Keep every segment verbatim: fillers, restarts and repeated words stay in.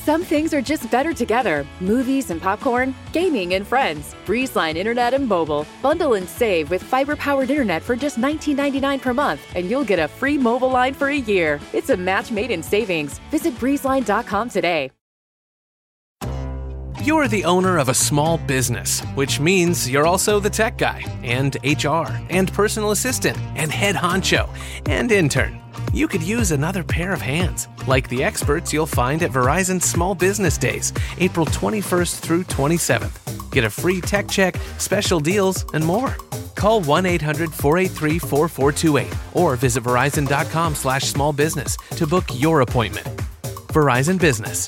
Some things are just better together. Movies and popcorn, gaming and friends. Breezeline Internet and Mobile. Bundle and save with fiber-powered internet for just nineteen ninety-nine per month, and you'll get a free mobile line for a year. It's a match made in savings. Visit breezeline dot com today. You're the owner of a small business, which means you're also the tech guy, and H R, and personal assistant, and head honcho, and intern. You could use another pair of hands, like the experts you'll find at Verizon Small Business Days, April twenty-first through twenty-seventh. Get a free tech check, special deals, and more. Call one eight hundred four eight three four four two eight or visit verizon.com slash small business to book your appointment. Verizon Business.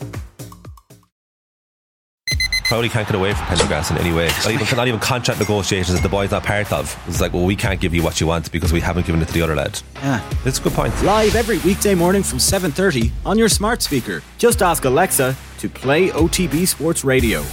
Probably can't get away from Pendergrass in any way. Not even, not even contract negotiations that the boy's not part of. It's like, well, we can't give you what you want because we haven't given it to the other lad. Yeah. It's a good point. Live every weekday morning from seven thirty on your smart speaker. Just ask Alexa to play O T B Sports Radio.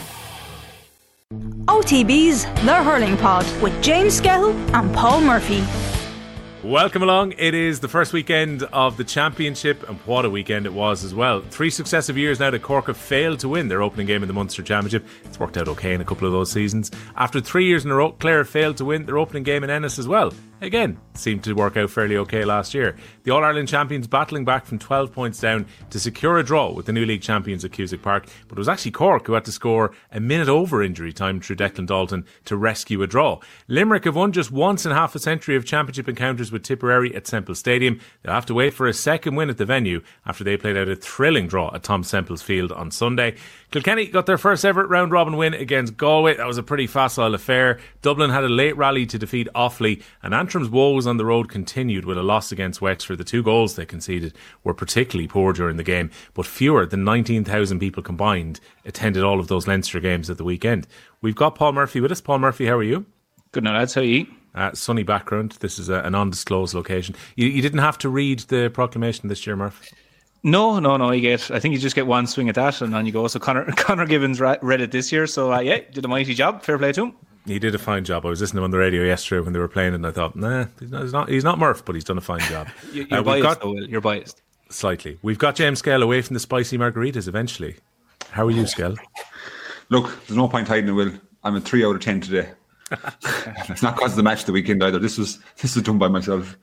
O T B's The Hurling Pod with James Skehill and Paul Murphy. Welcome along. It is the first weekend of the championship, and what a weekend it was as well. Three successive years now that Cork have failed to win their opening game in the Munster Championship. It's worked out okay in a couple of those seasons. After three years in a row, Clare failed to win their opening game in Ennis as well. Again, seemed to work out fairly okay last year. The All-Ireland champions battling back from twelve points down to secure a draw with the new league champions at Cusack Park, but it was actually Cork who had to score a minute over injury time through Declan Dalton to rescue a draw. Limerick have won just once in half a century of championship encounters with Tipperary at Semple Stadium. They'll have to wait for a second win at the venue after they played out a thrilling draw at Tom Semple's Field on Sunday. Kilkenny got their first ever round-robin win against Galway. That was a pretty facile affair. Dublin had a late rally to defeat Offaly, and Antrim's woes on the road continued with a loss against Wexford. The two goals they conceded were particularly poor during the game, but fewer than nineteen thousand people combined attended all of those Leinster games at the weekend. We've got Paul Murphy with us. Paul Murphy, how are you? Good now, lads. How are you? Uh, sunny background. This is a, an undisclosed location. You, you didn't have to read the proclamation this year, Murph? No, no, no. You get. I think you just get one swing at that, and on you go. So Conor, Conor Gibbons read it this year. So uh, yeah, did a mighty job. Fair play to him. He did a fine job. I was listening on the radio yesterday when they were playing it, and I thought, nah, he's not, he's not, he's not Murph, but he's done a fine job. You're uh, biased, got, though, Will. You're biased. Slightly. We've got James Skell away from the spicy margaritas eventually. How are you, Skell? Look, there's no point hiding it, Will. I'm a three out of ten today. It's not because of the match of the weekend either. This was this was done by myself.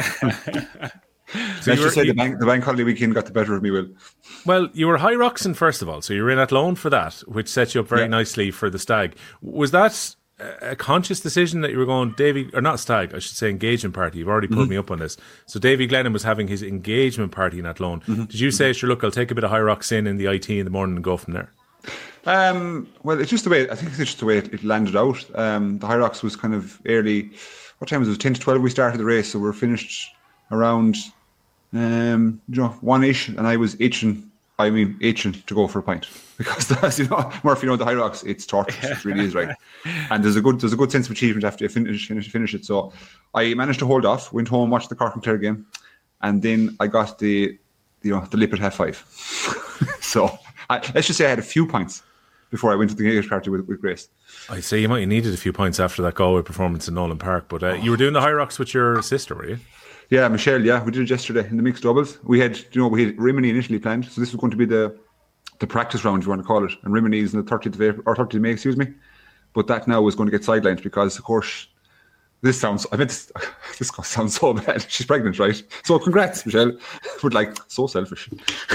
So Let's just say you, the, bank, the bank holiday weekend got the better of me, Will. Well, you were High Roxon first of all, so you were in Athlone for that, which set you up very yeah. nicely for the Stag. Was that a conscious decision that you were going, Davy, or not Stag, I should say engagement party? You've already pulled mm-hmm. me up on this. So Davy Glennon was having his engagement party in Athlone. Mm-hmm. Did you say, sure, look, I'll take a bit of High Rocks in in the I T in the morning and go from there? Um, well, it's just the way, I think it's just the way it, it landed out. Um, the High Rocks was kind of early, what time was it? ten to twelve we started the race, so we we're finished around um, you know, one-ish, and I was itching, I mean itching to go for a pint. Because as you know, Murphy, you know, the High Rocks, it's torturous, it really is, right? And there's a good there's a good sense of achievement after you finish, finish, finish it. So I managed to hold off, went home, watched the Cork and Clare game, and then I got the, you know, the lip at half five. So I, let's just say I had a few pints before I went to the engagement party with, with Grace. I'd say you might have needed a few pints after that Galway performance in Nolan Park, but uh, you were doing the High Rocks with your sister, were you? Yeah, Michelle, yeah, we did it yesterday in the mixed doubles. We had, you know, we had Rimini initially planned, so this was going to be the the practice round, if you want to call it, and Rimini is on the thirtieth of April, or thirtieth of May, excuse me. But that now was going to get sidelined because, of course, this sounds, I mean, this, this sounds so bad. She's pregnant, right? So congrats, Michelle. But like, so selfish.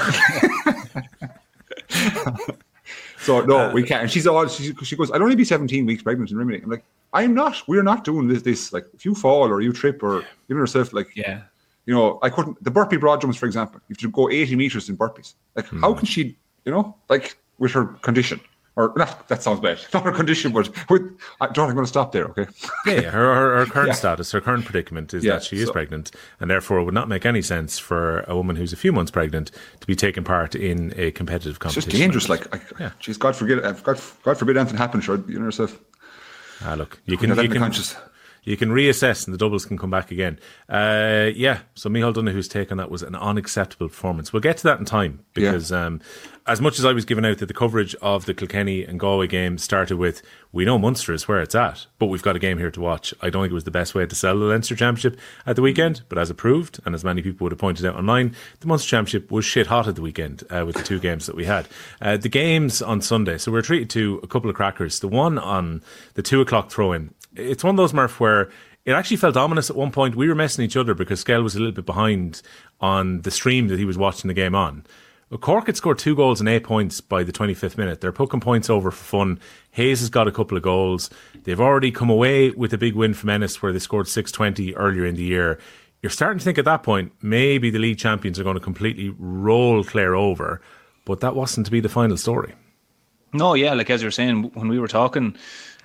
So no, we can't. And she's all she, she goes, I'd only be seventeen weeks pregnant in Rimini. I'm like, I'm not. We're not doing this. This like, if you fall or you trip or even yourself, like, yeah, you know, I couldn't. The burpee broad jumps, for example, you have to go eighty meters in burpees. Like, mm. how can she? You know, like with her condition, or not? That sounds bad. Not her condition, but with. I don't. I'm going to stop there. Okay. Yeah, yeah. Her, her her current yeah. status, her current predicament is yeah, that she is so. pregnant, and therefore it would not make any sense for a woman who's a few months pregnant to be taking part in a competitive competition. It's just dangerous. Like, like yeah. Geez, God forbid, God, God forbid anything happens. Sure, you know yourself. Ah, look, you can you can, you can reassess and the doubles can come back again. Uh, yeah, so Micheál Donohue's take on that was an unacceptable performance. We'll get to that in time because yeah. um, as much as I was giving out that the coverage of the Kilkenny and Galway game started with, we know Munster is where it's at, but we've got a game here to watch. I don't think it was the best way to sell the Leinster Championship at the weekend, but as it proved, and as many people would have pointed out online, the Munster Championship was shit hot at the weekend uh, with the two games that we had. Uh, the games on Sunday, so we were treated to a couple of crackers. The one on the two o'clock throw-in, it's one of those, Murph, where it actually felt ominous at one point. We were messing each other because Skell was a little bit behind on the stream that he was watching the game on. Cork had scored two goals and eight points by the twenty-fifth minute. They're poking points over for fun. Hayes has got a couple of goals. They've already come away with a big win from Ennis where they scored six twenty earlier in the year. You're starting to think at that point, maybe the league champions are going to completely roll Clare over. But that wasn't to be the final story. No, yeah, like as you were saying, when we were talking,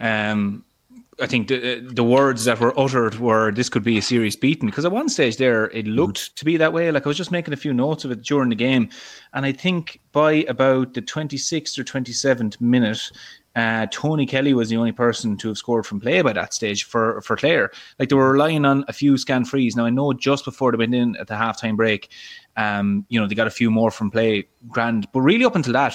um, I think the the words that were uttered were this could be a series beaten, because at one stage there it looked mm. to be that way. Like I was just making a few notes of it during the game, and I think by about the twenty-sixth or twenty-seventh minute, uh, Tony Kelly was the only person to have scored from play by that stage for for Clare. Like they were relying on a few scan frees. Now I know just before they went in at the halftime break, um, you know they got a few more from play, grand, but really up until that,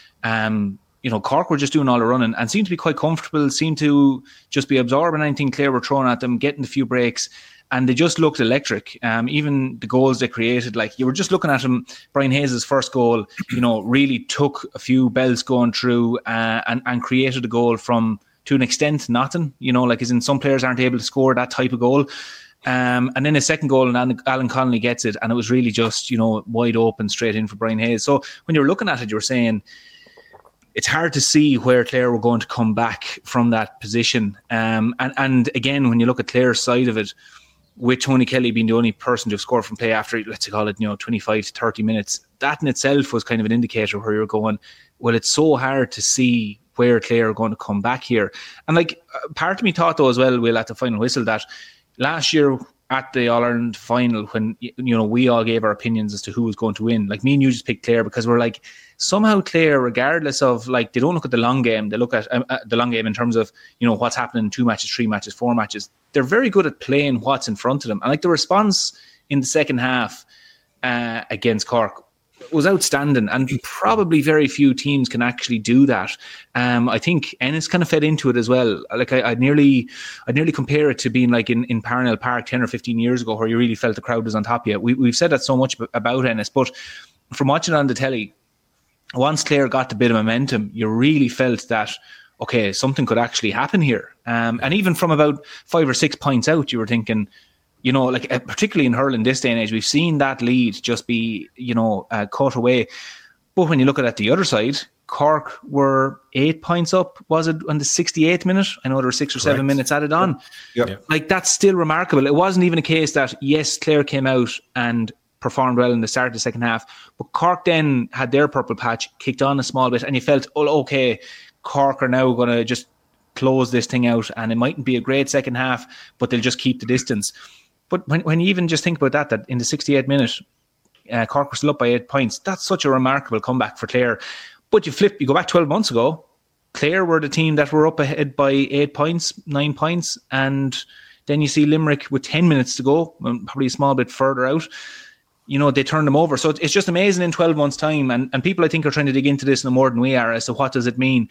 um. You know, Cork were just doing all the running and seemed to be quite comfortable, seemed to just be absorbing anything Clare were throwing at them, getting a few breaks, and they just looked electric. Um, even the goals they created, like you were just looking at them, Brian Hayes' first goal, you know, really took a few bells going through uh, and, and created a goal from, to an extent, nothing. You know, like as in some players aren't able to score that type of goal. Um, and then his second goal, and Alan Connolly gets it, and it was really just, you know, wide open straight in for Brian Hayes. So when you were looking at it, you were saying, it's hard to see where Clare were going to come back from that position. Um, and, and again, when you look at Clare's side of it, with Tony Kelly being the only person to have scored from play after, let's call it, you know, twenty-five to thirty minutes, that in itself was kind of an indicator of where you're going. Well, it's so hard to see where Clare are going to come back here. And like, part of me thought though as well, Will, at the final whistle, that last year at the All-Ireland final, when, you know, we all gave our opinions as to who was going to win, like me and you just picked Clare because we're like, somehow Clare, regardless of, like, they don't look at the long game, they look at, um, at the long game in terms of, you know, what's happening in two matches, three matches, four matches. They're very good at playing what's in front of them. And like the response in the second half uh, against Cork was outstanding, and probably very few teams can actually do that. Um, I think Ennis kind of fed into it as well. Like I, I'd nearly, I'd nearly compare it to being like in, in Parnell Park ten or fifteen years ago, where you really felt the crowd was on top of you. We, we've said that so much about Ennis, but from watching it on the telly, once Clare got the bit of momentum, you really felt that, okay, something could actually happen here. Um, and even from about five or six points out, you were thinking, you know, like uh, particularly in hurling this day and age, we've seen that lead just be, you know, uh, cut away. But when you look at it the other side, Cork were eight points up, was it, on the sixty-eighth minute? I know there were six or Correct. seven minutes added on. Yep. Yep. Like, that's still remarkable. It wasn't even a case that, yes, Clare came out and performed well in the start of the second half, but Cork then had their purple patch, kicked on a small bit, and you felt, oh, okay, Cork are now going to just close this thing out, and it mightn't be a great second half, but they'll just keep the distance. But when, when you even just think about that, that in the sixty-eighth minute, uh, Cork were still up by eight points. That's such a remarkable comeback for Clare. But you flip, you go back twelve months ago, Clare were the team that were up ahead by eight points, nine points, and then you see Limerick with ten minutes to go, probably a small bit further out. You know, they turned them over. So it's just amazing in twelve months' time. And, and people, I think, are trying to dig into this no more than we are as to what does it mean.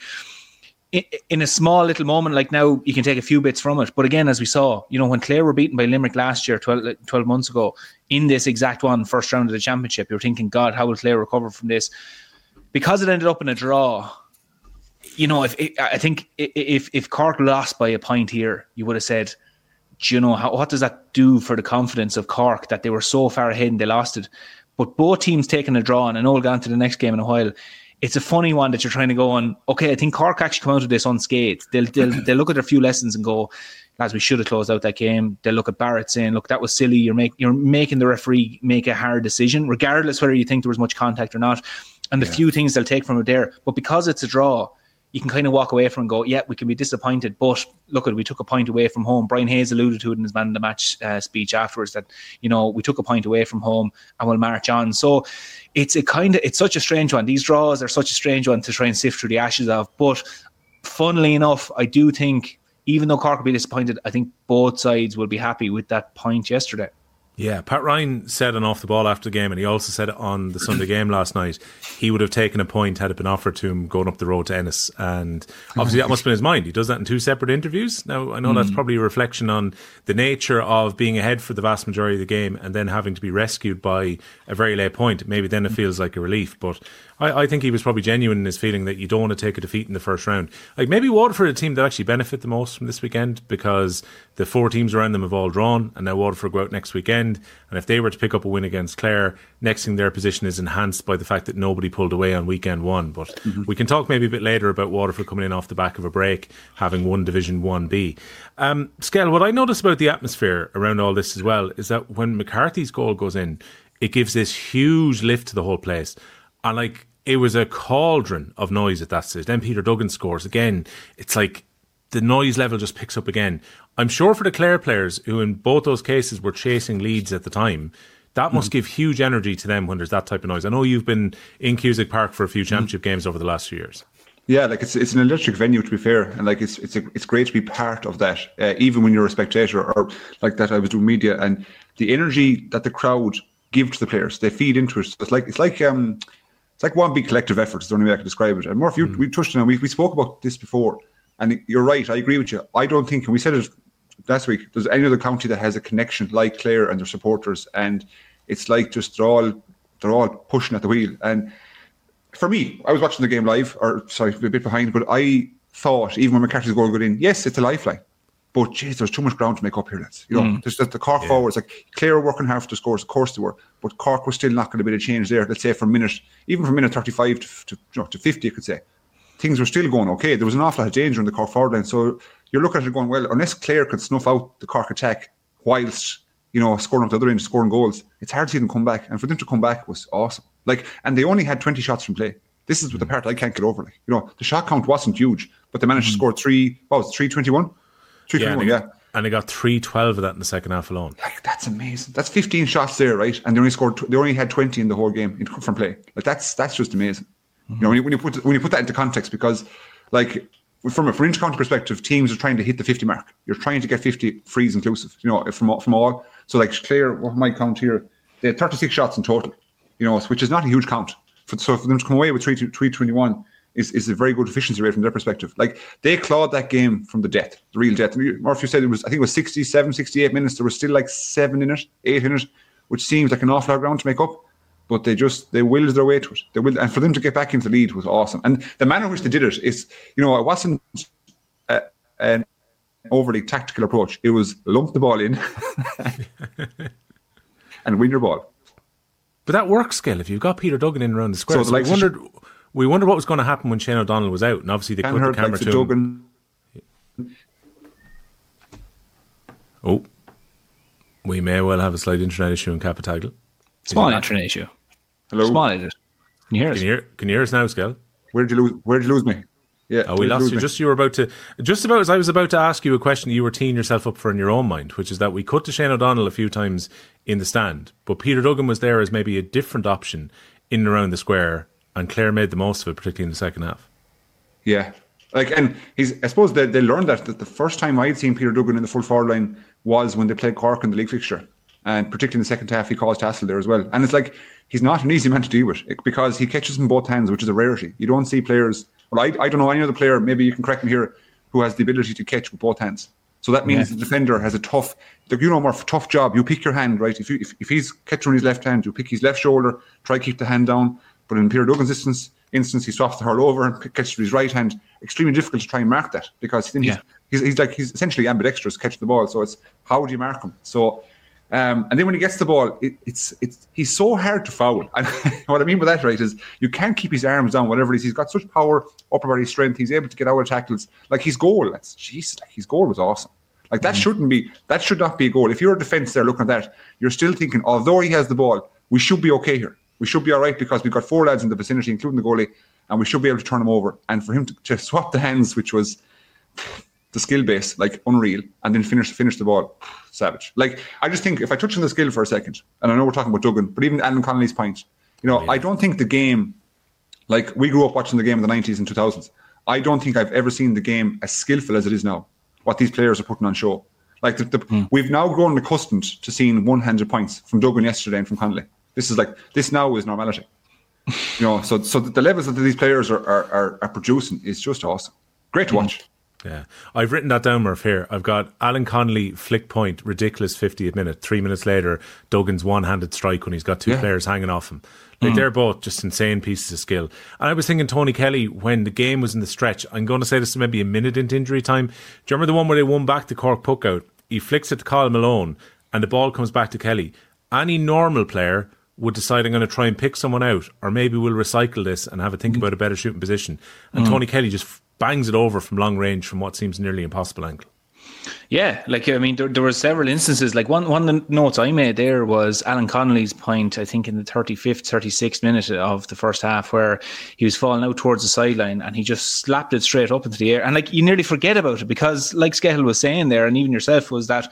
In a small little moment like now, you can take a few bits from it. But again, as we saw, you know, when Clare were beaten by Limerick last year, twelve, twelve months ago, in this exact one, first round of the championship, you're thinking, God, how will Clare recover from this? Because it ended up in a draw, you know, if I think if if Cork lost by a point here, you would have said, do you know, how, what does that do for the confidence of Cork that they were so far ahead and they lost it? But both teams taking a draw, and I know we'll go on to the next game in a while. It's a funny one that you're trying to go on. Okay, I think Cork actually come out of this unscathed. They'll, they'll, they'll look at their few lessons and go, lads, we should have closed out that game. They'll look at Barrett saying, look, that was silly. You're, make, you're making the referee make a hard decision, regardless whether you think there was much contact or not. And the yeah. few things they'll take from it there. But because it's a draw, you can kind of walk away from and go, yeah, we can be disappointed, but look, we took a point away from home. Brian Hayes alluded to it in his man of the match uh, speech afterwards that, you know, we took a point away from home and we'll march on. So it's a kind of, it's such a strange one. These draws are such a strange one to try and sift through the ashes of. But funnily enough, I do think, even though Cork will be disappointed, I think both sides will be happy with that point yesterday. Yeah, Pat Ryan said on Off the Ball after the game, and he also said it on the Sunday game last night, he would have taken a point had it been offered to him going up the road to Ennis. And obviously that must have been his mind. He does that in two separate interviews. Now, I know mm. that's probably a reflection on the nature of being ahead for the vast majority of the game and then having to be rescued by a very late point. Maybe then it feels like a relief. But I, I think he was probably genuine in his feeling that you don't want to take a defeat in the first round. Like maybe Waterford, a team that actually benefit the most from this weekend because the four teams around them have all drawn, and now Waterford go out next weekend. And if they were to pick up a win against Clare, next thing their position is enhanced by the fact that nobody pulled away on weekend one. But mm-hmm. we can talk maybe a bit later about Waterford coming in off the back of a break, having won Division one B. Um, Skell, what I notice about the atmosphere around all this as well is that when McCarthy's goal goes in, it gives this huge lift to the whole place. And like, it was a cauldron of noise at that stage. Then Peter Duggan scores again. It's like the noise level just picks up again. I'm sure for the Clare players, who in both those cases were chasing leads at the time, that must mm. give huge energy to them when there's that type of noise. I know you've been in Cusack Park for a few championship mm. games over the last few years. Yeah, like it's it's an electric venue, to be fair, and like it's it's a, it's great to be part of that, uh, even when you're a spectator or like that. I was doing media, and the energy that the crowd give to the players, they feed into it. So it's like it's like um it's like one big collective effort. Is the only way I can describe it. And Murphy, you, mm. we touched on it. We we spoke about this before, and you're right. I agree with you. I don't think, and we said it last week, there's any other county that has a connection like Clare and their supporters, and it's like just they're all they're all pushing at the wheel. And for me, I was watching the game live, or sorry, a bit behind, but I thought even when McCarthy's goal got in, yes, it's a lifeline, but geez, there's too much ground to make up here, lads. You know, mm. there's the, the Cork yeah. forwards, like Clare were working hard for the scores, of course they were, but Cork was still not going to be a change there. Let's say from minute, even from minute thirty-five to, to, you know, to fifty, you could say things were still going okay. There was an awful lot of danger in the Cork forward line, so you're looking at it going, well, unless Clare could snuff out the Cork attack whilst, you know, scoring up the other end, scoring goals, it's hard to see them come back. And for them to come back was awesome. Like, and they only had twenty shots from play. This is the part I can't get over. Like, you know, the shot count wasn't huge, but they managed mm. to score three. What was it, three twenty-one? Three twenty-one, yeah. And they got three twelve of that in the second half alone. Like, that's amazing. That's fifteen shots there, right? And they only scored. They only had twenty in the whole game in, from play. Like, that's that's just amazing. Mm-hmm. You know, when you, when you put when you put that into context, because like from a for inter-county perspective, teams are trying to hit the fifty mark. You're trying to get fifty frees inclusive. You know, from from all. So like Clare, what my count here, they had thirty-six shots in total. You know, which is not a huge count. For, so for them to come away with three twenty-one is, is a very good efficiency rate from their perspective. Like, they clawed that game from the death, the real death. Murphy said it was, I think it was sixty-seven, sixty-eight minutes. There was still like seven in it, eight in it, which seems like an awful lot of ground to make up. But they just, they willed their way to it. They willed, and for them to get back into the lead was awesome. And the manner in which they did it is, you know, it wasn't a, an overly tactical approach. It was lump the ball in and win your ball. But that works, Skill. If you've got Peter Duggan in around the square, so, so we wondered, we wondered what was going to happen when Shane O'Donnell was out, and obviously they put the camera to Duggan. Oh, we may well have a slight internet issue in Capitagle. Small internet issue. Hello, small is it? Can you hear us? Can you hear, can you hear us now, Skill? Where did you lose? Where did you lose me? Yeah, oh, we lost you. Me? Just you were about to, just about as I was about to ask you a question you were teeing yourself up for in your own mind, which is that we cut to Shane O'Donnell a few times in the stand, but Peter Duggan was there as maybe a different option in and around the square, and Clare made the most of it, particularly in the second half. Yeah, like, and he's. I suppose they they learned that that the first time I'd seen Peter Duggan in the full forward line was when they played Cork in the league fixture, and particularly in the second half he caused hassle there as well. And it's like he's not an easy man to deal with because he catches in both hands, which is a rarity. You don't see players. Well, I, I don't know any other player, maybe you can correct me here, who has the ability to catch with both hands. So that means yeah. the defender has a tough, you know, more tough job. You pick your hand, right? If you if, if he's catching with his left hand, you pick his left shoulder, try to keep the hand down. But in Peter Duggan's instance, instance he swaps the hurl over and catches with his right hand. Extremely difficult to try and mark that because then he's, yeah. he's, he's like, he's essentially ambidextrous catching the ball. So it's, how do you mark him? So, Um, and then when he gets the ball, it, it's it's he's so hard to foul. And what I mean by that, right, is you can't keep his arms down, whatever it is. He's got such power, upper body strength. He's able to get out of tackles. Like his goal, that's jeez, like his goal was awesome. Like that mm. shouldn't be, that should not be a goal. If you're a defence there looking at that, you're still thinking, although he has the ball, we should be okay here. We should be all right because we've got four lads in the vicinity, including the goalie, and we should be able to turn him over. And for him to, to swap the hands, which was the skill base, like unreal, and then finish finish the ball, savage. Like, I just think if I touch on the skill for a second, and I know we're talking about Duggan, but even Adam Connolly's point, you know, yeah. I don't think the game, like we grew up watching the game in the nineties and two thousands, I don't think I've ever seen the game as skillful as it is now, what these players are putting on show. Like the, the, mm. we've now grown accustomed to seeing one-handed points from Duggan yesterday and from Connolly. This is like this now is normality. You know, so so the levels that these players are are, are, are producing is just awesome. Great to watch. Yeah, I've written that down, Murph, here. I've got Alan Connolly flick point, ridiculous fiftieth minute. Three minutes later, Duggan's one-handed strike when he's got two yeah. players hanging off him. Like mm. they're both just insane pieces of skill. And I was thinking Tony Kelly, when the game was in the stretch, I'm going to say this is maybe a minute into injury time. Do you remember the one where they won back the Cork puck out? He flicks it to Colin Malone and the ball comes back to Kelly. Any normal player would decide I'm going to try and pick someone out, or maybe we'll recycle this and have a think mm. about a better shooting position. And mm. Tony Kelly just bangs it over from long range from what seems nearly impossible angle. Yeah, like I mean, there, there were several instances. Like one, one of the notes I made there was Alan Connolly's point, I think in the thirty-fifth, thirty-sixth minute of the first half, where he was falling out towards the sideline and he just slapped it straight up into the air. And like you nearly forget about it because, like Skehill was saying there, and even yourself, was that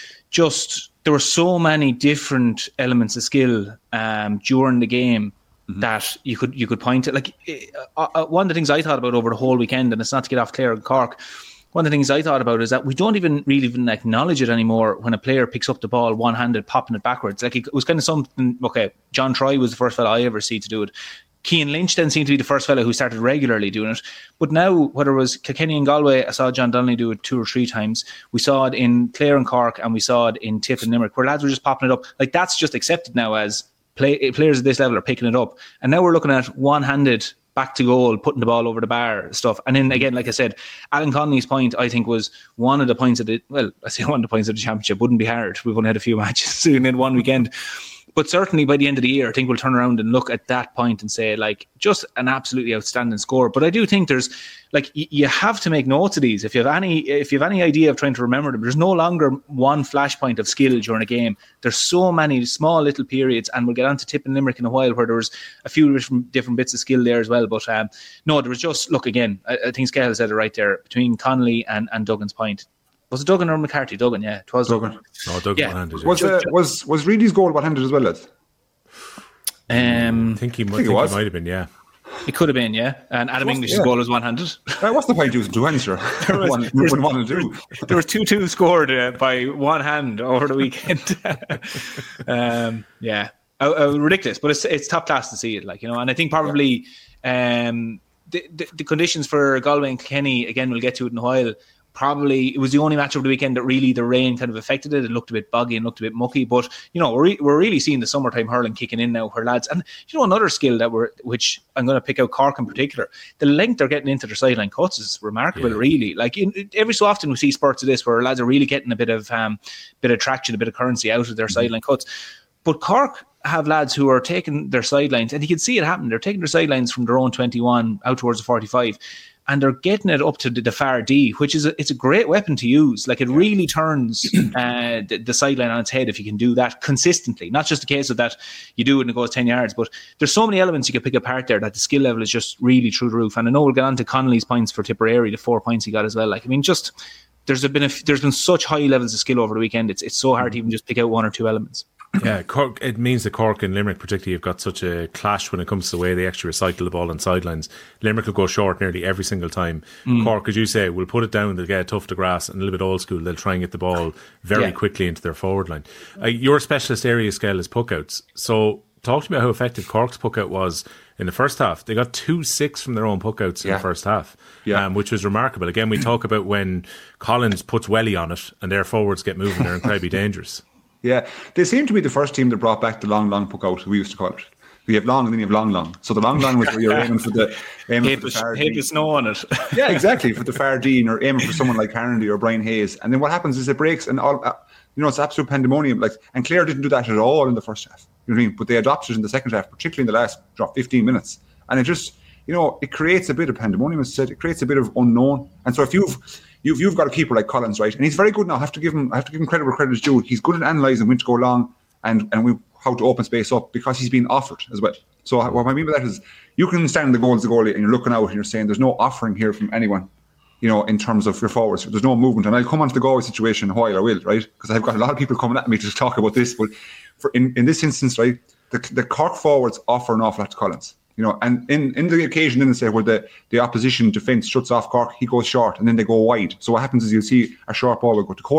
just there were so many different elements of skill um, during the game. Mm-hmm. That you could you could point to. Like uh, uh, one of the things I thought about over the whole weekend, and it's not to get off Clare and Cork. One of the things I thought about is that we don't even really even acknowledge it anymore when a player picks up the ball one-handed, popping it backwards. Like it was kind of something, okay, John Troy was the first fella I ever see to do it. Cian Lynch then seemed to be the first fella who started regularly doing it. But now, whether it was Kilkenny and Galway, I saw John Donnelly do it two or three times. We saw it in Clare and Cork, and we saw it in Tip and Limerick, where lads were just popping it up. Like that's just accepted now as play, players at this level are picking it up. And now we're looking at one-handed back to goal, putting the ball over the bar stuff. And then again, like I said, Alan Connolly's point, I think, was one of the points of the, well, I say one of the points of the championship. Wouldn't be hard. We've only had a few matches soon in one weekend. But certainly by the end of the year, I think we'll turn around and look at that point and say, like, just an absolutely outstanding score. But I do think there's, like, y- you have to make notes of these. If you have any, if you have any idea of trying to remember them, there's no longer one flashpoint of skill during a game. There's so many small little periods, and we'll get on to Tip and Limerick in a while, where there was a few different, different bits of skill there as well. But um, no, there was just, look, again, I, I think Skehill said it right there, between Connolly and, and Duggan's point. Was it Duggan or McCarthy? Duggan, yeah. It was Duggan. Duggan. Oh, Duggan yeah. one-handed. Was, uh, was, was Reedy's goal one-handed as well, lads? Um, I think he, I think think he it might have been, yeah. It could have been, yeah. And Adam English's yeah. goal was one-handed. Uh, what's the point using two hands, sir? There was, one, one, one, two. There was two two scored uh, by one hand over the weekend. um, yeah, uh, uh, ridiculous, but it's it's top class to see it, like, you know. And I think probably um, the, the the conditions for Galway and Kilkenny, again, we'll get to it in a while. Probably it was the only match over the weekend that really the rain kind of affected it. It looked a bit boggy and looked a bit mucky, but you know, we're re- we're really seeing the summertime hurling kicking in now, where lads, and you know, another skill that we're, which I'm going to pick out Cork in particular, the length they're getting into their sideline cuts is remarkable. Yeah. Really, like in, every so often we see spurts of this where lads are really getting a bit of um, bit of traction, a bit of currency out of their mm-hmm. sideline cuts. But Cork have lads who are taking their sidelines, and you can see it happen. They're taking their sidelines from their own twenty-one out towards the forty-five. And they're getting it up to the, the far D, which is a, it's a great weapon to use. Like it really turns uh, the, the sideline on its head if you can do that consistently. Not just a case of that you do it and it goes ten yards, but there's so many elements you can pick apart there that the skill level is just really through the roof. And I know we'll get on to Connolly's points for Tipperary, the four points he got as well. Like I mean, just there's been a, there's been such high levels of skill over the weekend. It's it's so hard to even just pick out one or two elements. Yeah, Cork, it means that Cork and Limerick particularly have got such a clash when it comes to the way they actually recycle the ball on sidelines. Limerick will go short nearly every single time. Mm. Cork, as you say, will put it down, they'll get a tough to grass, and a little bit old school, they'll try and get the ball very yeah. quickly into their forward line. Uh, your specialist area scale is puckouts. So talk to me about how effective Cork's puckout was in the first half. They got two six from their own puckouts yeah. in the first half, yeah. um, which was remarkable. Again, we talk about when Collins puts Welly on it and their forwards get moving, they're incredibly dangerous. Yeah, they seem to be the first team that brought back the long, long puck out, we used to call it. We have long and then you have long, long. So the long, long was where you're aiming for the aiming for the far D. Heap snow on it. Yeah, exactly, for the far D, or aiming for someone like Harnedy or Brian Hayes. And then what happens is it breaks, and all, uh, you know, it's absolute pandemonium. Like, and Clare didn't do that at all in the first half. You know what I mean? But they adopted it in the second half, particularly in the last drop fifteen minutes. And it just, you know, it creates a bit of pandemonium. As I said, it creates a bit of unknown. And so if you've You've you've got a keeper like Collins, right? And he's very good now. I have to give him I have to give him credit where credit is due. He's good at analysing when to go long and, and we, how to open space up, because he's been offered as well. So what I mean by that is you can stand in the goal as a goalie and you're looking out and you're saying there's no offering here from anyone, you know, in terms of your forwards. There's no movement. And I'll come on to the Galway situation in a while, I will, right? Because I've got a lot of people coming at me to talk about this. But for in, in this instance, right, the, the Cork forwards offer an awful lot to Collins. You know, and in, in the occasion, then say where the, the opposition defence shuts off Cork, he goes short, and then they go wide. So what happens is you'll see a short ball will go to Coleman,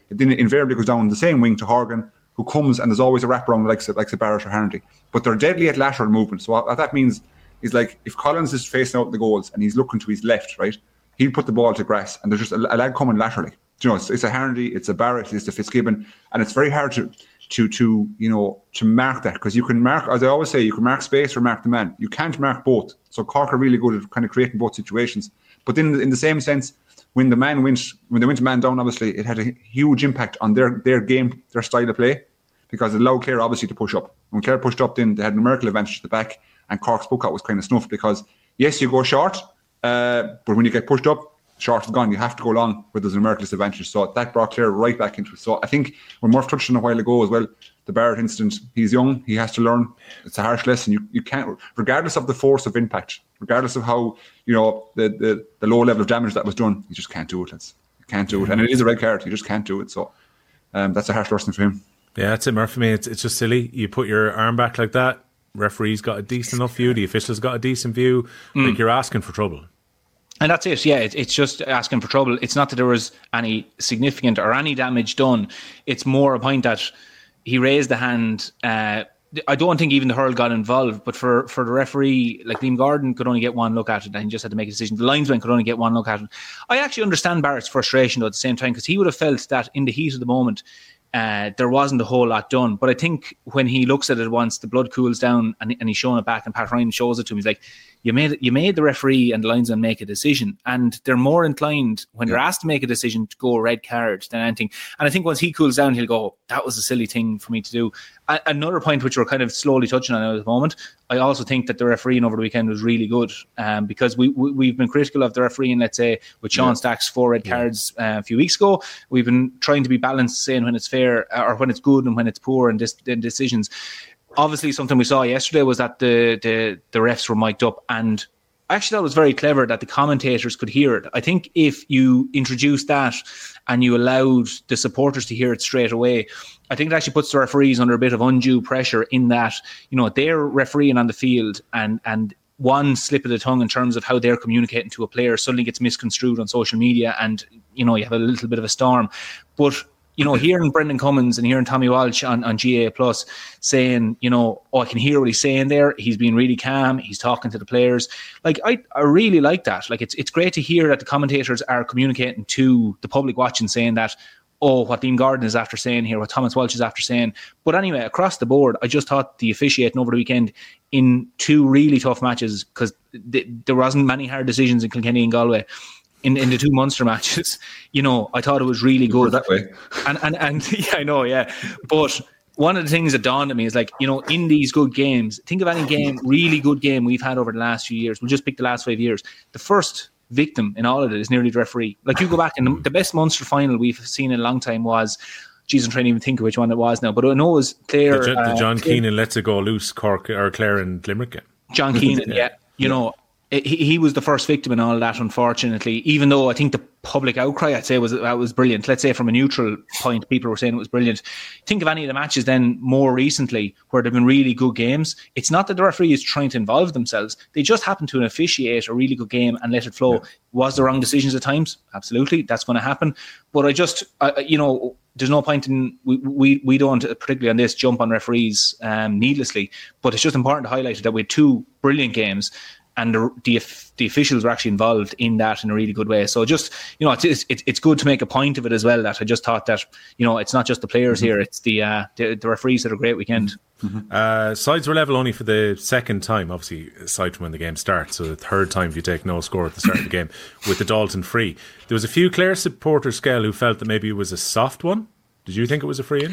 it then invariably goes down the same wing to Horgan, who comes and there's always a wraparound like like Barrett or Harnedy. But they're deadly at lateral movement. So what that means is, like, if Collins is facing out the goals and he's looking to his left, right, he'll put the ball to grass and there's just a, a lad coming laterally. You know, it's, it's a Harnedy, it's a Barrett, it's a Fitzgibbon, and it's very hard to to to you know to mark that, because you can mark, as I always say, you can mark space or mark the man. You can't mark both. So Cork are really good at kind of creating both situations. But then, in the same sense, when the man went when they went to man down, obviously it had a huge impact on their their game, their style of play, because it allowed Clare obviously to push up. When Clare pushed up, then they had a numerical advantage at the back, and Cork's puck-out was kind of snuffed, because yes, you go short, uh, but when you get pushed up, short is gone. You have to go long where there's a numerical disadvantage. So that brought Clare right back into it. So I think when Murph touched on a while ago as well, the Barrett incident, he's young, he has to learn. It's a harsh lesson. You you can't, regardless of the force of impact, regardless of how, you know, the, the, the low level of damage that was done, you just can't do it. It's, you can't do it. And it is a red card. You just can't do it. So um, that's a harsh lesson for him. Yeah, that's it, Murph. For me, it's, it's just silly. You put your arm back like that, referee's got a decent enough view, the official's got a decent view, mm. like you're asking for trouble. And that's it, yeah, it, it's just asking for trouble. It's not that there was any significant or any damage done. It's more a point that he raised the hand. Uh, I don't think even the hurl got involved, but for, for the referee, like Liam Gordon could only get one look at it and he just had to make a decision. The linesman could only get one look at it. I actually understand Barrett's frustration though at the same time, because he would have felt that in the heat of the moment, Uh, there wasn't a whole lot done. But I think when he looks at it once, the blood cools down and, and he's showing it back and Pat Ryan shows it to him, he's like, you made you made the referee and the linesman make a decision. And they're more inclined, when yeah. they're asked to make a decision, to go red card than anything. And I think once he cools down, he'll go, that was a silly thing for me to do. A- another point which we're kind of slowly touching on at the moment, I also think that the refereeing over the weekend was really good, um, because we, we, we've been critical of the refereeing, let's say, with Sean yeah. Stack's four red cards uh, a few weeks ago. We've been trying to be balanced, saying when it's fair or when it's good and when it's poor and dis- decisions. Obviously, something we saw yesterday was that the, the, the refs were mic'd up, and I actually thought it was very clever that the commentators could hear it. I think if you introduced that and you allowed the supporters to hear it straight away, I think it actually puts the referees under a bit of undue pressure, in that, you know, they're refereeing on the field, and and one slip of the tongue in terms of how they're communicating to a player suddenly gets misconstrued on social media, and, you know, you have a little bit of a storm. But, you know, hearing Brendan Cummins and hearing Tommy Walsh on, on G A Plus saying, you know, oh, I can hear what he's saying there. He's being really calm. He's talking to the players. Like, I, I really like that. Like, it's it's great to hear that the commentators are communicating to the public watching, saying that, oh, what Liam Gordon is after saying here, what Thomas Walsh is after saying. But anyway, across the board, I just thought the officiating over the weekend in two really tough matches, because th- there wasn't many hard decisions in Kilkenny and Galway. In, in the two Munster matches, you know, I thought it was really good. That way. And, and, and yeah, I know, yeah. But one of the things that dawned on me is, like, you know, in these good games, think of any game, really good game we've had over the last few years. We'll just pick the last five years. The first victim in all of it is nearly the referee. Like, you go back, and the, the best Munster final we've seen in a long time was, geez, I'm trying to even think of which one it was now, but I know it was Clare. The, the uh, John Keenan lets it go loose, Cork, or Clare and Limerick game. John Keenan, yeah. yeah. You know, He, he was the first victim in all of that, unfortunately, even though I think the public outcry, I'd say, was that was brilliant. Let's say from a neutral point, people were saying it was brilliant. Think of any of the matches then more recently where there have been really good games. It's not that the referee is trying to involve themselves. They just happen to officiate a really good game and let it flow. Yeah. Was there wrong decisions at times? Absolutely. That's going to happen. But I just, uh, you know, there's no point in, we, we, we don't, particularly on this, jump on referees um, needlessly. But it's just important to highlight that we had two brilliant games, and the, the the officials were actually involved in that in a really good way. So just, you know, it's it's it's good to make a point of it as well, that I just thought that, you know, it's not just the players mm-hmm. here, it's the, uh, the the referees that had a great weekend. Mm-hmm. Uh, sides were level only for the second time, obviously, aside from when the game starts. So the third time if you take no score at the start of the game, with the Dalton free. There was a few Clare supporters, Skell, who felt that maybe it was a soft one. Did you think it was a free in?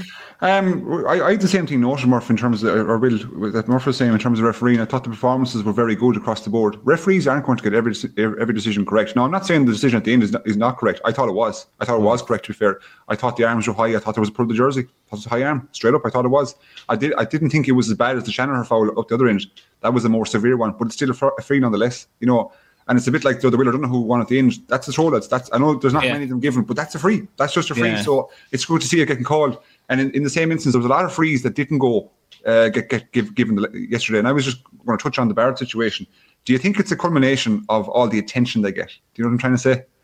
Um, I, I had the same thing noted, Murph, in terms of, or Will, that Murph was saying in terms of refereeing. I thought the performances were very good across the board. Referees aren't going to get every every decision correct. Now, I'm not saying the decision at the end is not, is not correct. I thought it was. I thought it was correct, to be fair. I thought the arms were high. I thought there was a pull of the jersey. I thought it was a high arm. Straight up, I thought it was. I did. I didn't think it was as bad as the Shanahan foul up the other end. That was a more severe one, but it's still a free nonetheless. You know, and it's a bit like the, the Will O'Donoghue one at the end. That's a throw. That's, that's I know there's not yeah. many of them given, but that's a free. That's just a free. Yeah. So it's good to see it getting called. And in, in the same instance, there was a lot of frees that didn't go uh, get, get give, given the, yesterday. And I was just going to touch on the Barrett situation. Do you think it's a culmination of all the attention they get? Do you know what I'm trying to say?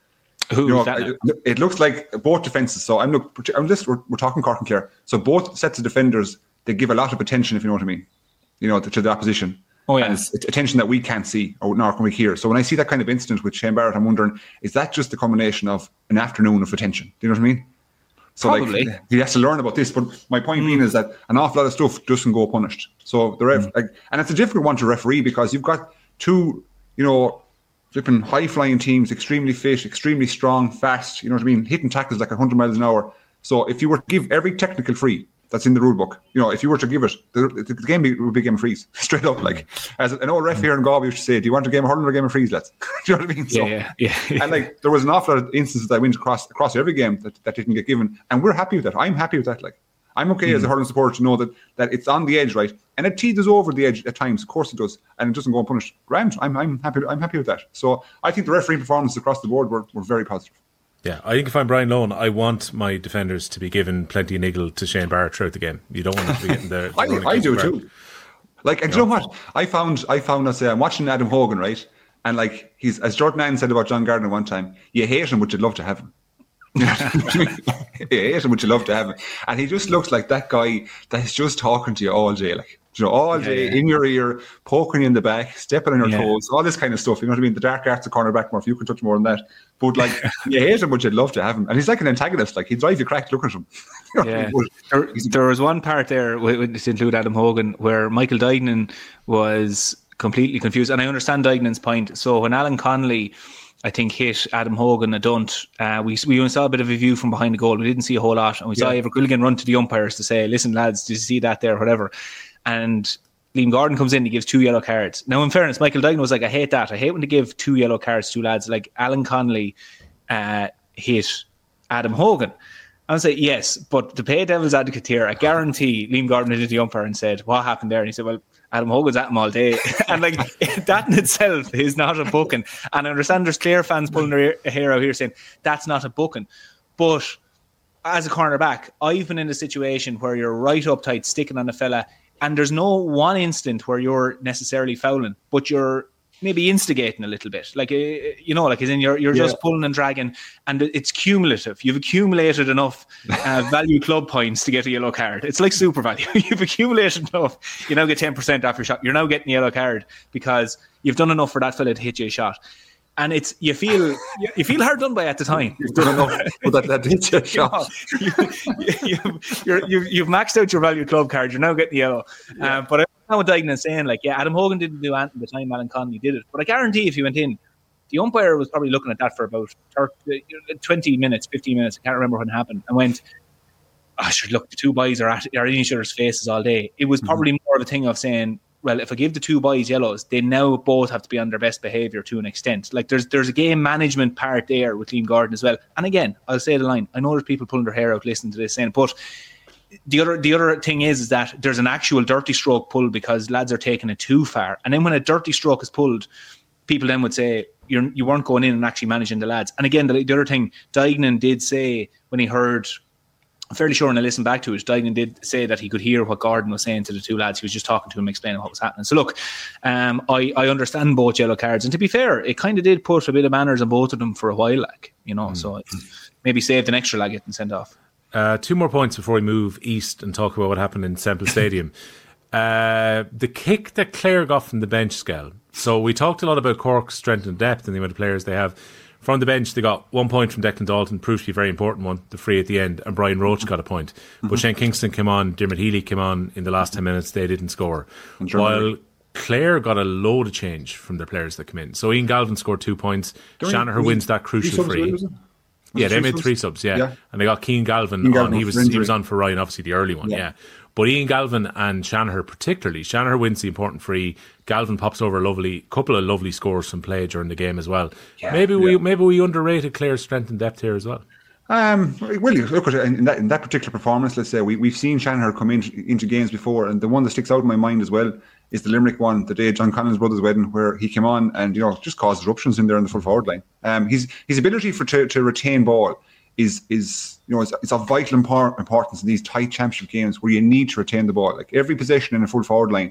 Who you know, that it, it looks like both defences. So I'm look. I'm just we're, we're talking Cork and Clare. So both sets of defenders, they give a lot of attention, if you know what I mean. You know, to, to the opposition. Oh yeah, and it's, it's attention that we can't see or nor can we hear. So when I see that kind of incident with Shane Barrett, I'm wondering, is that just the combination of an afternoon of attention? Do you know what I mean? So Probably. like he has to learn about this. But my point mm. being is that an awful lot of stuff doesn't go punished. So the ref, mm. like, and it's a difficult one to referee because you've got two, you know. Flipping high-flying teams, extremely fit, extremely strong, fast, you know what I mean? Hitting tackles like one hundred miles an hour. So if you were to give every technical free that's in the rule book, you know, if you were to give it, the, the game would be a game of freeze, straight up. Like, as an old ref here in Galway used to say, do you want a game of hurling or a game of freeze, lads? Do you know what I mean? So, yeah, yeah, yeah. And like, there was an awful lot of instances that went across across every game that, that didn't get given. And we're happy with that. I'm happy with that. Like, I'm okay mm. as a hurling supporter to know that that it's on the edge, right? And it teeters over the edge at times, of course it does, and it doesn't go unpunished. Grand, I'm I'm happy. I'm happy with that. So I think the refereeing performances across the board were, were very positive. Yeah, I think if I'm Brian Lohan, I want my defenders to be given plenty of niggle to Shane Barrett throughout the game. You don't want them to be getting the. the I, I do too. Like, and you know what? I found I found us. Uh, I'm watching Adam Hogan, right? And like he's as Jordan Allen said about John Gardner one time, you hate him, but you'd love to have him. You hate him, but you love to have him, and he just looks like that guy that's just talking to you all day, like you know, all day yeah, yeah. in your ear, poking you in the back, stepping on your yeah. toes, all this kind of stuff. You know what I mean? The dark arts of cornerback, Murph, you can touch more than that. But like, you hate him, but you'd love to have him, and he's like an antagonist. Like he'd drive you cracked looking at him. You know yeah. I mean? there, there was one part there, to include Adam Hogan, where Michael Duignan was completely confused, and I understand Duignan's point. So when Alan Connolly, I think, hit Adam Hogan a dunt, Uh, we we saw a bit of a view from behind the goal. We didn't see a whole lot. And we yeah. saw Eibhear Quilligan run to the umpires to say, listen, lads, did you see that there, whatever. And Liam Gordon comes in, he gives two yellow cards. Now, in fairness, Michael Duignan was like, I hate that. I hate when they give two yellow cards to lads. Like Alan Connolly uh, hit Adam Hogan. I would say, yes, but to play devil's advocate here, I guarantee Liam Gordon did the umpire and said, what happened there? And he said, well, Adam Hogan's at him all day. And like that in itself is not a booking. And I understand there's Clare fans pulling their hair out here saying that's not a booking. But as a cornerback, I've been in a situation where you're right up tight, sticking on a fella, and there's no one instant where you're necessarily fouling, but you're maybe instigating a little bit, like, uh, you know, like as in you're you're yeah. just pulling and dragging, and it's cumulative. You've accumulated enough uh, value club points to get a yellow card. It's like super value. You've accumulated enough. You now get ten percent off your shot. You're now getting a yellow card because you've done enough for that fella to hit you a shot. And it's you feel you feel hard done by at the time. You've done enough for that, that hit you a shot. You know, you, you, you're, you've, you've maxed out your value club card. You're now getting yellow. Yeah. Um, but I know what Duignan's saying. Like, yeah, Adam Hogan didn't do anything the time Alan Connolly did it. But I guarantee if he went in, the umpire was probably looking at that for about thirty, twenty minutes, fifteen minutes. I can't remember when it happened. And went, oh, sure, look, the two boys are, at, are in each other's faces all day. It was probably mm-hmm. more of a thing of saying, well, if I give the two boys yellows, they now both have to be on their best behaviour to an extent. Like there's there's a game management part there with Liam Gordon as well. And again, I'll say the line. I know there's people pulling their hair out listening to this saying, but the other the other thing is, is that there's an actual dirty stroke pulled because lads are taking it too far. And then when a dirty stroke is pulled, people then would say you're, you weren't going in and actually managing the lads. And again, the, the other thing, Duignan did say when he heard, I'm fairly sure when I listened back to it, Duignan did say that he could hear what Gordon was saying to the two lads. He was just talking to him, explaining what was happening. So look, um, I, I understand both yellow cards. And to be fair, it kind of did put a bit of manners on both of them for a while, like, you know, mm. so maybe saved an extra lad getting sent off. Uh, two more points before we move east and talk about what happened in Semple Stadium. Uh, the kick that Clare got from the bench, Skell. So we talked a lot about Cork's strength and depth and the amount of players they have. From the bench, they got one point from Declan Dalton, proved to be a very important one, the free at the end, and Brian Roach got a point. Mm-hmm. But Shane Kingston came on, Dermot Healy came on in the last ten minutes, they didn't score. While Clare got a load of change from their players that come in. So Ian Galvin scored two points, Shanaher wins that crucial free. Yeah, they made three subs, yeah. yeah. And they got Keane Galvin Ian on. Galvin he was he was on for Ryan, obviously the early one, yeah. yeah. But Ian Galvin and Shanaher particularly. Shanaher wins the important free. Galvin pops over a lovely couple of lovely scores from play during the game as well. Yeah, maybe we yeah. maybe we underrated Clare's strength and depth here as well. Um, well, you look at it in that in that particular performance. Let's say we we've seen Shanaher come in, into games before, and the one that sticks out in my mind as well is the Limerick one, the day John Connolly's brother's wedding, where he came on and, you know, just caused disruptions in there in the full forward line. Um, his his ability for to, to retain ball is is you know it's, it's of vital impor- importance in these tight championship games where you need to retain the ball. Like every possession in a full forward line,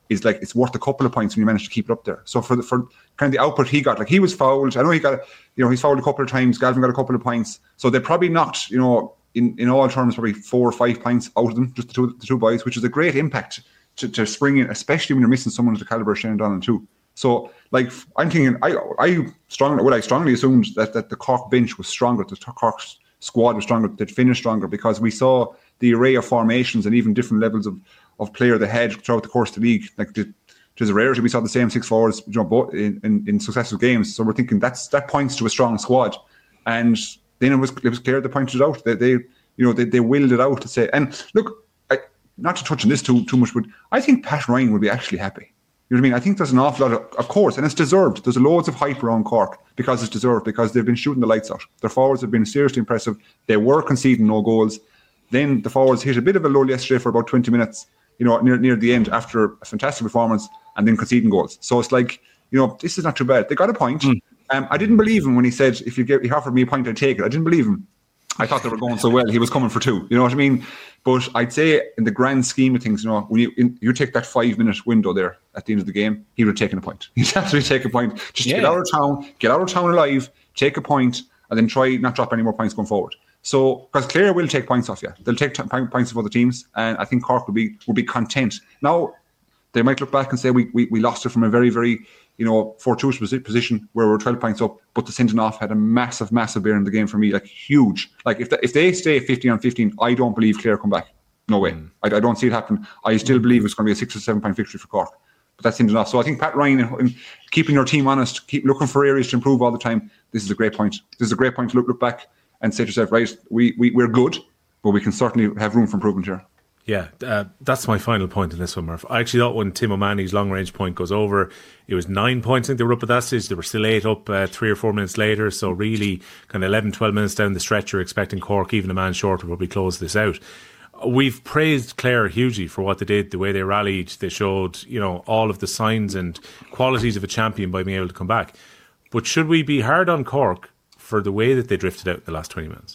is like it's worth a couple of points when you manage to keep it up there. So for the for kind of the output he got, like he was fouled. I know he got, you know, he's fouled a couple of times. Galvin got a couple of points. So they probably knocked, you know, in, in all terms, probably four or five points out of them, just the two the two boys, which is a great impact to, to spring in, especially when you're missing someone of the caliber of Shane Donlan too. So like I'm thinking, I I strongly well I strongly assumed that, that the Cork bench was stronger, the Cork squad was stronger, they'd finish stronger, because we saw the array of formations and even different levels of, of player they had throughout the course of the league. Like the, there's a rarity we saw the same six forwards, you know, both in, in, in successive games. So we're thinking that's that points to a strong squad. And then it was it was clear they pointed it out. They, they you know they, they willed it out to say. And look, I, not to touch on this too too much, but I think Pat Ryan would be actually happy. You know what I mean? I think there's an awful lot of, of course, and it's deserved. There's loads of hype around Cork because it's deserved, because they've been shooting the lights out. Their forwards have been seriously impressive. They were conceding no goals. Then the forwards hit a bit of a lull yesterday for about twenty minutes, you know, near near the end after a fantastic performance, and then conceding goals. So it's like, you know, this is not too bad. They got a point. Mm. Um, I didn't believe him when he said, if you give, he offered me a point, I'd take it. I didn't believe him. I thought they were going so well. He was coming for two. You know what I mean? But I'd say in the grand scheme of things, you know, when you in, you take that five minute window there at the end of the game, he would have taken a point. He'd actually take a point. Just yeah. get out of town, get out of town alive, take a point, and then try not drop any more points going forward. So, because Clare will take points off you. They'll take t- points off other teams, and I think Cork will be will be content. Now, they might look back and say we we, we lost it from a very, very, you know, fortuitous position where we were twelve points up, but the sending off had a massive, massive bear in the game for me, like huge. Like if the, if they stay fifteen on fifteen, I don't believe Clare come back. No way. Mm. I, I don't see it happen. I still believe it's going to be a six or seven point victory for Cork. But that's sending off. So I think Pat Ryan, in, in keeping your team honest, keep looking for areas to improve all the time. This is a great point. This is a great point to look look back and say to yourself, right, we, we, we're good, but we can certainly have room for improvement here. Yeah, uh, that's my final point in this one, Murph. I actually thought when Tim O'Mahony's long-range point goes over, it was nine points. I think they were up at that stage. They were still eight up uh, three or four minutes later. So really, kind of eleven, twelve minutes down the stretch, you're expecting Cork, even a man short, to probably close this out. We've praised Clare hugely for what they did, the way they rallied. They showed, you know, all of the signs and qualities of a champion by being able to come back. But should we be hard on Cork for the way that they drifted out in the last twenty minutes?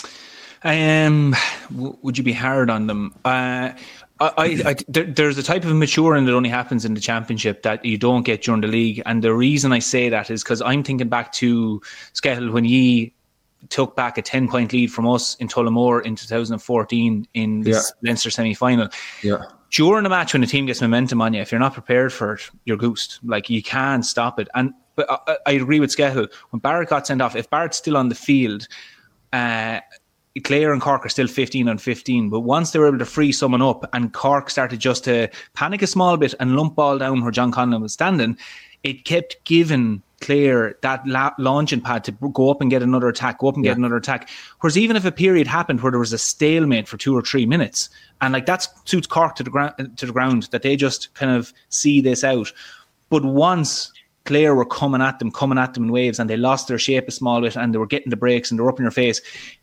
Um, w- would you be hard on them? Uh, I, I, I, there, there's a type of maturing that only happens in the championship that you don't get during the league. And the reason I say that is because I'm thinking back to Skehill when he took back a ten point lead from us in Tullamore in two thousand fourteen in this yeah. Leinster semi-final. Yeah. During a match when a team gets momentum on you, if you're not prepared for it, you're goosed. Like, you can't stop it. And but I, I agree with Skehill. When Barrett got sent off, if Barrett's still on the field, uh, Clare and Cork are still fifteen on fifteen, but once they were able to free someone up and Cork started just to panic a small bit and lump ball down where John Conlon was standing, it kept giving Clare that la- launching pad to go up and get another attack, go up and yeah. get another attack. Whereas even if a period happened where there was a stalemate for two or three minutes, and like that suits Cork to the ground, to the ground, that they just kind of see this out. But once Clare were coming at them, coming at them in waves, and they lost their shape a small bit, and they were getting the breaks, and they were up in your face,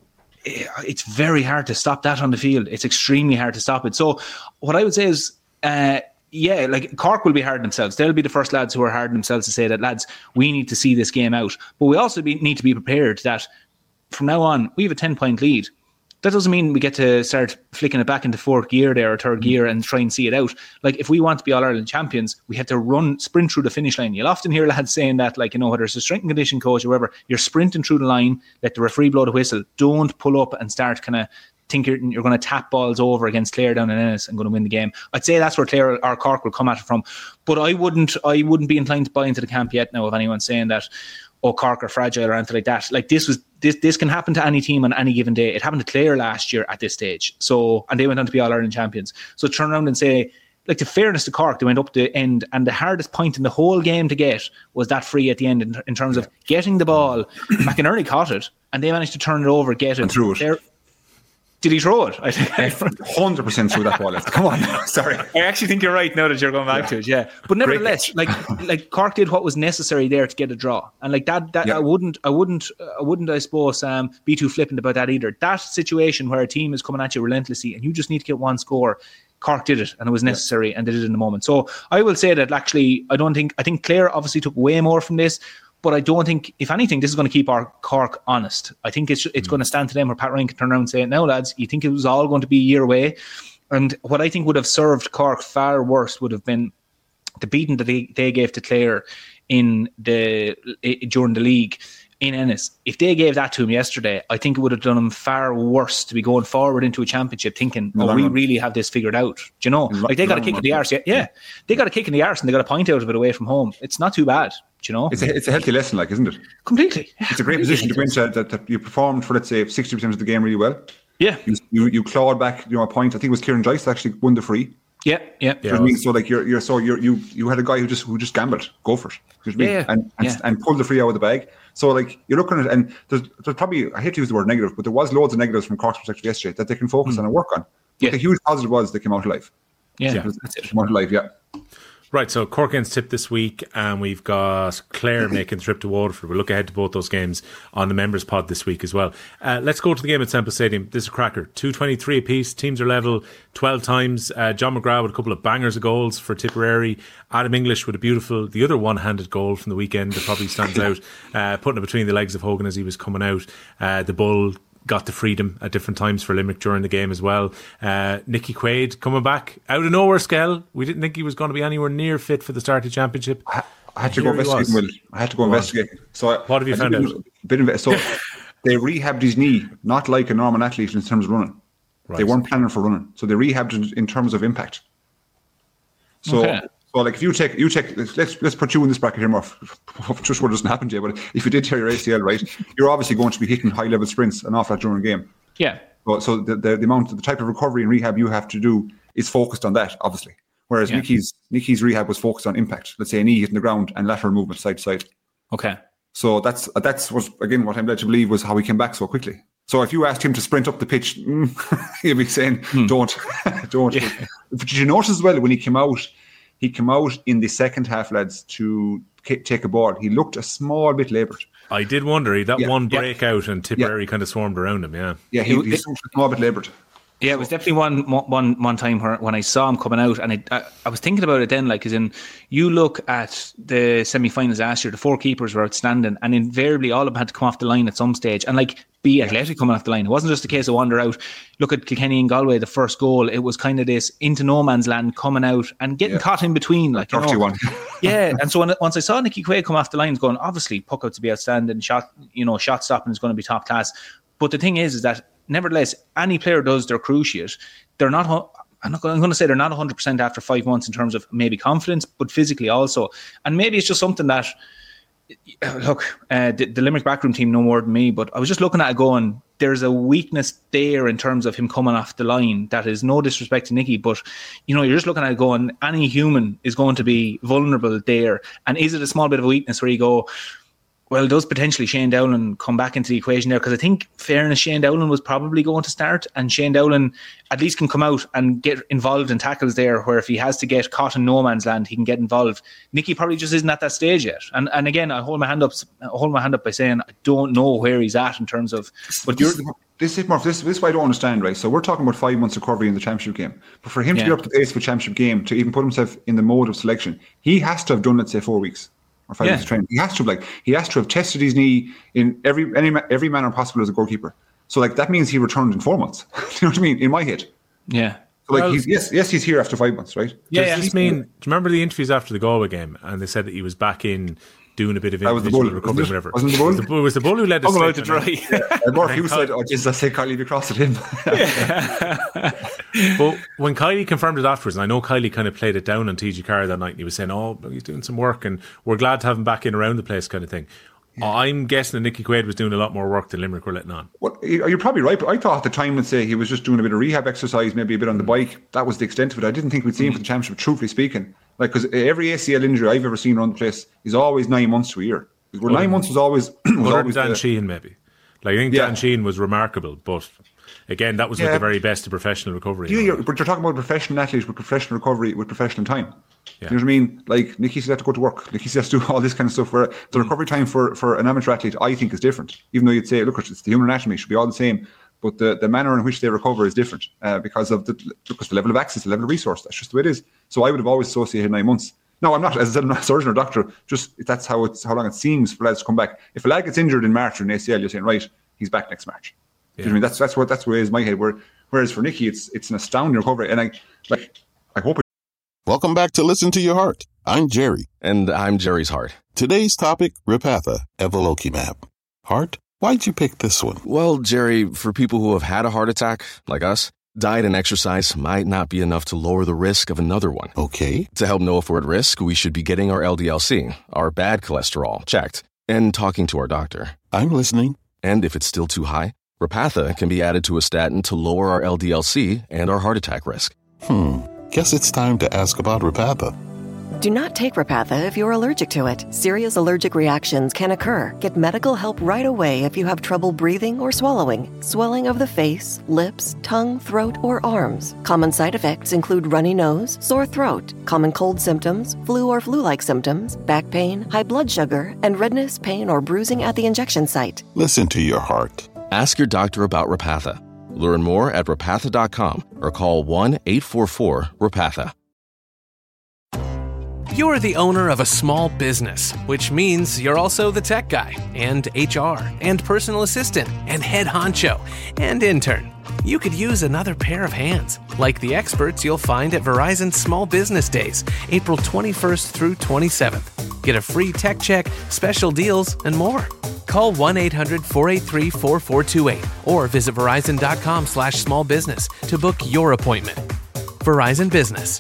it's very hard to stop that on the field. It's extremely hard to stop it. So what I would say is, uh, yeah, like Cork will be hard themselves. They'll be the first lads who are hard themselves to say that, lads, we need to see this game out. But we also be, need to be prepared that from now on, we have a ten point lead. That doesn't mean we get to start flicking it back into fourth gear there or third mm-hmm. gear and try and see it out. Like, if we want to be All-Ireland champions, we have to run, sprint through the finish line. You'll often hear lads saying that, like, you know, whether it's a strength and condition coach or whatever, you're sprinting through the line, let the referee blow the whistle. Don't pull up and start kind of think you're, you're going to tap balls over against Clare down in Ennis and going to win the game. I'd say that's where Clare or Cork will come at it from. But I wouldn't, I wouldn't be inclined to buy into the camp yet now of anyone saying that, oh, Cork are fragile or anything like that. Like, this was this this can happen to any team on any given day. It happened to Clare last year at this stage. So, and they went on to be All-Ireland champions. So turn around and say, like, to fairness to Cork, they went up the end, and the hardest point in the whole game to get was that free at the end in, in terms of getting the ball. McInerney caught it, and they managed to turn it over, get it. And threw it. They're, Did he throw it? I think one hundred percent threw that ball. Come on, sorry. I actually think you're right now that you're going back yeah. to it. Yeah, but nevertheless, like like Cork did what was necessary there to get a draw, and like that, that yeah. I wouldn't, I wouldn't, I wouldn't, I suppose, um, be too flippant about that either. That situation where a team is coming at you relentlessly and you just need to get one score, Cork did it, and it was necessary, yeah. and they did it in the moment. So I will say that actually, I don't think, I think Clare obviously took way more from this. But I don't think, if anything, this is going to keep our Cork honest. I think it's it's mm. going to stand to them where Pat Ryan can turn around and say, now, lads, you think it was all going to be a year away? And what I think would have served Cork far worse would have been the beating that they, they gave to Clare in the during the league in Ennis, if they gave that to him yesterday, I think it would have done him far worse to be going forward into a championship thinking, oh, we run. really have this figured out. Do you know? Like they got a kick in the arse. Yeah, yeah, they got a kick in the arse and they got a point out of it away from home. It's not too bad. Do you know? It's a, it's a healthy lesson, like, isn't it? Completely. Yeah, it's a great position to go into that, that you performed for, let's say, sixty percent of the game really well. Yeah. You, you, you clawed back, you know, a point. I think it was Kieran Joyce that actually won the free. Yeah, yeah. You know what I mean? So like you're you're so you're you you had a guy who just who just gambled, go for it. You know what I mean? Yeah, and and, yeah. and pulled the free out of the bag. So like you're looking at, and there's, there's probably, I hate to use the word negative, but there was loads of negatives from Cork's perspective yesterday that they can focus mm. on and work on. But yeah. the huge positive was they came out alive. Yeah, yeah. that's it. Came out alive, yeah. Right, so Cork ends tip this week, and we've got Clare making the trip to Waterford. We'll look ahead to both those games on the members pod this week as well. Uh, let's go to the game at Semple Stadium. This is a cracker. two twenty-three apiece. Teams are level twelve times. Uh, John McGrath with a couple of bangers of goals for Tipperary. Adam English with a beautiful, the other one-handed goal from the weekend that probably stands out, uh, putting it between the legs of Hogan as he was coming out. Uh, the Bull got the freedom at different times for Limerick during the game as well. Uh, Nicky Quaid coming back out of nowhere, Skell. We didn't think he was going to be anywhere near fit for the start of the championship. I, I had to go investigate. Will. I had to go investigate. So I, what have you I found out? Bit of, so they rehabbed his knee, not like a normal athlete in terms of running. Right. They weren't planning for running, so they rehabbed it in terms of impact. So. Okay. So, like, if you take, you take, let's let's put you in this bracket here, Murph. Just what doesn't happen to you, but if you did tear your A C L, right, you're obviously going to be hitting high level sprints and off that during a game. Yeah. So, so the, the the amount, the type of recovery and rehab you have to do is focused on that, obviously. Whereas yeah. Nicky's Nicky's rehab was focused on impact. Let's say a knee hitting the ground and lateral movement side to side. Okay. So that's that's was again what I'm led to believe was how he came back so quickly. So if you asked him to sprint up the pitch, mm, he'd be saying, hmm. "Don't, don't." Yeah. But did you notice as well when he came out? He came out in the second half, lads, to take a ball. He looked a small bit laboured. I did wonder. That yeah, one breakout yeah. and Tipperary yeah. kind of swarmed around him, yeah. Yeah, he, he, he looked a small bit laboured. Yeah, it was definitely one one one time where, when I saw him coming out, and I, I, I was thinking about it then, like, as in, you look at the semi-finals last year, the four keepers were outstanding, and invariably all of them had to come off the line at some stage, and like, be athletic coming off the line. It wasn't just a case of wander out. Look at Kilkenny and Galway, the first goal, it was kind of this into no man's land coming out and getting yeah. caught in between. Like, you know. Yeah, and so when, once I saw Nicky Quaid come off the line, going, obviously, puck out to be outstanding, shot, you know, shot stopping is going to be top class. But the thing is, is that nevertheless, any player does their cruciate. They're not, I'm not going to say they're not one hundred percent after five months in terms of maybe confidence, but physically also. And maybe it's just something that, look, uh, the, the Limerick backroom team know more than me, but I was just looking at it going, there's a weakness there in terms of him coming off the line that is no disrespect to Nicky, but you know, you're just looking at it going, any human is going to be vulnerable there. And is it a small bit of a weakness where you go, well, does potentially Shane Dowling come back into the equation there? Because I think, fairness, Shane Dowling was probably going to start, and Shane Dowling at least can come out and get involved in tackles there, where if he has to get caught in no man's land, he can get involved. Nicky probably just isn't at that stage yet. And and again, I hold my hand up, I hold my hand up by saying I don't know where he's at in terms of. But this, you're, this is Murph, this, this is what I don't understand, right? So we're talking about five months recovery in the championship game, but for him yeah. to get up to pace for championship game, to even put himself in the mode of selection, he has to have done, let's say, four weeks. Or five yeah. weeks training. He has to have, like he has to have tested his knee in every any every manner possible as a goalkeeper. So like that means he returned in four months. you know what I mean? In my head. Yeah. So like well, he's yes yes he's here after five months, right? Yeah. Does yeah. this mean? Do you remember the interviews after the Galway game, and they said that he was back in doing a bit of individual recovery, was whatever. Wasn't the Bull? It was the, it was the Bull who led the out to dry. Yeah. And Mark, you said, "Oh Jesus, I say Kylie be crossed at him." But when Kylie confirmed it afterwards, and I know Kylie kind of played it down on T G Carr that night, and he was saying, "Oh, he's doing some work, and we're glad to have him back in around the place," kind of thing. Yeah. I'm guessing that Nicky Quaid was doing a lot more work than Limerick were letting on. Well, you're probably right, but I thought at the time, let's say he was just doing a bit of rehab exercise, maybe a bit on the bike. That was the extent of it. I didn't think we'd see him for the championship, truthfully speaking. Like, because every A C L injury I've ever seen around the place is always nine months to a year. Well, nine months was always was always Dan the, Sheehan, maybe. Like I think yeah. Dan Sheehan was remarkable, but again, that was yeah. with the very best of professional recovery. Yeah, you're, but you're talking about professional athletes with professional recovery with professional time. Yeah. You know what I mean? Like Nicky still has to go to work. Nicky still has to do all this kind of stuff. Where the mm. recovery time for, for an amateur athlete, I think, is different. Even though you'd say, look, it's the human anatomy, it should be all the same. But the, the manner in which they recover is different uh, because of the because the level of access, the level of resource. That's just the way it is. So I would have always associated nine months. No, I'm not. As I said, I'm not a surgeon or doctor. Just that's how it's how long it seems for lads to come back. If a lad gets injured in March or an A C L, you're saying, right, he's back next March. Yeah. You know what I mean? That's that's what that's where is my head. Where whereas for Nicky, it's it's an astounding recovery, and I like I hope Welcome back to Listen to Your Heart. I'm Jerry. And I'm Jerry's heart. Today's topic, Repatha, evolocumab. Heart, why'd you pick this one? Well, Jerry, for people who have had a heart attack, like us, diet and exercise might not be enough to lower the risk of another one. Okay. To help know if we're at risk, we should be getting our L D L C, our bad cholesterol, checked, and talking to our doctor. I'm listening. And if it's still too high, Repatha can be added to a statin to lower our L D L C and our heart attack risk. Hmm. Guess it's time to ask about Repatha. Do not take Repatha if you're allergic to it. Serious allergic reactions can occur. Get medical help right away if you have trouble breathing or swallowing, swelling of the face, lips, tongue, throat, or arms. Common side effects include runny nose, sore throat, common cold symptoms, flu or flu-like symptoms, back pain, high blood sugar, and redness, pain, or bruising at the injection site. Listen to your heart. Ask your doctor about Repatha. Learn more at repatha dot com or call one eight four four repatha. You're the owner of a small business, which means you're also the tech guy, and H R, and personal assistant, and head honcho, and intern. You could use another pair of hands, like the experts you'll find at Verizon Small Business Days, April twenty-first through twenty-seventh. Get a free tech check, special deals, and more. Call one eight hundred four eight three four four two eight or visit verizon.com slash small business to book your appointment. Verizon Business.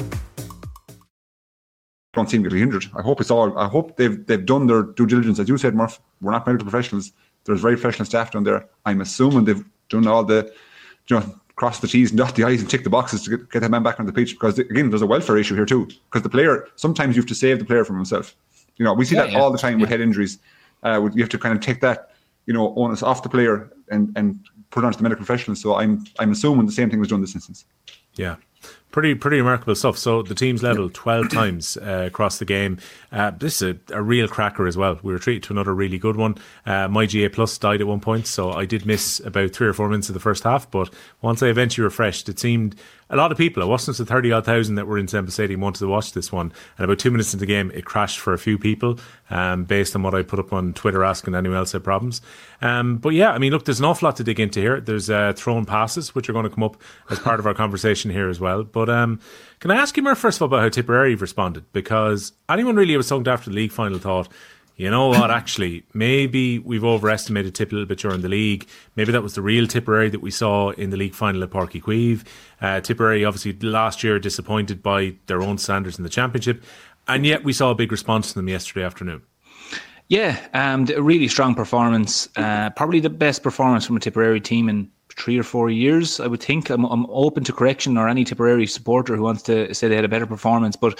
Don't seem to get injured. I hope it's all. I hope they've they've done their due diligence. As you said, Murph, we're not medical professionals. There's very professional staff down there. I'm assuming they've done all the, you know, cross the T's and dot the I's and tick the boxes to get, get that man back on the pitch. Because again, there's a welfare issue here too. Because the player, sometimes you have to save the player from himself. You know, we see yeah, that yeah. all the time yeah. with head injuries. Uh, you have to kind of take that, you know, onus off the player and, and put it onto the medical professionals. So I'm I'm assuming the same thing was done in this instance. Yeah. Pretty pretty remarkable stuff. So the team's leveled twelve times uh, across the game. Uh, this is a, a real cracker as well. We were treated to another really good one. Uh, my G A Plus died at one point, so I did miss about three or four minutes of the first half. But once I eventually refreshed, it seemed a lot of people, it wasn't the thirty odd thousand that were in Semple Stadium wanted to watch this one. And about two minutes into the game, it crashed for a few people, um, based on what I put up on Twitter asking anyone else had problems. Um, but yeah, I mean, look, there's an awful lot to dig into here. There's uh, thrown passes, which are going to come up as part of our conversation here as well. But um, can I ask you, Murph, first of all, about how Tipperary responded? Because anyone really who was sucked after the league final thought, you know what, actually, maybe we've overestimated Tip a little bit during the league. Maybe that was the real Tipperary that we saw in the league final at Páirc Uí Chaoimh. Uh, Tipperary, obviously, last year disappointed by their own standards in the championship. And yet we saw a big response to them yesterday afternoon. Yeah, um, a really strong performance. Uh, probably the best performance from a Tipperary team in three or four years, I would think. I'm, I'm open to correction, or any Tipperary supporter who wants to say they had a better performance. But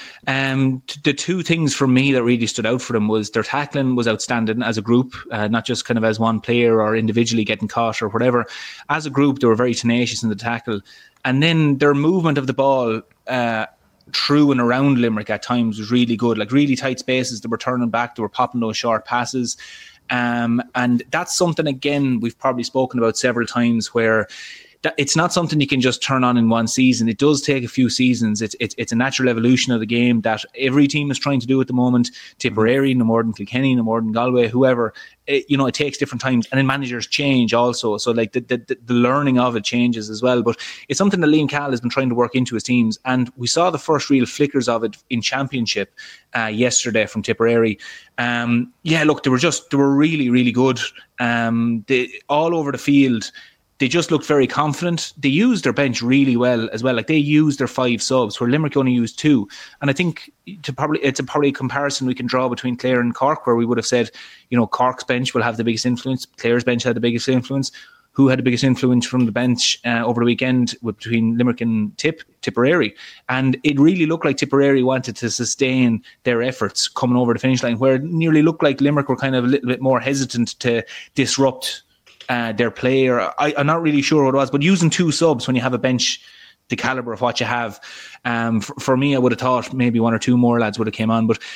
um, t- the two things for me that really stood out for them was their tackling was outstanding as a group, uh, not just kind of as one player or individually getting caught or whatever. As a group, they were very tenacious in the tackle. And then their movement of the ball uh, through and around Limerick at times was really good, like really tight spaces. They were turning back, they were popping those short passes. Um, and that's something, again, we've probably spoken about several times, where that it's not something you can just turn on in one season. It does take a few seasons. It's it's, it's a natural evolution of the game that every team is trying to do at the moment. Tipperary, no more than Kilkenny, no more than Galway, whoever. It, you know, it takes different times, and then managers change also. So like the, the the learning of it changes as well. But it's something that Liam Cahill has been trying to work into his teams, and we saw the first real flickers of it in Championship uh, yesterday from Tipperary. Um, yeah, look, they were just they were really really good. Um, they all over the field. They just looked very confident. They used their bench really well as well. Like they used their five subs, where Limerick only used two. And I think to probably it's a probably a comparison we can draw between Clare and Cork, where we would have said, you know, Cork's bench will have the biggest influence. Clare's bench had the biggest influence. Who had the biggest influence from the bench uh, over the weekend with, between Limerick and Tip, Tipperary? And it really looked like Tipperary wanted to sustain their efforts coming over the finish line, where it nearly looked like Limerick were kind of a little bit more hesitant to disrupt Uh, their play, or I, I'm not really sure what it was, but using two subs when you have a bench the caliber of what you have, um, for, for me, I would have thought maybe one or two more lads would have came on. But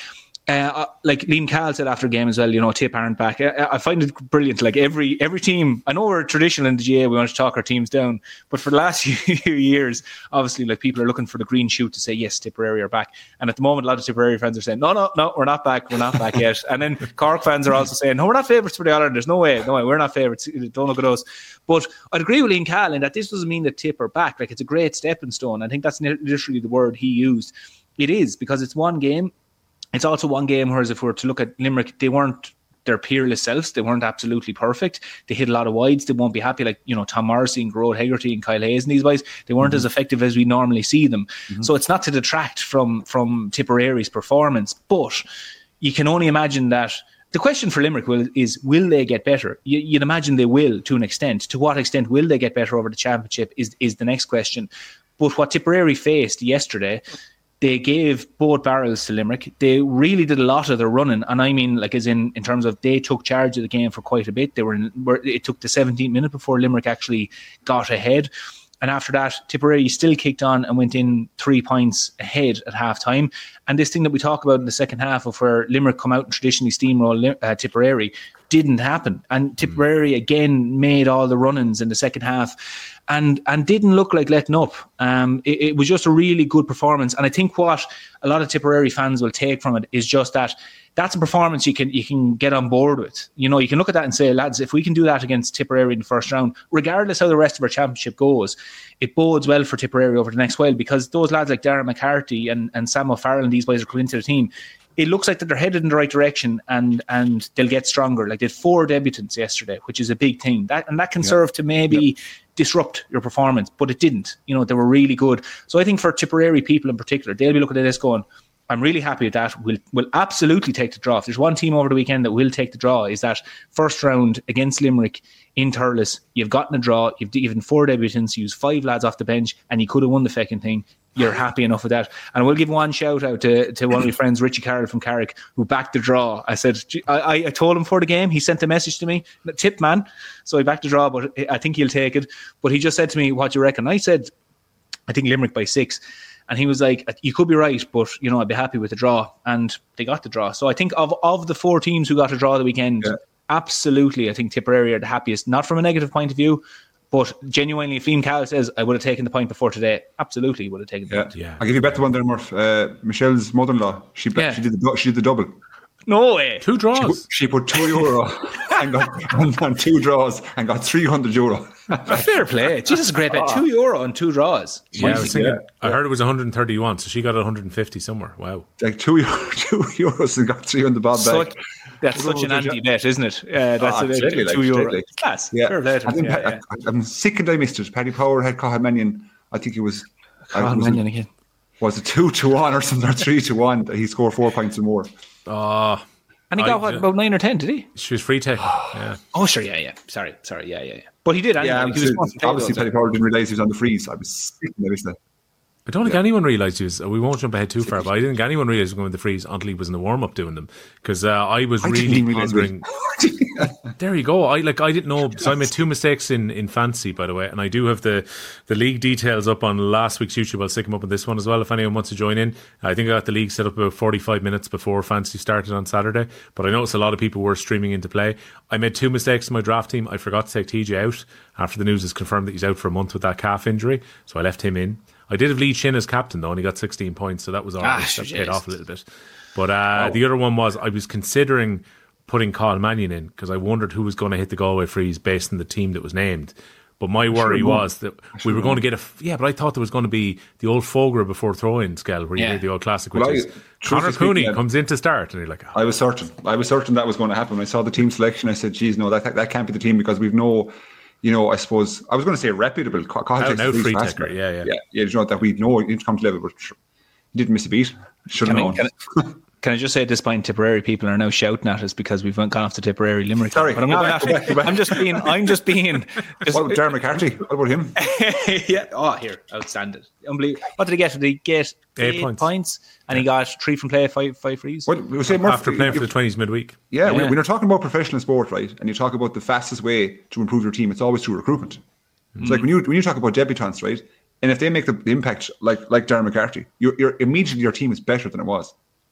Uh, like Liam Cahill said after the game as well, you know, Tip aren't back. I, I find it brilliant. Like every every team, I know we're traditional in the G A, we want to talk our teams down, but for the last few years, obviously, like people are looking for the green shoot to say, yes, Tipperary are back. And at the moment, a lot of Tipperary fans are saying, no, no, no, we're not back, we're not back yet. And then Cork fans are also saying, no, we're not favourites for the All-Ireland. There's no way, no way, we're not favourites. Don't look at us. But I'd agree with Liam Cahill in that this doesn't mean that Tip are back. Like, it's a great stepping stone. I think that's literally the word he used. It is, because it's one game. It's also one game, whereas if we were to look at Limerick, they weren't their peerless selves. They weren't absolutely perfect. They hit a lot of wides. They won't be happy, like, you know, Tom Morrissey and Gerard Hegarty and Kyle Hayes and these guys. They weren't mm-hmm. as effective as we normally see them. Mm-hmm. So it's not to detract from, from Tipperary's performance, but you can only imagine that the question for Limerick will, is, will they get better? You, you'd imagine they will, to an extent. To what extent will they get better over the championship is, is the next question. But what Tipperary faced yesterday, they gave both barrels to Limerick. They really did a lot of their running, and I mean, like, as in in terms of they took charge of the game for quite a bit. They were, in, were it took the seventeenth minute before Limerick actually got ahead, and after that, Tipperary still kicked on and went in three points ahead at half time. And this thing that we talk about in the second half of where Limerick come out and traditionally steamroll uh, Tipperary didn't happen, and Tipperary again made all the run-ins in the second half. And and didn't look like letting up. Um, it, it was just a really good performance. And I think what a lot of Tipperary fans will take from it is just that that's a performance you can you can get on board with. You know, you can look at that and say, lads, if we can do that against Tipperary in the first round, regardless how the rest of our championship goes, it bodes well for Tipperary over the next while, because those lads like Darren McCarthy and, and Sam O'Farrell and these guys are coming into the team. It looks like that they're headed in the right direction, and and they'll get stronger. Like, they had four debutants yesterday, which is a big thing. That and that can yeah. serve to maybe yeah. disrupt your performance, but it didn't. You know, they were really good. So I think for Tipperary people in particular, they'll be looking at this going, I'm really happy with that. We'll, we'll absolutely take the draw. If there's one team over the weekend that will take the draw, is that first round against Limerick in Thurles. You've gotten a draw. You've given four debutants. You used five lads off the bench, and you could have won the fucking thing. You're happy enough with that. And we'll give one shout out to, to one of my friends, Richie Carroll from Carrick, who backed the draw. I said, I, I told him for the game. He sent a message to me, tip man. So he backed the draw, but I think he'll take it. But he just said to me, what do you reckon? I said, I think Limerick by six. And he was like, you could be right, but, you know, I'd be happy with the draw. And they got the draw. So I think of, of the four teams who got a draw the weekend, yeah. absolutely, I think Tipperary are the happiest. Not from a negative point of view, but genuinely, if Liam Cahill says, I would have taken the point before today, absolutely would have taken the yeah. point. Yeah. I'll give you a better one there, Murph. Uh, Michelle's mother-in-law, she, yeah. she, did the, she did the double. No way. Two draws. She, she put two euro and got and, and two draws and got three hundred euro. Fair play. Jesus, a great bet. Two euro and two draws. Yeah, I, was thinking, yeah. I heard it was one hundred thirty-one, so she got one hundred fifty somewhere. Wow. Like two, euro, two euros and got three hundred bob back. That's such an anti-bet, isn't it? Uh, that's oh, a, exactly, two like, euro. Class. Yeah. Fair play. I think yeah, I, yeah. I, I'm sick and I missed it. Paddy Power had Cathal Mannion. I think it was. Cathal Mannion again. Was it two to one or something, or three to one? He scored four points or more. Oh. And he got I, what, about nine or ten, did he? She was free take. Yeah. Oh, sure, yeah, yeah. Sorry, sorry, yeah, yeah, yeah. But he did. Anyway. Yeah, like, he was obviously, Paddy Power didn't realise he was on the freeze. I was sick and I missed it. I don't think yeah. anyone realised he was. We won't jump ahead too far, but I didn't think anyone realised he was going to the freeze until he was in the warm up doing them. Because uh, I was I really pondering. There you go. I like. I didn't know. So I made two mistakes in, in fantasy, by the way, and I do have the, the league details up on last week's YouTube. I'll stick them up on this one as well if anyone wants to join in. I think I got the league set up about forty-five minutes before fantasy started on Saturday, but I noticed a lot of people were streaming into play. I made two mistakes in my draft team. I forgot to take T J out after the news is confirmed that he's out for a month with that calf injury, so I left him in. I did have Lee Chin as captain though, and he got sixteen points, so that was all right. Ah, that paid off a little bit. But uh, oh. the other one was I was considering putting Cathal Mannion in because I wondered who was going to hit the Galway freeze based on the team that was named. But my worry sure was that we were going to get a yeah, but I thought there was going to be the old Fogra before throw-in scale where you yeah. hear the old classic, which well, is Conor Cooney speaking, comes in to start, and you're like, oh. I was certain, I was certain that was going to happen. When I saw the team selection, I said, "Geez, no, that that can't be the team because we've no." You know, I suppose I was going to say reputable. Out, out free taker, yeah, yeah, yeah, yeah. You know that we know intercompany level, but he didn't miss a beat. Should have known. Can I, can I just say at this point, Tipperary people are now shouting at us because we've gone off to Tipperary Limerick. Sorry, but I'm not back, laughing. I'm just being. I'm just being. Just, what about Darren McCarthy? What about him? yeah. Oh, here, outstanding, unbelievable. What did he get? Did he get eight, eight points. points? And he got three from play, five five frees. Well, we say Murphy, after playing for the twenties midweek. Yeah, yeah. When you're talking about professional sport, right, and you talk about the fastest way to improve your team, it's always through recruitment. Mm. So like when you when you talk about debutants, right, and if they make the, the impact like like Darren McCarthy, you're, you're immediately your team is better than it was.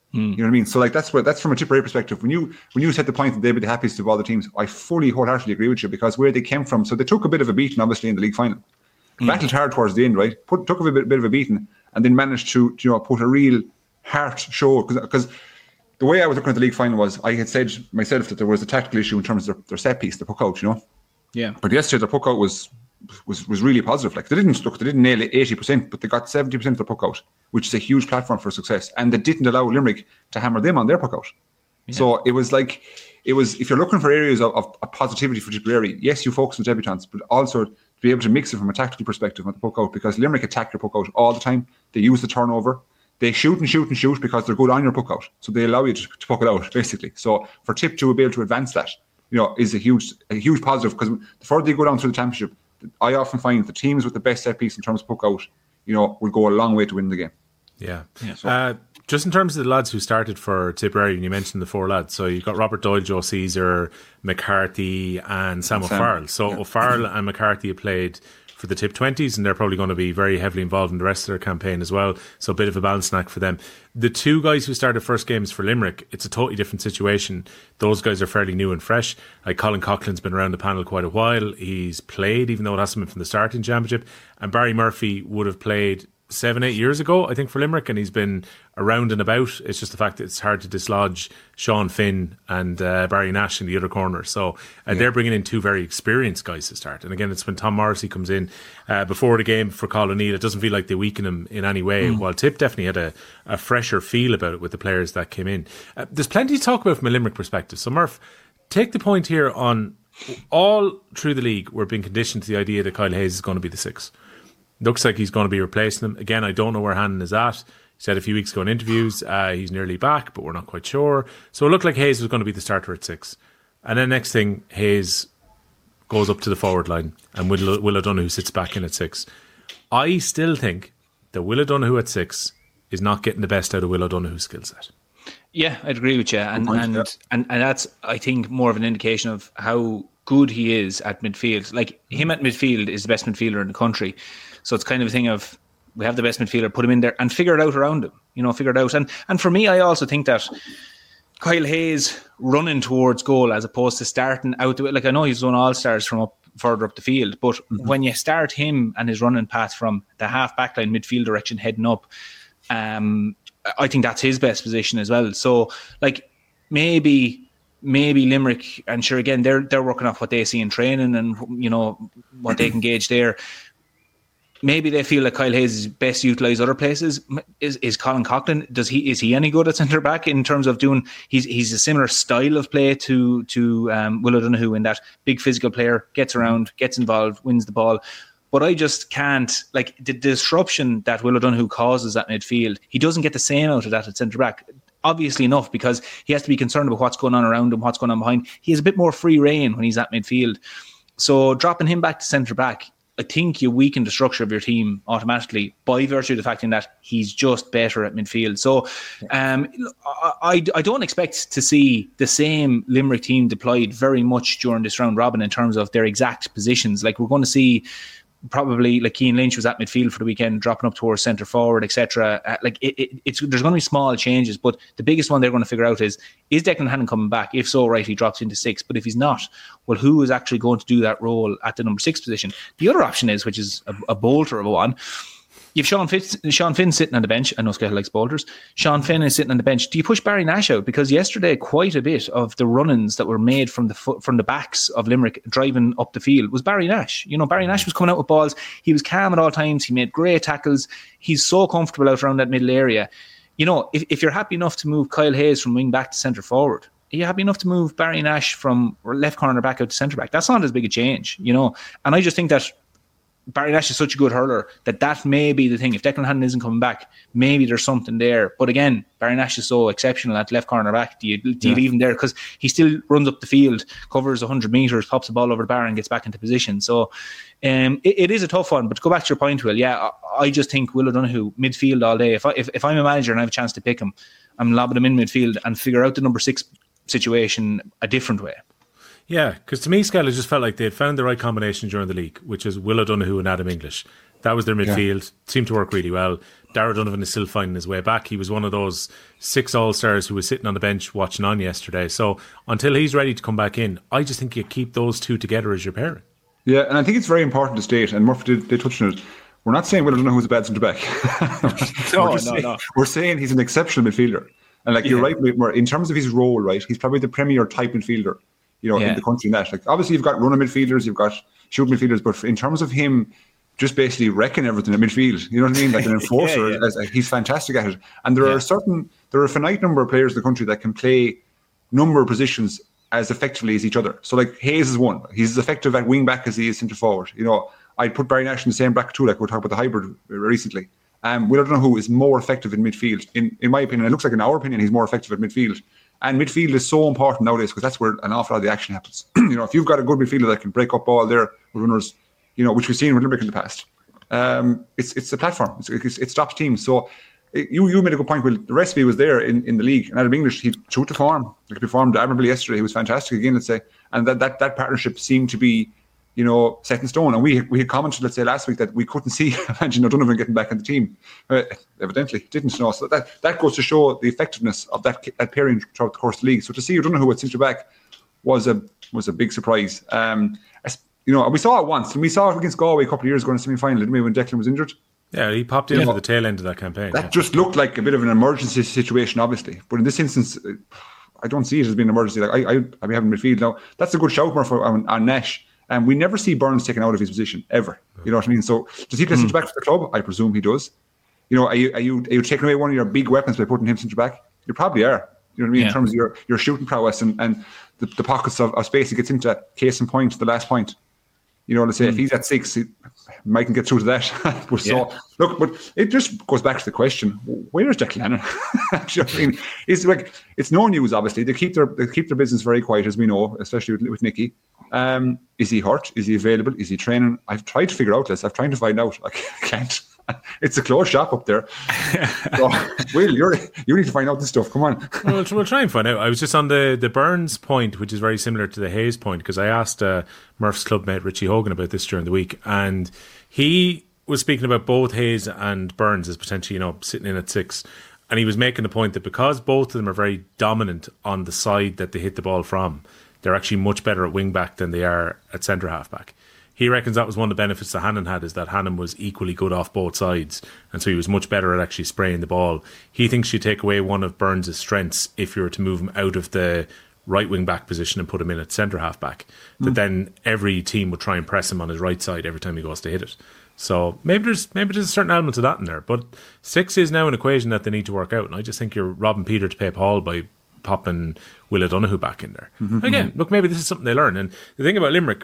Mm. You know what I mean? So like that's what that's from a Tipperary perspective. When you when you set the point that they'd be the happiest of all the teams, I fully wholeheartedly agree with you, because where they came from, so they took a bit of a beating obviously in the league final. Mm. Battled hard towards the end, right? Put, took a bit, bit of a beating and then managed to, you know, put a real heart show, because the way I was looking at the league final was I had said myself that there was a tactical issue in terms of their, their set piece, the puck out, you know. Yeah. But yesterday their puck out was was was really positive. Like they didn't look, they didn't nail it eighty percent, but they got seventy percent of the puck out, which is a huge platform for success. And they didn't allow Limerick to hammer them on their puck out. Yeah. So it was like, it was, if you're looking for areas of, of, of positivity for Tipperary, yes, you focus on debutants, but also to be able to mix it from a tactical perspective on the puck out, because Limerick attack your puck out all the time. They use the turnover. They shoot and shoot and shoot because they're good on your puck out. So they allow you to, to puck it out, basically. So for Tip to be able to advance that, you know, is a huge, a huge positive, because the further you go down through the championship, I often find the teams with the best set piece in terms of puck out, you know, will go a long way to win the game. Yeah. yeah so. uh, just in terms of the lads who started for Tipperary, and you mentioned the four lads. So you've got Robert Doyle, Joe Caesar, McCarthy, and Sam, Sam. O'Farrell. So yeah. O'Farrell and McCarthy have played for the Tip twenties, and they're probably going to be very heavily involved in the rest of their campaign as well. So a bit of a balance snack for them. The two guys who started first games for Limerick, it's a totally different situation. Those guys are fairly new and fresh. Like Colin Coughlin's been around the panel quite a while. He's played, even though it hasn't been from the starting championship. And Barry Murphy would have played seven, eight years ago, I think, for Limerick, and he's been around and about. It's just the fact that it's hard to dislodge Sean Finn and uh, Barry Nash in the other corner. So uh, yeah. they're bringing in two very experienced guys to start. And again, it's when Tom Morrissey comes in uh, before the game for Colin O'Neill, it doesn't feel like they weaken him in any way. Mm. While Tip definitely had a, a fresher feel about it with the players that came in. Uh, there's plenty to talk about from a Limerick perspective. So Murph, take the point here on all through the league, we're being conditioned to the idea that Kyle Hayes is going to be the six. Looks like he's going to be replacing him. Again, I don't know where Hannon is at. He said a few weeks ago in interviews uh, he's nearly back, but we're not quite sure. So it looked like Hayes was going to be the starter at six. And then next thing, Hayes goes up to the forward line and Will, Will O'Donoghue sits back in at six. I still think that Will O'Donoghue at six is not getting the best out of Will O'Donoghue's skill set. Yeah, I'd agree with you. And, and, and, and that's, I think, more of an indication of how good he is at midfield. Like, him at midfield is the best midfielder in the country. So it's kind of a thing of, we have the best midfielder, put him in there and figure it out around him, you know, figure it out. And and for me, I also think that Kyle Hayes running towards goal as opposed to starting out the way, like I know he's done all-stars from up further up the field, but mm-hmm. when you start him and his running path from the half back line midfield direction heading up, um, I think that's his best position as well. So like maybe maybe Limerick, and sure again, they're they're working off what they see in training and, you know, what they can gauge there. Maybe they feel like Kyle Hayes is best utilised other places. Is is Colin Coughlin? Does he is he any good at centre back in terms of doing? He's he's a similar style of play to to um, Will O'Donoghue, in that big physical player, gets around, gets involved, wins the ball. But I just can't, like, the disruption that Will O'Donoghue causes at midfield, he doesn't get the same out of that at centre back. Obviously enough, because he has to be concerned about what's going on around him, what's going on behind. He has a bit more free rein when he's at midfield. So dropping him back to centre back, I think you weaken the structure of your team automatically by virtue of the fact in that he's just better at midfield. So um, I, I don't expect to see the same Limerick team deployed very much during this round robin in terms of their exact positions. Like, we're going to see probably, like, Cian Lynch was at midfield for the weekend, dropping up towards centre forward, et cetera. Uh, like it, it, it's there's going to be small changes, but the biggest one they're going to figure out is is Declan Hannon coming back? If so, right, he drops into six. But if he's not, well, who is actually going to do that role at the number six position? The other option is, which is a, a bolter of a one. You've Sean Finn, Sean Finn sitting on the bench. I know Skehill likes boulders. Sean Finn is sitting on the bench. Do you push Barry Nash out? Because yesterday, quite a bit of the run-ins that were made from the foot, from the backs of Limerick driving up the field was Barry Nash. You know, Barry Nash was coming out with balls. He was calm at all times. He made great tackles. He's so comfortable out around that middle area. You know, if, if you're happy enough to move Kyle Hayes from wing back to centre forward, are you happy enough to move Barry Nash from left corner back out to centre back? That's not as big a change, you know. And I just think that Barry Nash is such a good hurler that that may be the thing. If Declan Hannon isn't coming back, maybe there's something there. But again, Barry Nash is so exceptional at left corner back. Do you, do you yeah. leave him there? Because he still runs up the field, covers one hundred metres, pops the ball over the bar and gets back into position. So um, it, it is a tough one. But to go back to your point, Will, yeah, I, I just think Will O'Donoghue, midfield all day. If, I, if, if I'm a manager and I have a chance to pick him, I'm lobbing him in midfield and figure out the number six situation a different way. Yeah, because to me, Skehill just felt like they had found the right combination during the league, which is Will O'Donoghue and Adam English. That was their midfield. Yeah. Seemed to work really well. Darragh Donovan is still finding his way back. He was one of those six All-Stars who was sitting on the bench watching on yesterday. So until he's ready to come back in, I just think you keep those two together as your pairing. Yeah, and I think it's very important to state, and Murphy did, did touch on it, we're not saying Will O'Donoghue is a bad centre-back. no, we're, no, saying, no. we're saying he's an exceptional midfielder. And like yeah. you're right, in terms of his role, right, he's probably the premier type midfielder, you know, yeah. in the country. In that, like, obviously, you've got runner midfielders, you've got shoot midfielders, but in terms of him just basically wrecking everything at midfield, you know what I mean? Like an enforcer, yeah, yeah. As, as, he's fantastic at it. And there yeah. are certain, there are a finite number of players in the country that can play number of positions as effectively as each other. So like Hayes is one. He's as effective at wing back as he is centre forward. You know, I'd put Barry Nash in the same bracket too, like we were talking about the hybrid recently. Um, Will O'Donoghue is more effective in midfield. In in my opinion, it looks like in our opinion, he's more effective at midfield. And midfield is so important nowadays because that's where an awful lot of the action happens. You know, if you've got a good midfielder that can break up ball there with runners, you know, which we've seen with Limerick in the past, um, it's it's the platform. It's, it's, it stops teams. So it, you you made a good point. Will, the recipe was there in, in the league. And Adam English, he true to form. Like he performed admirably yesterday. He was fantastic again, let's say. And that that, that partnership seemed to be, you know, set in stone. And we we had commented, let's say, last week that we couldn't see Angie O'Donovan getting back in the team. Uh, evidently, didn't know. So that, that goes to show the effectiveness of that, that pairing throughout the course of the league. So to see O'Donoghue at centre back was a was a big surprise. Um, as, you know, we saw it once, and we saw it against Galway a couple of years ago in the semi-final, didn't we, when Declan was injured? Yeah, he popped in for the tail end of that campaign. That yeah. just looked like a bit of an emergency situation, obviously. But in this instance, I don't see it as being an emergency. Like I, I, I be having midfield now. That's a good shout for on, on Nash. And we never see Burns taken out of his position ever. You know what I mean? So does he play mm. centre back for the club? I presume he does. You know, are you are you are you taking away one of your big weapons by putting him centre back? You probably are. You know what I mean? Yeah. In terms of your, your shooting prowess and, and the, the pockets of, of space he gets into. Case in point, the last point. You know, let's say mm. if he's at six, he might can get through to that. but yeah. So look, but it just goes back to the question: where is Jack Lennon? You know what I mean? It's like it's no news. Obviously, they keep their they keep their business very quiet, as we know, especially with, with Nicky. Um, is he hurt? Is he available? Is he training? I've tried to figure out this. I've tried to find out. I can't. It's a closed shop up there. So, Will, you're you need to find out this stuff. Come on. Well, we'll try and find out. I was just on the, the Burns point, which is very similar to the Hayes point, because I asked uh, Murph's clubmate Richie Hogan about this during the week, and he was speaking about both Hayes and Burns as potentially, you know, sitting in at six. And he was making the point that because both of them are very dominant on the side that they hit the ball from, they're actually much better at wing back than they are at centre half back. He reckons that was one of the benefits that Hannon had, is that Hannon was equally good off both sides, and so he was much better at actually spraying the ball. He thinks you take away one of Burns' strengths if you were to move him out of the right wing back position and put him in at centre half back, mm. that then every team would try and press him on his right side every time he goes to hit it. So maybe there's maybe there's a certain element of that in there, but six is now an equation that they need to work out, and I just think you're robbing Peter to pay Paul by popping Will O'Donoghue back in there. Mm-hmm. Again, look, maybe this is something they learn. And the thing about Limerick,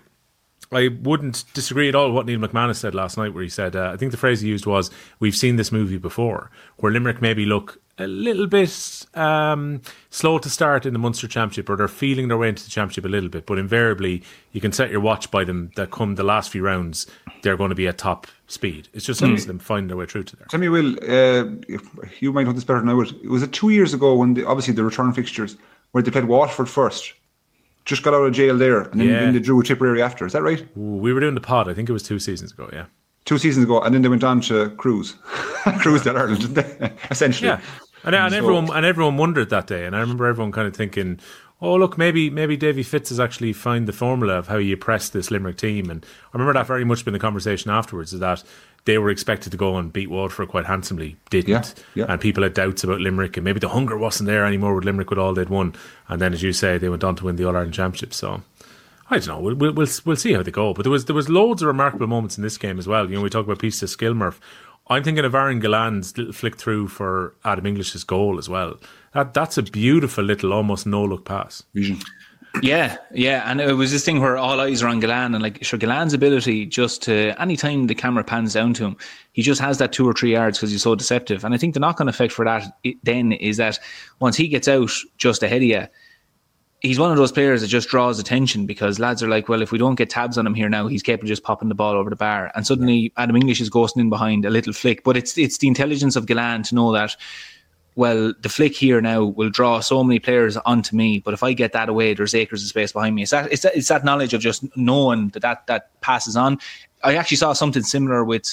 I wouldn't disagree at all with what Neil McManus said last night, where he said, uh, I think the phrase he used was, we've seen this movie before, where Limerick maybe look a little bit um, slow to start in the Munster Championship, or they're feeling their way into the Championship a little bit, but invariably you can set your watch by them that come the last few rounds, they're going to be at top speed. It's just mm. them finding their way through to there. Tell me, Will, uh, you might know this better than I would. Was it two years ago when, the, obviously, the return fixtures, where they played Waterford first, just got out of jail there, and then, yeah. then they drew a Tipperary after. Is that right? Ooh, we were doing the pod. I think it was two seasons ago, yeah. Two seasons ago, and then they went on to cruise. cruise that Ireland, didn't they? Essentially. Yeah. And, and, so, everyone, and everyone wondered that day, and I remember everyone kind of thinking, oh, look, maybe maybe Davy Fitz has actually found the formula of how you press this Limerick team. And I remember that very much been the conversation afterwards, is that they were expected to go and beat Waterford quite handsomely, didn't. Yeah, yeah. And people had doubts about Limerick, and maybe the hunger wasn't there anymore with Limerick with all they'd won. And then, as you say, they went on to win the All-Ireland Championship. So I don't know, we'll, we'll, we'll, we'll see how they go. But there was there was loads of remarkable moments in this game as well. You know, we talk about pieces of skill, Murph. I'm thinking of Aaron Gillan's little flick through for Adam English's goal as well. That That's a beautiful little, almost no-look pass. Vision. Yeah, yeah, and it was this thing where all eyes are on Gillan, and like, sure, Gillan's ability just to, anytime the camera pans down to him, he just has that two or three yards because he's so deceptive. And I think the knock-on effect for that it, then is that once he gets out just ahead of you, he's one of those players that just draws attention, because lads are like, well, if we don't get tabs on him here now, he's capable of just popping the ball over the bar. And suddenly Adam English is ghosting in behind a little flick. But it's it's the intelligence of Gillan to know that, well, the flick here now will draw so many players onto me, but if I get that away, there's acres of space behind me. It's that, it's that, it's that knowledge of just knowing that, that that passes on. I actually saw something similar with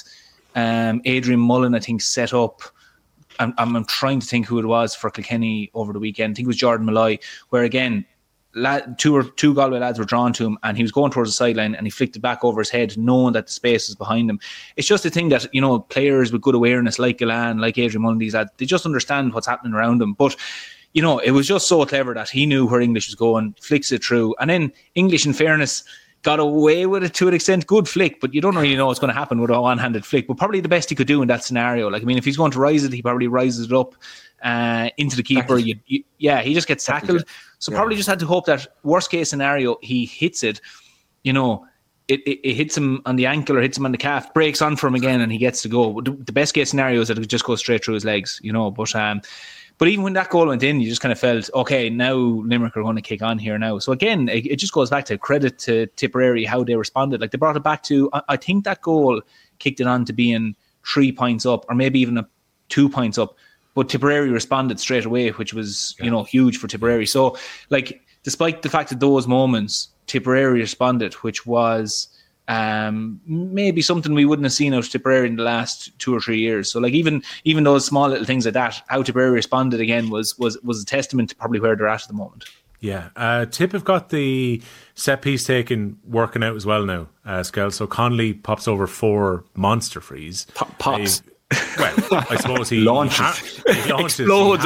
Um, Adrian Mullen, I think, set up. I'm, I'm trying to think who it was for Kilkenny over the weekend. I think it was Jordan Malloy, where again, lad, two or two Galway lads were drawn to him, and he was going towards the sideline, and he flicked it back over his head, knowing that the space was behind him. It's just a thing that, you know, players with good awareness, like Galan, like Adrian Mullen, these lads, they just understand what's happening around them. But you know, it was just so clever that he knew where English was going, flicks it through, and then English, in fairness, got away with it to an extent. Good flick, but you don't really know what's going to happen with a one-handed flick. But probably the best he could do in that scenario. Like, I mean, if he's going to rise it, he probably rises it up uh, into the keeper. You, you, yeah, he just gets tackled. So yeah. Probably just had to hope that worst case scenario, he hits it. You know, it, it, it hits him on the ankle or hits him on the calf, breaks on for him again, and he gets to go. The best case scenario is that it just goes straight through his legs. You know, but um, but even when that goal went in, you just kind of felt, okay, now Limerick are going to kick on here now. So again, it, it just goes back to credit to Tipperary, how they responded. Like, they brought it back to, I, I think that goal kicked it on to being three points up, or maybe even a two points up. But Tipperary responded straight away, which was, yeah. you know, huge for Tipperary. So, like, despite the fact that those moments, Tipperary responded, which was um, maybe something we wouldn't have seen out of Tipperary in the last two or three years. So, like, even even those small little things like that, how Tipperary responded again was was was a testament to probably where they're at at the moment. Yeah, uh, Tip have got the set piece taken working out as well now, uh, Skell. So Connolly pops over four monster frees. Pop, pops. Uh, well, I suppose he launches, he, ha- he launches, explodes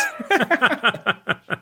over.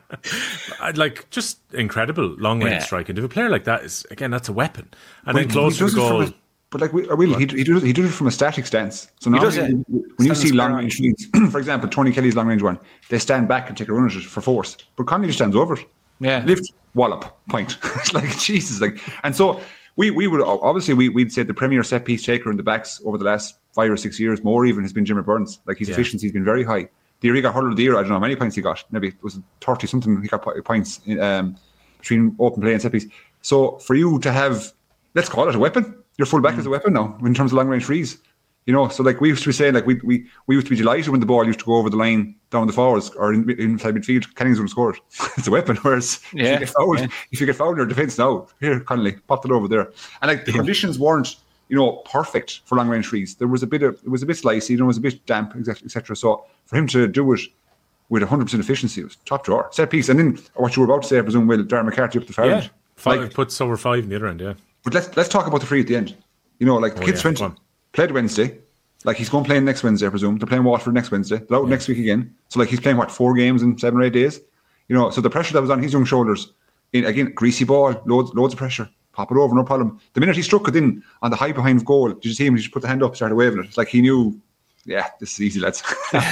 I'd like just incredible long range Yeah. striking. If a player like that is, again, that's a weapon. And Well, then close he to does the it from goal. a- But like, we, I will, he, he, does, he does it from a static stance. So now, does, when yeah. you Stand see square long on. range leads, for example, Tony Kelly's long range one, they stand back and take a run at it for force. But Connolly just stands over it. Yeah. Lift, wallop, point. It's like, Jesus. Like, and so we, we would, obviously, we, we'd say the premier set piece taker in the backs over the last five or six years, more even, has been Jimmy Burns. Like, his Yeah. efficiency has been very high. The year he got hurler of the year, I don't know how many points he got. Maybe it was thirty something he got po- points in, um, between open play and set piece. So for you to have, let's call it a weapon. Your full back Mm. is a weapon now in terms of long range frees. You know, so like we used to be saying, like we we we used to be delighted when the ball used to go over the line down the forwards or in, inside midfield. Kennings would score it. It's a weapon. Whereas Yeah, if you get fouled, yeah. if you get fouled in your defence now, here Connolly popped it over there. And like the conditions weren't, you know, perfect for long range frees. There was a bit of it was a bit slicey, it was a bit damp, et cetera. So for him to do it with one hundred percent efficiency, it was top drawer. Set piece, and then what you were about to say, I presume, Will, Darren McCarthy up the far Yeah, end. five, Like, puts over five in the other end, yeah. but let's let's talk about the free at the end. You know, like the Oh, kid yeah, Swinton go on. played Wednesday. Like, he's going to play next Wednesday, I presume. They're playing Waterford next Wednesday. They're out next week again. So like, he's playing what, four games in seven or eight days? You know, so the pressure that was on his young shoulders, in, again, greasy ball, loads loads of pressure. Pop it over, no problem. The minute he struck it in on the high behind goal, did you see him? He just put the hand up, started waving it. It's like he knew, yeah, this is easy, lads.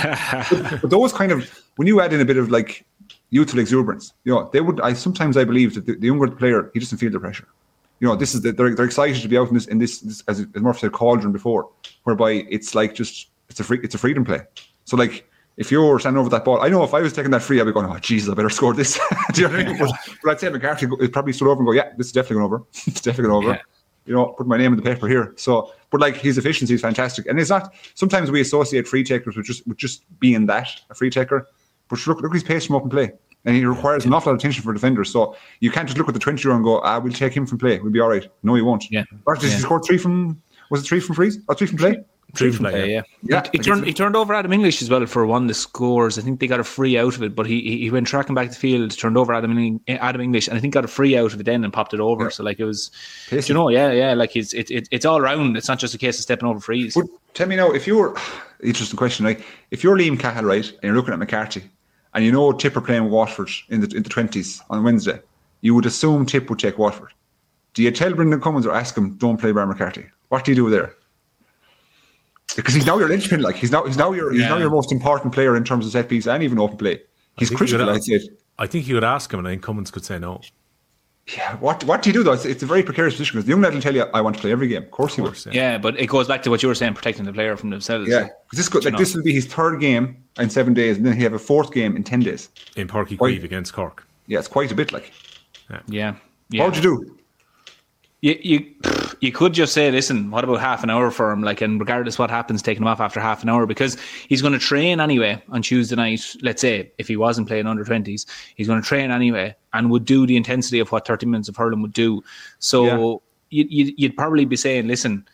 but, but those kind of, when you add in a bit of like youthful exuberance, you know, they would. I sometimes I believe that the, the younger the player, he doesn't feel the pressure. You know, this is the, they're they're excited to be out in this in this, this as, as Murphy said, cauldron before, whereby it's like just it's a free it's a freedom play. So like, if you're standing over that ball, I know if I was taking that free, I'd be going, oh Jesus, I better score this. Do you know what I mean? But, but I'd say McCarthy would probably stood over and go, yeah, this is definitely going over. It's definitely going over. Yeah. You know, put my name in the paper here. So, but like, his efficiency is fantastic, and it's not. Sometimes we associate free takers with just with just being that a free taker, but look look at his pace from open play. And he requires an awful lot of attention for defenders. So you can't just look at the twenty-year-old and go, ah, we'll take him from play. We'll be all right. No, he won't. Yeah. Or did Yeah. he score three from, was it three from freeze? Or three from play? Three from play, Yeah, yeah. yeah. Yeah. He, he turned he turned over Adam English as well for one of the scores. I think they got a free out of it, but he he he went tracking back the field, turned over Adam Eng- Adam English, and I think got a free out of it then and popped it over. Yeah. So like, it was, Pacey. you know, yeah, yeah, like it's it, it it's all round. It's not just a case of stepping over frees. But tell me now, if you're, interesting question, right? If you're Liam Cahill, right, and you're looking at McCarthy, and you know Tip are playing with Watford in the in the twenties on Wednesday, you would assume Tip would take Watford. Do you tell Brendan Cummins or ask him, don't play Brian McCarthy? What do you do there? Because he's now your linchpin, like he's now he's now your he's Yeah. now your most important player in terms of set piece and even open play. He's think you critical, could- I'd say. I think you could ask him, and I think Cummins could say no. Yeah, what what do you do though? It's, it's a very precarious position because the young lad will tell you, I want to play every game. Of course he will. course, yeah, but it goes back to what you were saying, protecting the player from themselves. Yeah, because this could, You like know. this will be his third game in seven days, and then he have a fourth game in ten days. In Parky Why- Queeve against Cork. Yeah, it's quite a bit. Like, yeah, yeah. what would you do? You, you you could just say, listen, what about half an hour for him? Like, and regardless what happens, taking him off after half an hour, because he's going to train anyway on Tuesday night. Let's say if he wasn't playing under twenties, he's going to train anyway and would do the intensity of what thirty minutes of hurling would do. So Yeah. you, you, you'd probably be saying, listen,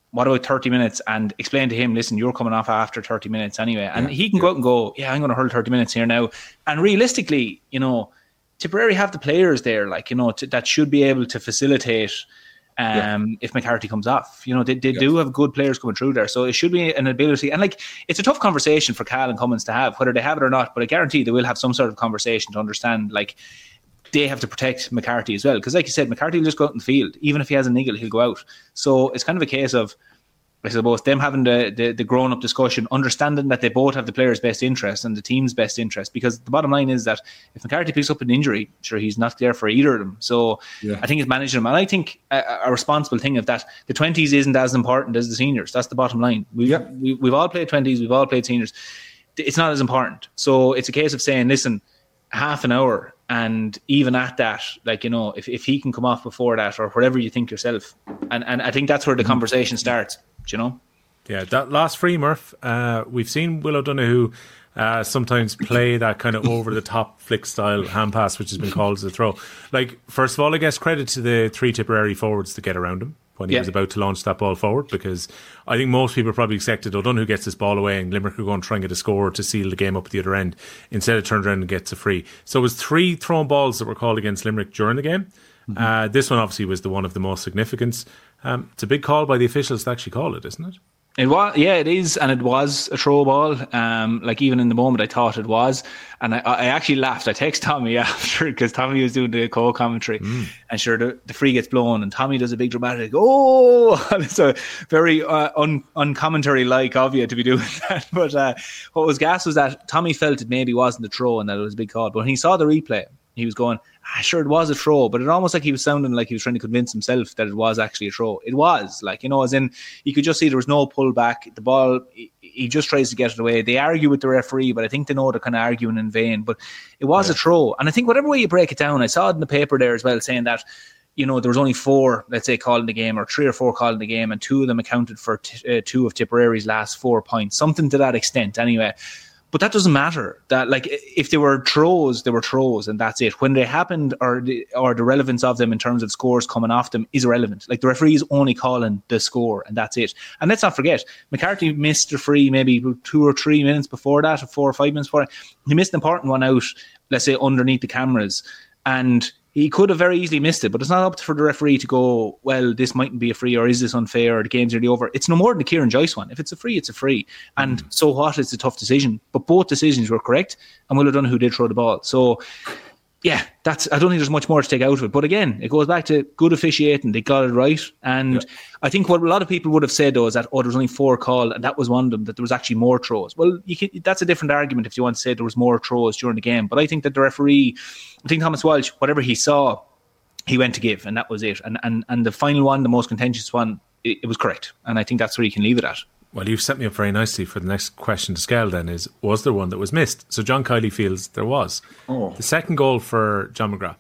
what about thirty minutes, and explain to him, listen, you're coming off after thirty minutes anyway. And yeah, he can yeah. go out and go, yeah, I'm going to hurl thirty minutes here now. And realistically, you know, Tipperary have the players there, like, you know, to, that should be able to facilitate um, yeah. if McCarthy comes off. You know, they, they yeah. do have good players coming through there. So it should be an ability. And, like, it's a tough conversation for Cal and Cummins to have, whether they have it or not. But I guarantee they will have some sort of conversation to understand, like, they have to protect McCarthy as well. Because, like you said, McCarthy will just go out in the field. Even if he has a niggle, he'll go out. So it's kind of a case of, I suppose, them having the, the, the grown-up discussion, understanding that they both have the player's best interest and the team's best interest. Because the bottom line is that if McCarthy picks up an injury, sure, he's not there for either of them. So yeah. I think it's managing them. And I think a, a responsible thing of that, the twenties isn't as important as the seniors. That's the bottom line. We've, yeah. we, we've all played twenties, we've all played seniors. It's not as important. So it's a case of saying, listen, half an hour, and even at that, like, you know, if, if he can come off before that or whatever you think yourself. And, and I think that's where the conversation starts. You know, yeah. That last free, Murph. Uh, we've seen Will O'Donoghue uh, sometimes play that kind of over the top flick style hand pass, which has been called as a throw. Like, first of all, I guess credit to the three Tipperary forwards to get around him when he yeah. was about to launch that ball forward, because I think most people probably expected O'Donoghue gets this ball away and Limerick are going to try and get a score to seal the game up at the other end. Instead, it turned around and gets a free. So it was three thrown balls that were called against Limerick during the game. Mm-hmm. Uh, this one obviously was the one of the most significance. Um, it's a big call by the officials to actually call it, isn't it? It was, yeah, it is, and it was a throw ball. Um, like, even in the moment, I thought it was, and I, I actually laughed. I texted Tommy after, because Tommy was doing the co-commentary, mm. and sure, the, the free gets blown, and Tommy does a big dramatic, oh, and it's a very uh, un uncommentary like of you to be doing that. But uh, what was gas was that Tommy felt it maybe wasn't a throw and that it was a big call. But when he saw the replay, he was going, ah, sure, it was a throw, but it almost like he was sounding like he was trying to convince himself that it was actually a throw. It was, like, you know, as in, you could just see there was no pull back. The ball, he, he just tries to get it away. They argue with the referee, but I think they know they're kind of arguing in vain. But it was yeah. a throw. And I think whatever way you break it down, I saw it in the paper there as well, saying that, you know, there was only four, let's say, called in the game, or three or four called in the game, and two of them accounted for t uh, two of Tipperary's last four points, something to that extent anyway. But that doesn't matter. That, like, if they were throws, they were throws, and that's it. When they happened, or the, or the relevance of them in terms of scores coming off them is irrelevant. Like, the referee is only calling the score, and that's it. And let's not forget, McCarthy missed a free maybe two or three minutes before that, or four or five minutes before that. He missed an important one out, let's say, underneath the cameras, and he could have very easily missed it. But it's not up for the referee to go, well, this mightn't be a free, or is this unfair, or the game's nearly over. It's no more than the Kieran Joyce one. If it's a free, it's a free. And mm. so what? It's a tough decision. But both decisions were correct, and Will O'Donoghue did throw the ball. So, yeah, that's. I don't think there's much more to take out of it. But again, it goes back to good officiating. They got it right. And yeah. I think what a lot of people would have said, though, is that, oh, there was only four called, and that was one of them, that there was actually more throws. Well, you can, that's a different argument if you want to say there was more throws during the game. But I think that the referee, I think Thomas Walsh, whatever he saw, he went to give, and that was it. And and and the final one, the most contentious one, it, it was correct. And I think that's where you can leave it at. Well, you've set me up very nicely for the next question to scale then, is, was there one that was missed? So John Kiely feels there was. Oh. The second goal for John McGrath.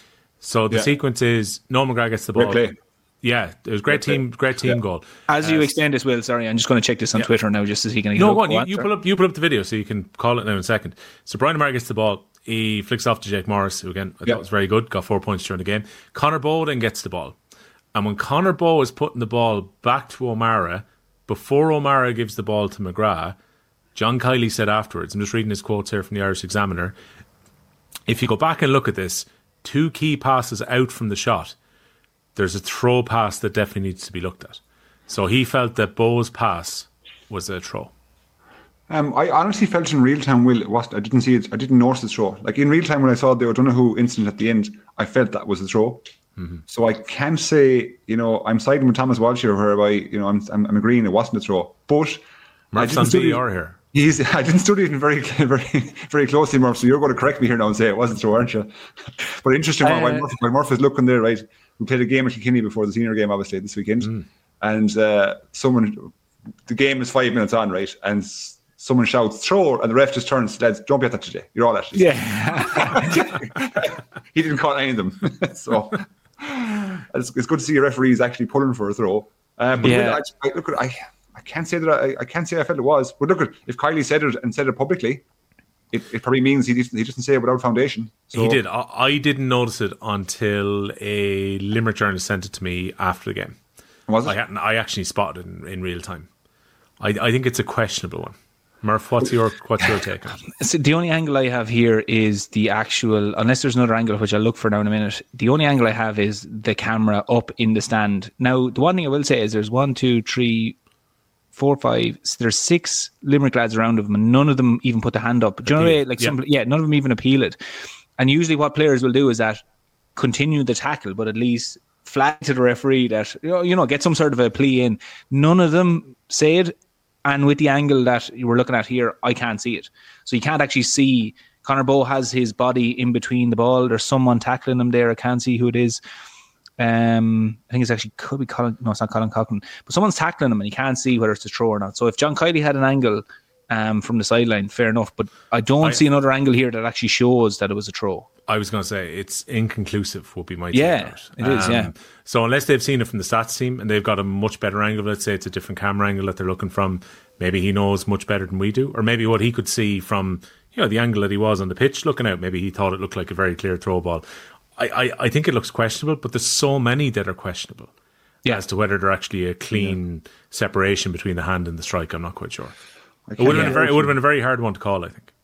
So the yeah. sequence is, Noel McGrath gets the ball. Great play. Yeah, it was great team, great team yeah. goal. As you uh, extend this, Will, sorry, I'm just going to check this on yeah. Twitter now, just as he can get No, up. go on, you, you, pull up, you pull up the video so you can call it now in a second. So Brian O'Mara gets the ball. He flicks off to Jake Morris, who again I yep. thought was very good, got four points during the game. Conor Bowe then gets the ball. And when Conor Bowe is putting the ball back to O'Mara, before O'Mara gives the ball to McGrath, John Kiely said afterwards, I'm just reading his quotes here from the Irish Examiner, if you go back and look at this, two key passes out from the shot, there's a throw pass that definitely needs to be looked at. So he felt that Bowe's pass was a throw. Um, I honestly felt in real time, Will, it wasn't. I didn't see it. I didn't notice the throw. Like, in real time, when I saw the O'Donoghue incident at the end, I felt that was a throw. Mm-hmm. So I can't say, you know, I'm siding with Thomas Walsh here, whereby, you know, I'm I'm, I'm agreeing it wasn't a throw. But I didn't study it here. He's, I didn't study it very, very, very closely, Murph. So you're going to correct me here now and say it wasn't a throw, aren't you? But interesting, uh, while, Murph, while Murph is looking there, right? We played a game at Kilkenny before the senior game, obviously, this weekend, mm. and uh, someone, the game is five minutes on, right, and someone shouts throw, and the ref just turns, lads, don't be at that today. You're all at it. Yeah. He didn't call any of them. So it's, it's good to see a referees actually pulling for a throw. Um, but yeah. I, I, look, I, I can't say that I, I can't say I felt it was. But look, if Kiely said it and said it publicly, it, it probably means he didn't, he doesn't say it without foundation. So, he did. I, I didn't notice it until a Limerick journalist sent it to me after the game. Was it? I hadn't. I actually spotted it in, in real time. I, I think it's a questionable one. Murph, what's your what's your take on it? So the only angle I have here is the actual, unless there's another angle which I'll look for now in a minute, the only angle I have is the camera up in the stand. Now, the one thing I will say is there's one, two, three, four, five, so there's six Limerick lads around them, and none of them even put the hand up. Do you know, like yeah. some, yeah, none of them even appeal it. And usually what players will do is that continue the tackle, but at least flag to the referee that, you know, you know, get some sort of a plea in. None of them say it. And with the angle that you were looking at here, I can't see it. So you can't actually see. Conor Bowe has his body in between the ball. There's someone tackling him there. I can't see who it is. Um, I think it's actually, could be Colin. No, it's not Colin Coughlin. But someone's tackling him and you can't see whether it's a throw or not. So if John Kiely had an angle um, from the sideline, fair enough. But I don't I, see another angle here that actually shows that it was a throw. I was going to say it's inconclusive would be my yeah, take. Yeah, it is, um, yeah. So unless they've seen it from the stats team and they've got a much better angle, let's say it's a different camera angle that they're looking from, maybe he knows much better than we do. Or maybe what he could see from, you know, the angle that he was on the pitch looking out, maybe he thought it looked like a very clear throw ball. I, I, I think it looks questionable, but there's so many that are questionable yeah. as to whether they're actually a clean yeah. separation between the hand and the strike. I'm not quite sure. It would have been a very, it would have been a very hard one to call, I think.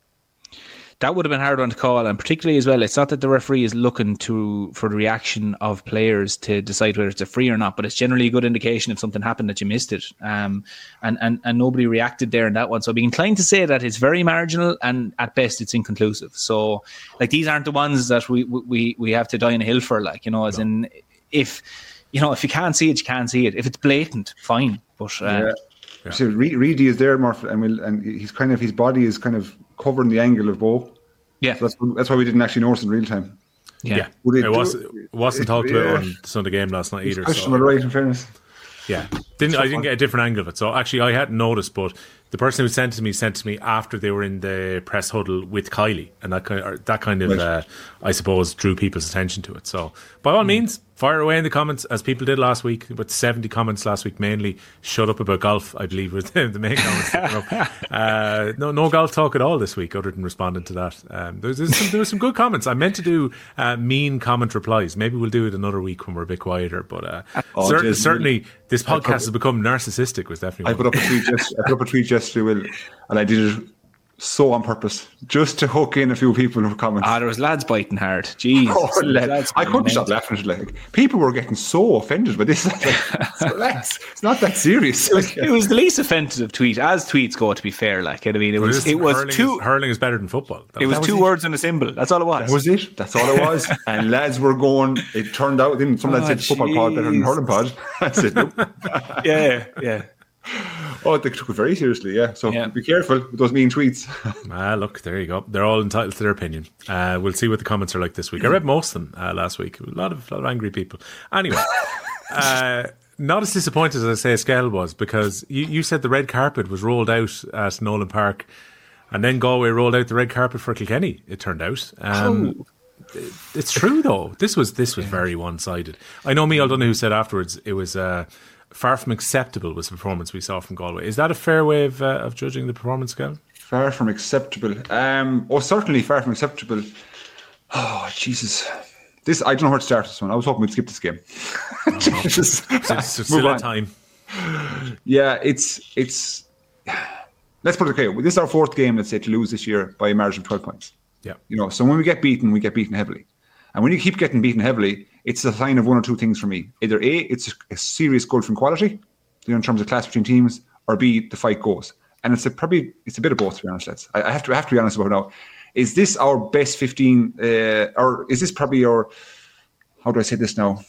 That would have been a hard one to call, and particularly as well, it's not that the referee is looking to for the reaction of players to decide whether it's a free or not, but it's generally a good indication if something happened that you missed it, um, and, and, and nobody reacted there in that one. So I'd be inclined to say that it's very marginal, and at best it's inconclusive. So like these aren't the ones that we we, we have to die on a hill for, like, you know, as no. in if you know if you can't see it, you can't see it. If it's blatant, fine, but uh, yeah. Yeah. So Reedy is there, Murph, and we'll, and he's kind of his body is kind of covering the angle of Bowe. Yeah, so that's that's why we didn't actually notice in real time. Yeah, yeah. It, it was it wasn't talked it, about yeah. on the Sunday game last night either. Questionable, so. Right? In fairness, yeah, didn't I didn't get a different angle of it. So actually, I hadn't noticed, but the person who sent it to me sent it to me after they were in the press huddle with Kiely, and that kind of, that kind of, right. uh, I suppose, drew people's attention to it. So by all mm. means, fire away in the comments, as people did last week. About seventy comments last week, mainly shut up about golf, I believe, was the main comments. uh, no, no golf talk at all this week, other than responding to that. Um, there, was, some, there were some good comments. I meant to do uh, mean comment replies. Maybe we'll do it another week when we're a bit quieter. But uh, oh, cer- geez, certainly, this podcast put, has become narcissistic. Was definitely. I put up a tweet. Just, I put up a tweet yesterday, Will, and I did it so on purpose, just to hook in a few people who commented. Ah, there was lads biting hard. Jeez, oh, lads I couldn't stop laughing. Like, people were getting so offended by this. Like, relax, it's not that serious. It was, it was the least offensive tweet, as tweets go. To be fair, like I mean, it was it was hurling two. Is, hurling is better than football. That it was, was two it. words and a symbol. That's all it was. That was it. That's all it was. And lads were going. It turned out. Then some lads oh, said geez. football pod better than hurling pod. I said, nope. yeah, yeah. Oh, they took it very seriously, yeah. So yeah. be careful with those mean tweets. Ah, look, there you go. They're all entitled to their opinion. Uh, we'll see what the comments are like this week. I read most of them uh, last week. A lot of, a lot of angry people. Anyway, uh, not as disappointed as I say Skell was, because you, you said the red carpet was rolled out at Nolan Park, and then Galway rolled out the red carpet for Kilkenny, it turned out. Um, oh. It's true, though. This was this was very one-sided. I know Micheál Donoghue said afterwards it was... Uh, far from acceptable was the performance we saw from Galway. Is that a fair way of, uh, of judging the performance, Gal? Far from acceptable. Um, oh, certainly far from acceptable. Oh, Jesus. This I don't know where to start this one. I was hoping we'd skip this game. Oh, Just, it's, it's still a time. Yeah, it's... it's. Let's put it okay. This is our fourth game, let's say, to lose this year by a margin of twelve points. Yeah. You know, so when we get beaten, we get beaten heavily. And when you keep getting beaten heavily, it's a sign of one or two things for me. Either A, it's a serious gulf in quality, you know, in terms of class between teams, or B, the fight goes. And it's a, probably it's a bit of both, to be honest. Let's, I have to I have to be honest about it now. Is this our best fifteen, uh, or is this probably our, how do I say this now?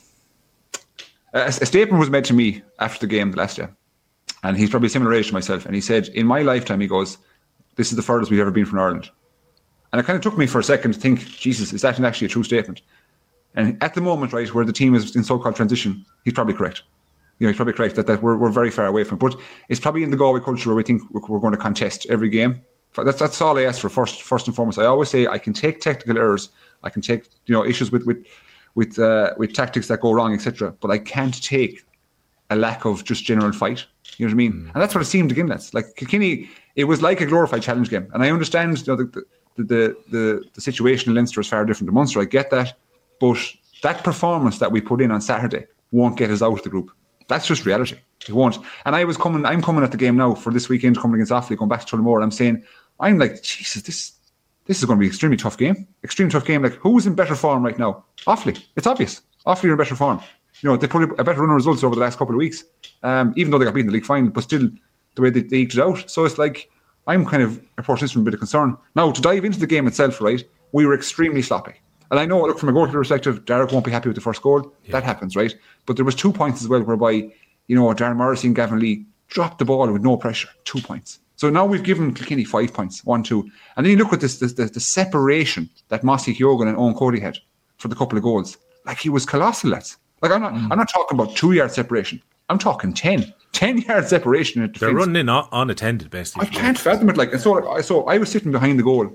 A, a statement was made to me after the game last year, and he's probably a similar age to myself. And he said, in my lifetime, he goes, this is the furthest we've ever been from Ireland. And it kind of took me for a second to think, Jesus, is that actually a true statement? And at the moment, right, where the team is in so-called transition, he's probably correct. You know, he's probably correct that, that we're, we're very far away from it. But it's probably in the Galway culture where we think we're going to contest every game. That's that's all I ask for first first and foremost. I always say I can take technical errors, I can take you know issues with with with uh, with tactics that go wrong, et cetera. But I can't take a lack of just general fight. You know what I mean? Mm. And that's what it seemed again. That's like Kilkenny. It was like a glorified challenge game. And I understand, you know, the the the, the, the situation in Leinster is far different to Munster. I get that. But that performance that we put in on Saturday won't get us out of the group. That's just reality. It won't. And I was coming, I'm coming at the game now for this weekend, coming against Offaly, going back to Tullamore. And I'm saying, I'm like, Jesus, this this is going to be an extremely tough game. Extremely tough game. Like, who's in better form right now? Offaly. It's obvious. Offaly are in better form. You know, they put a better run of results over the last couple of weeks, um, even though they got beaten in the league final, but still the way they, they eked it out. So it's like, I'm kind of approaching this from a bit of concern. Now, to dive into the game itself, right, we were extremely sloppy. And I know, look, from a goalkeeper perspective, Derek won't be happy with the first goal. Yeah. That happens, right? But there was two points as well whereby, you know, Darren Morrissey and Gavin Lee dropped the ball with no pressure. Two points. So now we've given Kilkenny five points, one, two. And then you look at this, this the, the separation that Mossy Kyogan and Owen Cody had for the couple of goals. Like, he was colossal, lads. Like, I'm not, mm. I'm not talking about two-yard separation. I'm talking ten. ten-yard separation. In They're running in unattended, basically. I can't fathom it. Like, and so, like, so I was sitting behind the goal,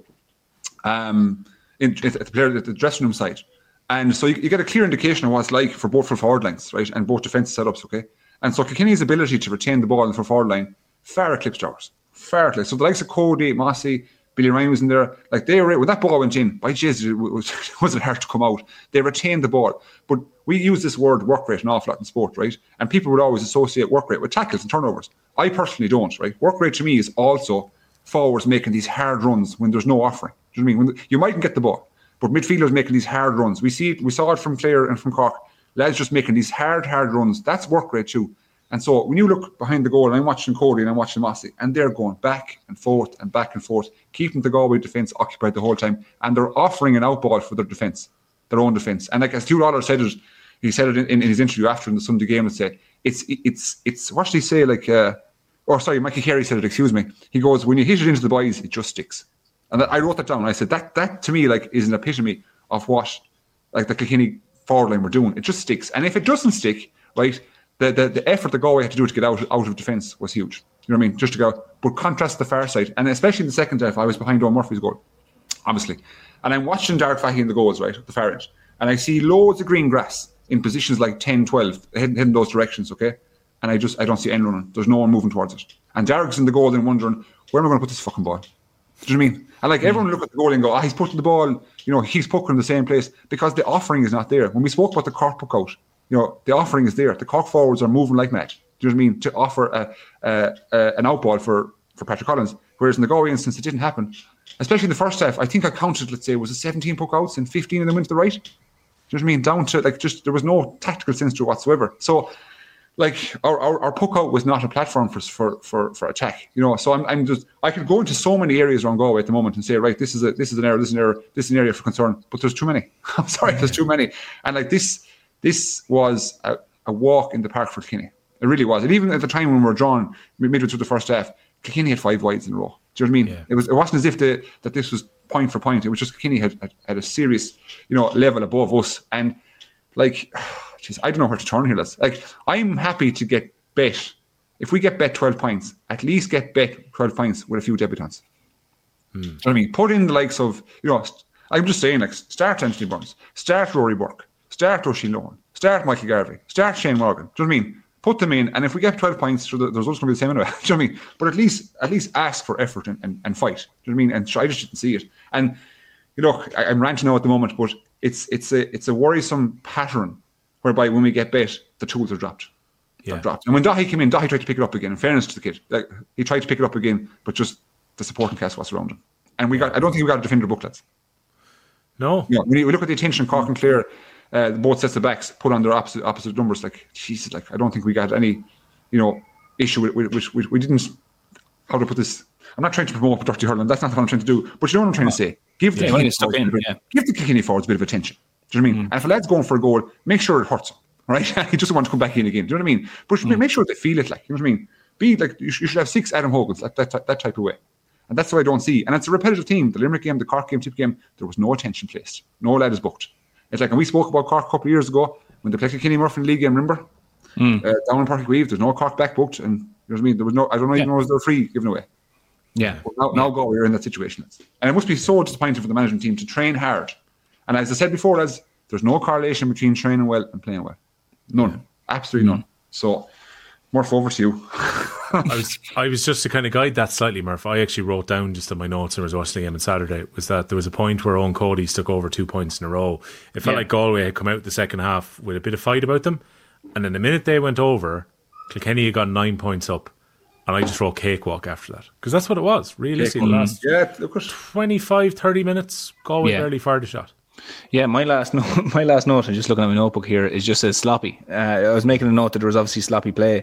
um, in, at the player at the dressing room side, and so you, you get a clear indication of what it's like for both for forward lines, right, and both defensive setups. Okay, and so Kilkenny's ability to retain the ball in the forward line far eclipsed ours. Far eclipsed. So the likes of Cody, Mossy, Billy Ryan was in there. Like, they were, when that ball went in, by Jesus, it was, it wasn't hard to come out. They retained the ball. But we use this word work rate an awful lot in sport, right? And people would always associate work rate with tackles and turnovers. I personally don't, right? Work rate to me is also forwards making these hard runs when there's no offering. Do you know what I mean? When the, you mightn't get the ball, but midfielders making these hard runs. We see it, we saw it from Clare and from Cork. Lads just making these hard, hard runs. That's work rate too. And so when you look behind the goal, and I'm watching Cody and I'm watching Mossy, and they're going back and forth and back and forth, keeping the Galway defence occupied the whole time, and they're offering an outball for their defence, their own defence. And like as Stu Lawler said it, he said it in, in his interview after in the Sunday game, let's say, it's, it's, it's, what did he say? Like, uh, or sorry, Mikey Carey said it, excuse me. He goes, when you hit it into the boys, it just sticks. And that, I wrote that down. And I said, that, that to me, like, is an epitome of what, like, the Kilkenny forward line were doing. It just sticks. And if it doesn't stick, right, The, the the effort the Galway had to do to get out out of defence was huge. You know what I mean? Just to go, but contrast the far side, and especially in the second half, I was behind Owen Murphy's goal, obviously, and I'm watching Derek Fahy in the goals, right, at the far end, and I see loads of green grass in positions like ten, twelve, heading, heading those directions, okay, and I just I don't see anyone running. There's no one moving towards it, and Derek's in the goal and wondering, where am I going to put this fucking ball? Do you know what I mean? And like mm. everyone look at the goal and go, ah, oh, he's putting the ball, you know, he's poking in the same place because the offering is not there. When we spoke about the Cork puck out, you know, the offering is there. The Cork forwards are moving like mad. Do you know what I mean? To offer a, a, a, an outball for, for Patrick Collins. Whereas in the Galway instance, it didn't happen. Especially in the first half, I think I counted, let's say, was it seventeen puck outs and fifteen of them went to the right? Do you know what I mean? Down to, like, just, there was no tactical sense to it whatsoever. So, like, our, our, our puck out was not a platform for for for, for attack. You know, so I'm I'm just, I could go into so many areas around Galway at the moment and say, right, this is a this is an error, this is an error, this is an area for concern. But there's too many. I'm sorry, there's too many. And like this, this was a, a walk in the park for Kilkenny. It really was. And even at the time when we were drawn midway through the first half, Kilkenny had five wides in a row. Do you know what I mean? Yeah. It was. It wasn't as if the, that this was point for point. It was just Kilkenny had, had had a serious, you know, level above us. And like, geez, I don't know where to turn here. Lads. Like, I'm happy to get bet. If we get bet twelve points, at least get bet twelve points with a few debutants. Hmm. Do you know what I mean? Put in the likes of, you know, I'm just saying, like, start Anthony Burns, start Rory Burke, start Oisin Lohan, start Michael Garvey, start Shane Morgan. Do you know what I mean? Put them in, and if we get twelve points, so the, the results going to be the same anyway. Do you know what I mean? But at least, at least ask for effort and, and, and fight. Do you know what I mean? And I just didn't see it. And you know, I, I'm ranting now at the moment, but it's it's a it's a worrisome pattern whereby when we get bet, the tools are dropped. Yeah. They're dropped. And when Dahi came in, Dahi tried to pick it up again. In fairness to the kid, like, he tried to pick it up again, but just the supporting cast was around him. And we got, I don't think we got a defender booklets. No. Yeah. When you look at the attention of Cork and Clare, uh, both sets of backs put on their opposite opposite numbers. Like, Jesus, like, I don't think we got any, you know, issue with which we, we didn't. How to put this? I'm not trying to promote dirty hurling. That's not what I'm trying to do. But you know what I'm trying to say? Give the yeah, Kilkenny stuck in, yeah. give the Kilkenny forwards a bit of attention. Do you know what I mean? Mm. And if a lad's going for a goal, make sure it hurts him, right? He doesn't want to come back in again. Do you know what I mean? But mm. make sure they feel it. Like, you know what I mean? Be like, you should have six Adam Hogans, that, that that type of way. And that's what I don't see. And it's a repetitive theme. The Limerick game, the Cork game, Tip game, there was no attention placed. No lad is booked. It's like, and we spoke about Cork a couple of years ago when they played Kilkenny Murphy in the league game, remember? Mm. Uh, down in Park Grieve, there's no Cork back booked. And you know what I mean? There was no, I don't know even yeah. know was there free given away. Yeah. But now, yeah. now go, we're in that situation. And it must be so disappointing for the management team to train hard. And as I said before, as there's no correlation between training well and playing well. None. Yeah. Absolutely none. So, Murph, over to you. I was I was just to kind of guide that slightly, Murph. I actually wrote down just in my notes when I was watching the game on Saturday was that there was a point where Owen Cody stuck over two points in a row. It felt yeah. like Galway had come out the second half with a bit of fight about them. And then the minute they went over, Kilkenny had got nine points up. And I just wrote cakewalk after that. Because that's what it was. Realistically, the last yeah, look at twenty-five, thirty minutes, Galway Yeah. barely fired a shot. Yeah, my last note, my last note, I'm just looking at my notebook here, is just says sloppy. Uh, I was making a note that there was obviously sloppy play.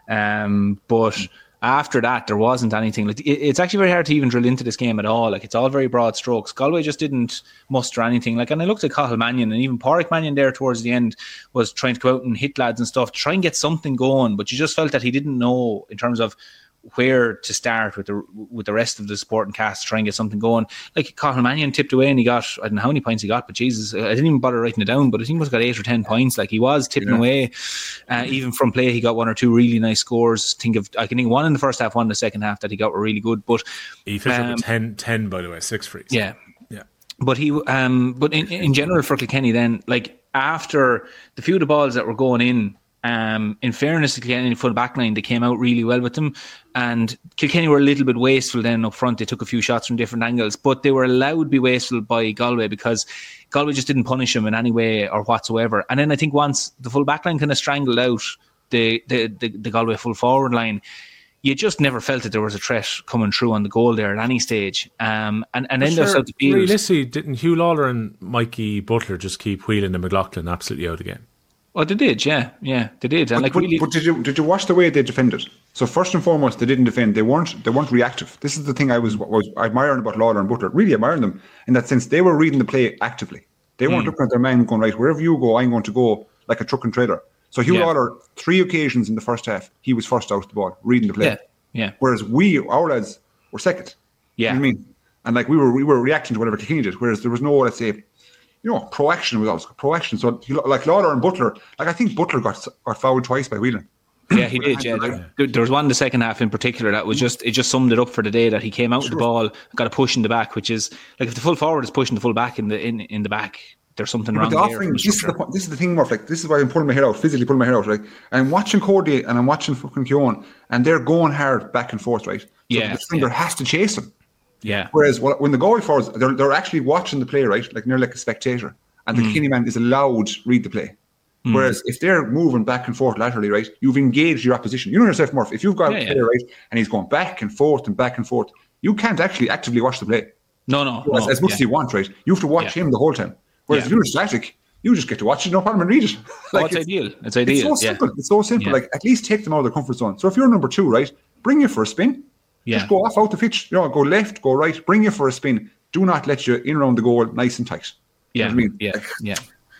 Um, but after that, there wasn't anything. Like it, it's actually very hard to even drill into this game at all. Like it's all very broad strokes. Galway just didn't muster anything. Like, and I looked at Cathal Mannion, and even Pádraig Mannion there towards the end was trying to go out and hit lads and stuff, to try and get something going. But you just felt that he didn't know in terms of where to start with the with the rest of the supporting cast to try and get something going. Like Cathal Mannion tipped away and he got, I don't know how many points he got, but Jesus, I didn't even bother writing it down, but I think he must have got eight or ten points. Like he was tipping Yeah. away. Uh, even from play, he got one or two really nice scores. Think of I can think one in the first half, one in the second half that he got were really good. But He finished um, up with ten, ten, by the way, six frees. yeah. Yeah. But he, um, but in, in general for Kilkenny, then like after the few of the balls that were going in, um, in fairness to Kilkenny full back line, they came out really well with them. And Kilkenny were a little bit wasteful then up front. They took a few shots from different angles, but they were allowed to be wasteful by Galway because Galway just didn't punish them in any way or whatsoever. And then I think once the full back line kind of strangled out the the the, the Galway full forward line, you just never felt that there was a threat coming through on the goal there at any stage. Um, and, and then there's Sure, the field. realistically, didn't Hugh Lawler and Mikey Butler just keep wheeling the McLaughlin absolutely out again? Oh, they did, yeah, yeah, they did. And But, like but, really, but did you did you watch the way they defended? So first and foremost, they didn't defend. They weren't they weren't reactive. This is the thing I was was admiring about Lawler and Butler. Really admiring them in that sense. They were reading the play actively. They weren't Mm. looking at their man going, right, wherever you go, I'm going to go like a truck and trailer. So Hugh Yeah. Lawler, three occasions in the first half, he was first out the ball, reading the play. yeah, yeah, Whereas we, our lads, were second. yeah. You know what I mean? And like we were we were reacting to whatever Kilkenny did. Whereas there was no, let's say, you know, proaction was always proaction. So like Lawler and Butler, like I think Butler got got fouled twice by Whelan. Yeah, he did. Yeah, there, there was one in the second half in particular that was just it just summed it up for the day that he came out with the ball, got a push in the back, which is like if the full forward is pushing the full back in the in, in the back, there's something But wrong the there. offering, from the this is the point- this is the thing, Murph. Like this is why I'm pulling my hair out, physically pulling my hair out. Right, and I'm watching Cody and I'm watching fucking Keown, and they're going hard back and forth. Right, so Yeah, the defender yeah. has to chase them. Yeah, Whereas wh- when the goalie forwards, they're they're actually watching the play, right, like near like a spectator, and the Mm. Kilkenny man is allowed to read the play. Whereas if they're moving back and forth laterally, right, you've engaged your opposition. You know yourself, Murph. If you've got Yeah, a yeah. player, right, and he's going back and forth and back and forth, you can't actually actively watch the play. no, no, as, no, as much yeah. as you want, right? You have to watch Yeah. him the whole time. Whereas Yeah. if you're static, you just get to watch it, no problem, and read it. Oh, it's ideal. It's ideal. It's so yeah. simple. It's so simple. Yeah. Like at least take them out of their comfort zone. So if you're number two, right, bring you for a spin. Yeah. Just go off out the pitch. You know, go left, go right, bring you for a spin. Do not let you in around the goal nice and tight. You Yeah, know what I mean? yeah, yeah.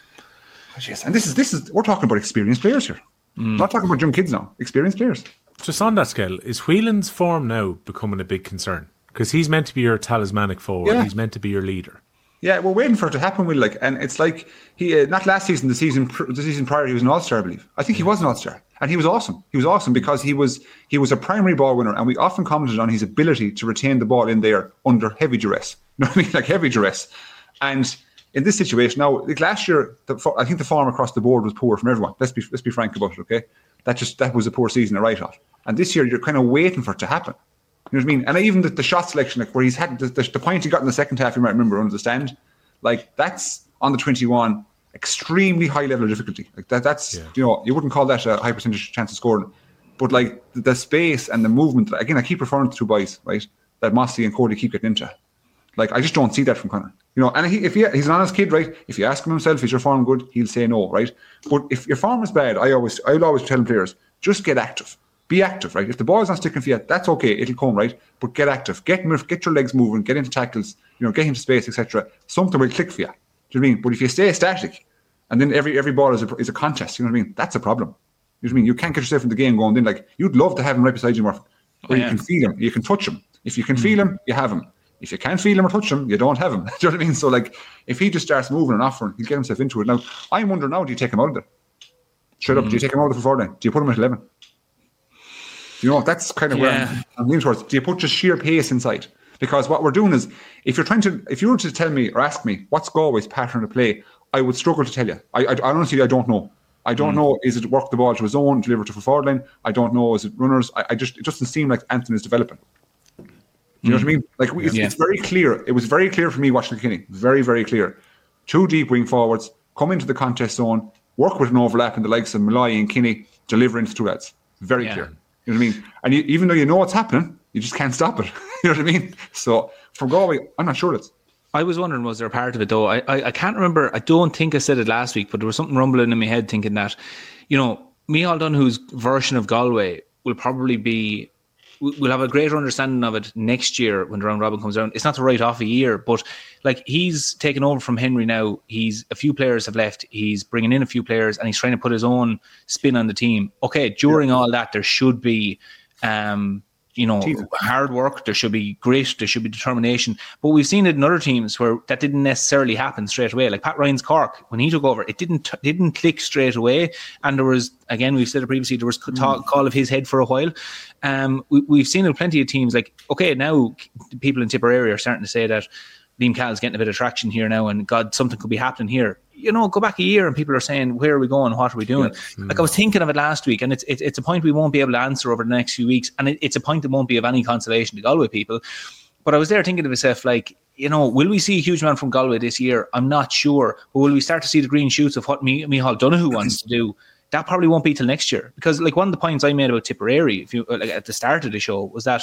Yes. And this is this is we're talking about experienced players here. Mm. Not talking about young kids now. Experienced players. Just on that scale, is Whelan's form now becoming a big concern? Because he's meant to be your talismanic forward. Yeah. He's meant to be your leader. Yeah, we're waiting for it to happen. Will like, and it's like he uh, not last season, the season pr- the season prior, he was an all star, I believe. I think he was an all star, and he was awesome. He was awesome because he was he was a primary ball winner, and we often commented on his ability to retain the ball in there under heavy duress. You know what I mean, like heavy duress. And in this situation now, like last year, the, fo- I think the form across the board was poor from everyone. Let's be let's be frank about it, okay? That just that was a poor season, a write off. And this year, you're kind of waiting for it to happen. You know what I mean? And even the, the shot selection, like where he's had the, the, the point he got in the second half, you might remember under the stand, like that's on the twenty-one, extremely high level of difficulty. Like that, that's Yeah. you know, you wouldn't call that a high percentage chance of scoring, but like the, the space and the movement. Again, I keep referring to two boys, right? That Mossy and Cody keep getting into. Like I just don't see that from Conor. You know, and he, if he, he's an honest kid, right? If you ask him himself, is your form good? He'll say no, right? But if your form is bad, I always, I'll always tell players, just get active. Be active, right? If the ball's not sticking for you, that's okay. It'll come, right? But get active. Get get your legs moving. Get into tackles. You know, get into space, et cetera. Something will click for you. Do you know what I mean? But if you stay static, and then every every ball is a is a contest, you know what I mean? That's a problem. You know what I mean? You can't get yourself in the game going. Then like you'd love to have him right beside you, Murphy, where Oh, yeah. you can feel him, you can touch him. If you can feel him, you have him. If you can't feel him or touch him, you don't have him. Do you know what I mean? So like, if he just starts moving and offering, he'll get himself into it. Now, I'm wondering now, do you take him out of there? Straight up, do you take him out of the forward line? Do you put him at eleven? You know, that's kind of where Yeah. I'm, I'm leaning towards. Do you put just sheer pace inside? Because what we're doing is, if you're trying to, if you were to tell me or ask me what's Galway's pattern of play, I would struggle to tell you. I, I, I honestly, I don't know. I don't mm. know. Is it work the ball to his own, deliver to the forward line? I don't know. Is it runners? I, I just, it doesn't seem like Anthony is developing. You know mm. what I mean? Like we, it's, yeah. it's very clear. It was very clear for me watching Kilkenny. Very, very clear. Two deep wing forwards come into the contest zone. work with an overlap in the likes of Malloy and Kinney, deliver into two lads. Very yeah. clear. You know what I mean? And you, even though you know what's happening, you just can't stop it. You know what I mean? So for Galway, I'm not sure it's. I was wondering, was there a part of it though? I, I I can't remember. I don't think I said it last week, but there was something rumbling in my head thinking that, you know, Micheál Donoghue's version of Galway will probably be, we'll have a greater understanding of it next year when the round robin comes around. It's not to write off a year, but like he's taken over from Henry now. He's a few players have left. He's bringing in a few players and he's trying to put his own spin on the team. Okay, during yeah. all that, there should be, um, you know, Jesus. hard work. There should be grit. There should be determination. But we've seen it in other teams where that didn't necessarily happen straight away. Like Pat Ryan's Cork, when he took over, it didn't didn't click straight away. And there was, again, we've said it previously, there was talk, call of his head for a while. Um, we, we've seen in plenty of teams, like, okay, now people in Tipperary are starting to say that Liam Call's getting a bit of traction here now, and God, something could be happening here. You know, go back a year and people are saying, where are we going? What are we doing? Yeah. Like I was thinking of it last week, and it's it's, it's a point we won't be able to answer over the next few weeks, and it, it's a point that won't be of any consolation to Galway people. But I was there thinking to myself, like, you know, will we see a huge man from Galway this year? I'm not sure. But will we start to see the green shoots of what Mi- Micheál Donoghue wants to do? That probably won't be till next year. Because like one of the points I made about Tipperary, if you like at the start of the show, was that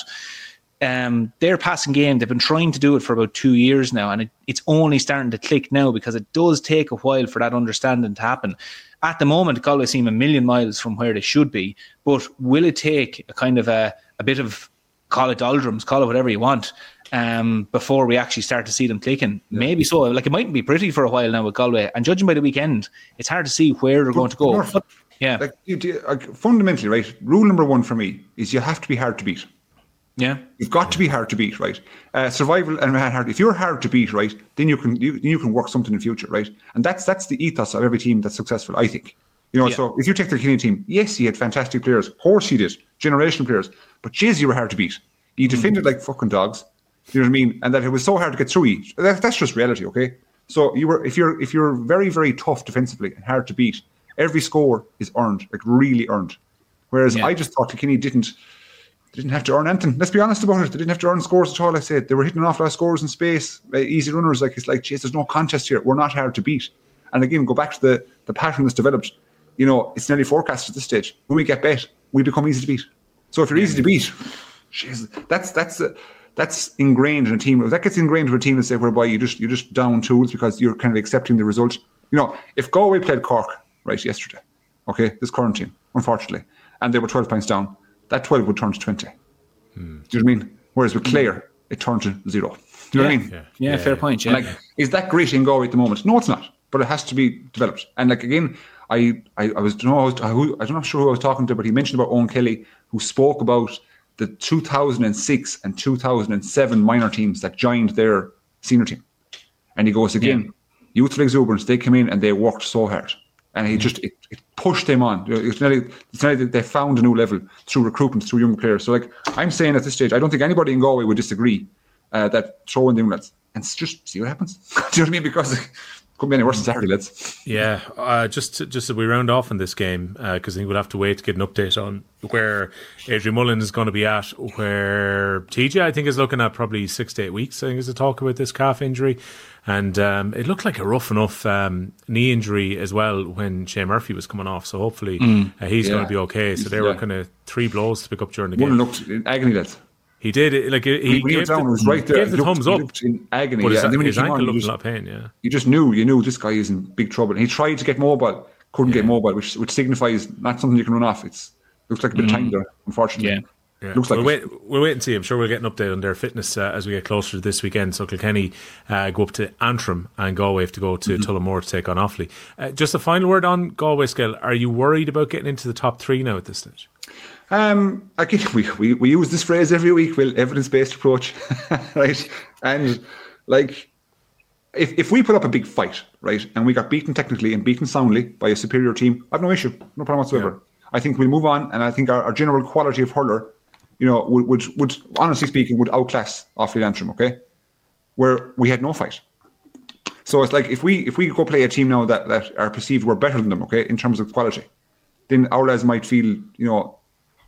Um, their passing game, they've been trying to do it for about two years now, and it, it's only starting to click now because it does take a while for that understanding to happen. At the moment, Galway seem a million miles from where they should be, but will it take a kind of a, a bit of, call it doldrums, call it whatever you want, um, before we actually start to see them clicking? Yeah. Maybe so. Like it mightn't be pretty for a while now with Galway, and judging by the weekend, it's hard to see where they're but, going to go. But, yeah, like, you, like fundamentally, right? Rule number one for me is you have to be hard to beat. Yeah, you've got to be hard to beat, right? Uh, survival and hard. If you're hard to beat, right, then you can you, you can work something in the future, right? And that's that's the ethos of every team that's successful, I think. You know, yeah. So if you take the Kilkenny team, yes, he had fantastic players, of course he did, generational players, but jeez, you were hard to beat. You defended mm-hmm. like fucking dogs. You know what I mean? And that it was so hard to get through you. That, that's just reality, okay? So you were if you're if you're very very tough defensively and hard to beat, every score is earned, like really earned. Whereas yeah. I just thought Kilkenny didn't. They didn't have to earn anything. Let's be honest about it. They didn't have to earn scores at all. I said they were hitting an awful lot of scores in space, uh, easy runners. Like it's like, geez, there's no contest here. We're not hard to beat. And again, go back to the the pattern that's developed. You know, it's nearly forecast at this stage. When we get bet, we become easy to beat. So if you're easy to beat, geez, that's that's uh, that's ingrained in a team. If that gets ingrained in a team, let's say, whereby you just you just down tools because you're kind of accepting the result. You know, if Galway played Cork right yesterday, okay, this current team, unfortunately, and they were twelve points down. That twelve would turn to twenty. Hmm. Do you know what I mean? Whereas with Clare, it turned to zero. Do you yeah. know what I mean? Yeah, yeah, yeah fair yeah. point. Yeah. Like, is that great in Galway at the moment? No, it's not. But it has to be developed. And like again, I, I, I was, you know, I was, I, I'm not sure who I was talking to, but he mentioned about Owen Kelly, who spoke about the two thousand six and two thousand seven minor teams that joined their senior team. And he goes again, yeah. youthful exuberance. They came in and they worked so hard. And he just it, it pushed them on. It's nearly, it's nearly they found a new level through recruitment, through young players. So, like I'm saying at this stage, I don't think anybody in Galway would disagree uh, that throw in the young lads and just see what happens. Do you know what I mean? Because it couldn't be any worse than Saturday, lads. Yeah, uh, just to, just as we round off in this game, because uh, I think we'll have to wait to get an update on where Adrian Mullen is going to be at. Where T J, I think, is looking at probably six to eight weeks. I think is the talk about this calf injury. And um, it looked like a rough enough um, knee injury as well when Shane Murphy was coming off. So hopefully mm. uh, he's yeah. going to be okay. So they were yeah. kind of three blows to pick up during the game. One looked in agony, lads. He did. Like he, he gave, down, the, was right there. gave the looked, thumbs up. In agony. But yeah. his, and then when his he ankle on, looked just, a lot of pain, yeah. You just knew, you knew this guy is in big trouble. And he tried to get mobile, couldn't yeah. get mobile, which which signifies not something you can run off. It's looks like a bit mm. of time there, unfortunately. Yeah. Yeah. Looks like we'll, wait, we'll wait and see. I'm sure we'll get an update on their fitness uh, as we get closer to this weekend. So Kilkenny uh, go up to Antrim and Galway have to go to mm-hmm. Tullamore to take on Offaly. Uh, just a final word on Galway, Skill. Are you worried about getting into the top three now at this stage? Um, again, we, we, we use this phrase every week, Will, evidence-based approach, right? And like, if if we put up a big fight, right, and we got beaten technically and beaten soundly by a superior team, I've no issue, no problem whatsoever. Yeah. I think we'll move on, and I think our, our general quality of hurler, you know, would, would, would honestly speaking, would outclass Offaly Antrim, okay? Where we had no fight. So it's like if we if we go play a team now that, that are perceived we're better than them, okay, in terms of quality, then our lads might feel, you know,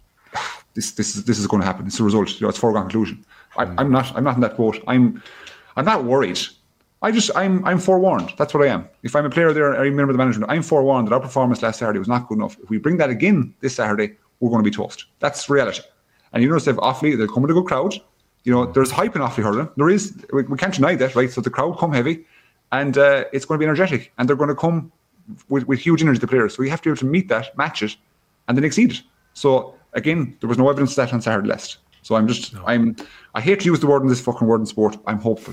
this this is this is going to happen. It's a result. You know, it's a foregone conclusion. I, mm. I'm not I'm not in that boat. I'm I'm not worried, I just, I'm I'm forewarned. That's what I am. If I'm a player there, I remember the management, I'm forewarned that our performance last Saturday was not good enough. If we bring that again this Saturday, we're going to be toast. That's reality. And you notice they've Offaly, they'll come with a good crowd. You know, there's hype in Offaly hurling. There is, we, we can't deny that, right? So the crowd come heavy, and uh, it's going to be energetic, and they're going to come with, with huge energy, the players. So you have to be able to meet that, match it, and then exceed it. So again, there was no evidence of that on Saturday last. So I'm just, no. I'm, I hate to use the word in this fucking word in sport. I'm hopeful.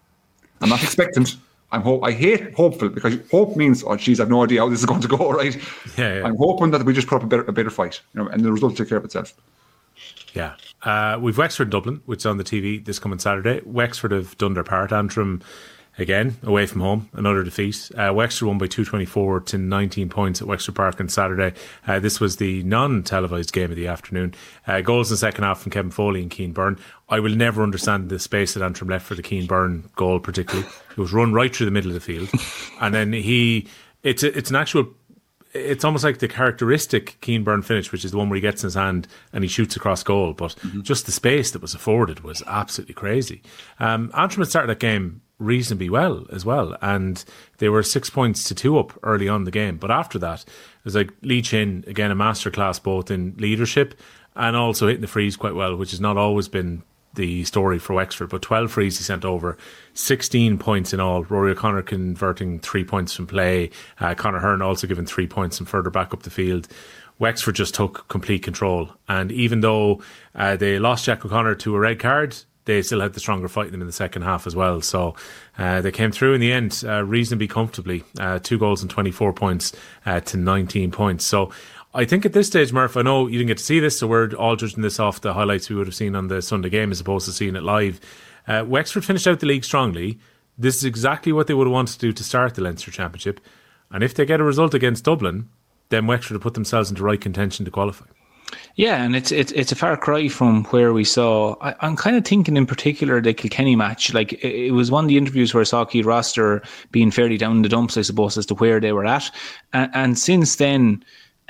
I'm not expectant. I'm hope. I hate hopeful, because hope means, oh, geez, I've no idea how this is going to go, right? Yeah, yeah. I'm hoping that we just put up a better, a better fight, you know, and the result will take care of itself. Yeah. Uh, we've Wexford Dublin, which is on the T V this coming Saturday. Wexford have done their part. Antrim, again, away from home, another defeat. Uh, Wexford won by two twenty-four to nineteen points at Wexford Park on Saturday. Uh, this was the non-televised game of the afternoon. Uh, goals in the second half from Kevin Foley and Keane Byrne. I will never understand the space that Antrim left for the Keane Byrne goal, particularly. It was run right through the middle of the field. And then he, it's a, it's an actual, it's almost like the characteristic Keane Byrne finish, which is the one where he gets in his hand and he shoots across goal. But mm-hmm. just the space that was afforded was absolutely crazy. Um, Antrim had started that game reasonably well as well, and they were six points to two up early on in the game. But after that, it was like Lee Chin, again, a masterclass both in leadership and also hitting the frees quite well, which has not always been the story for Wexford. But twelve frees he sent over, sixteen points in all. Rory O'Connor converting three points from play, uh, Conor Hearn also giving three points and further back up the field. Wexford just took complete control, and even though uh, they lost Jack O'Connor to a red card, they still had the stronger fight in them in the second half as well. So uh, they came through in the end uh, reasonably comfortably. Uh, two goals and twenty-four points uh, to nineteen points. So I think at this stage, Murph, I know you didn't get to see this, so we're all judging this off the highlights we would have seen on the Sunday game as opposed to seeing it live. Uh, Wexford finished out the league strongly. This is exactly what they would have wanted to do to start the Leinster Championship. And if they get a result against Dublin, then Wexford have put themselves into right contention to qualify. Yeah, and it's it's it's a far cry from where we saw. I, I'm kind of thinking in particular the Kilkenny match. Like it, it was one of the interviews where I saw Keith Roster being fairly down in the dumps, I suppose, as to where they were at. And, and since then,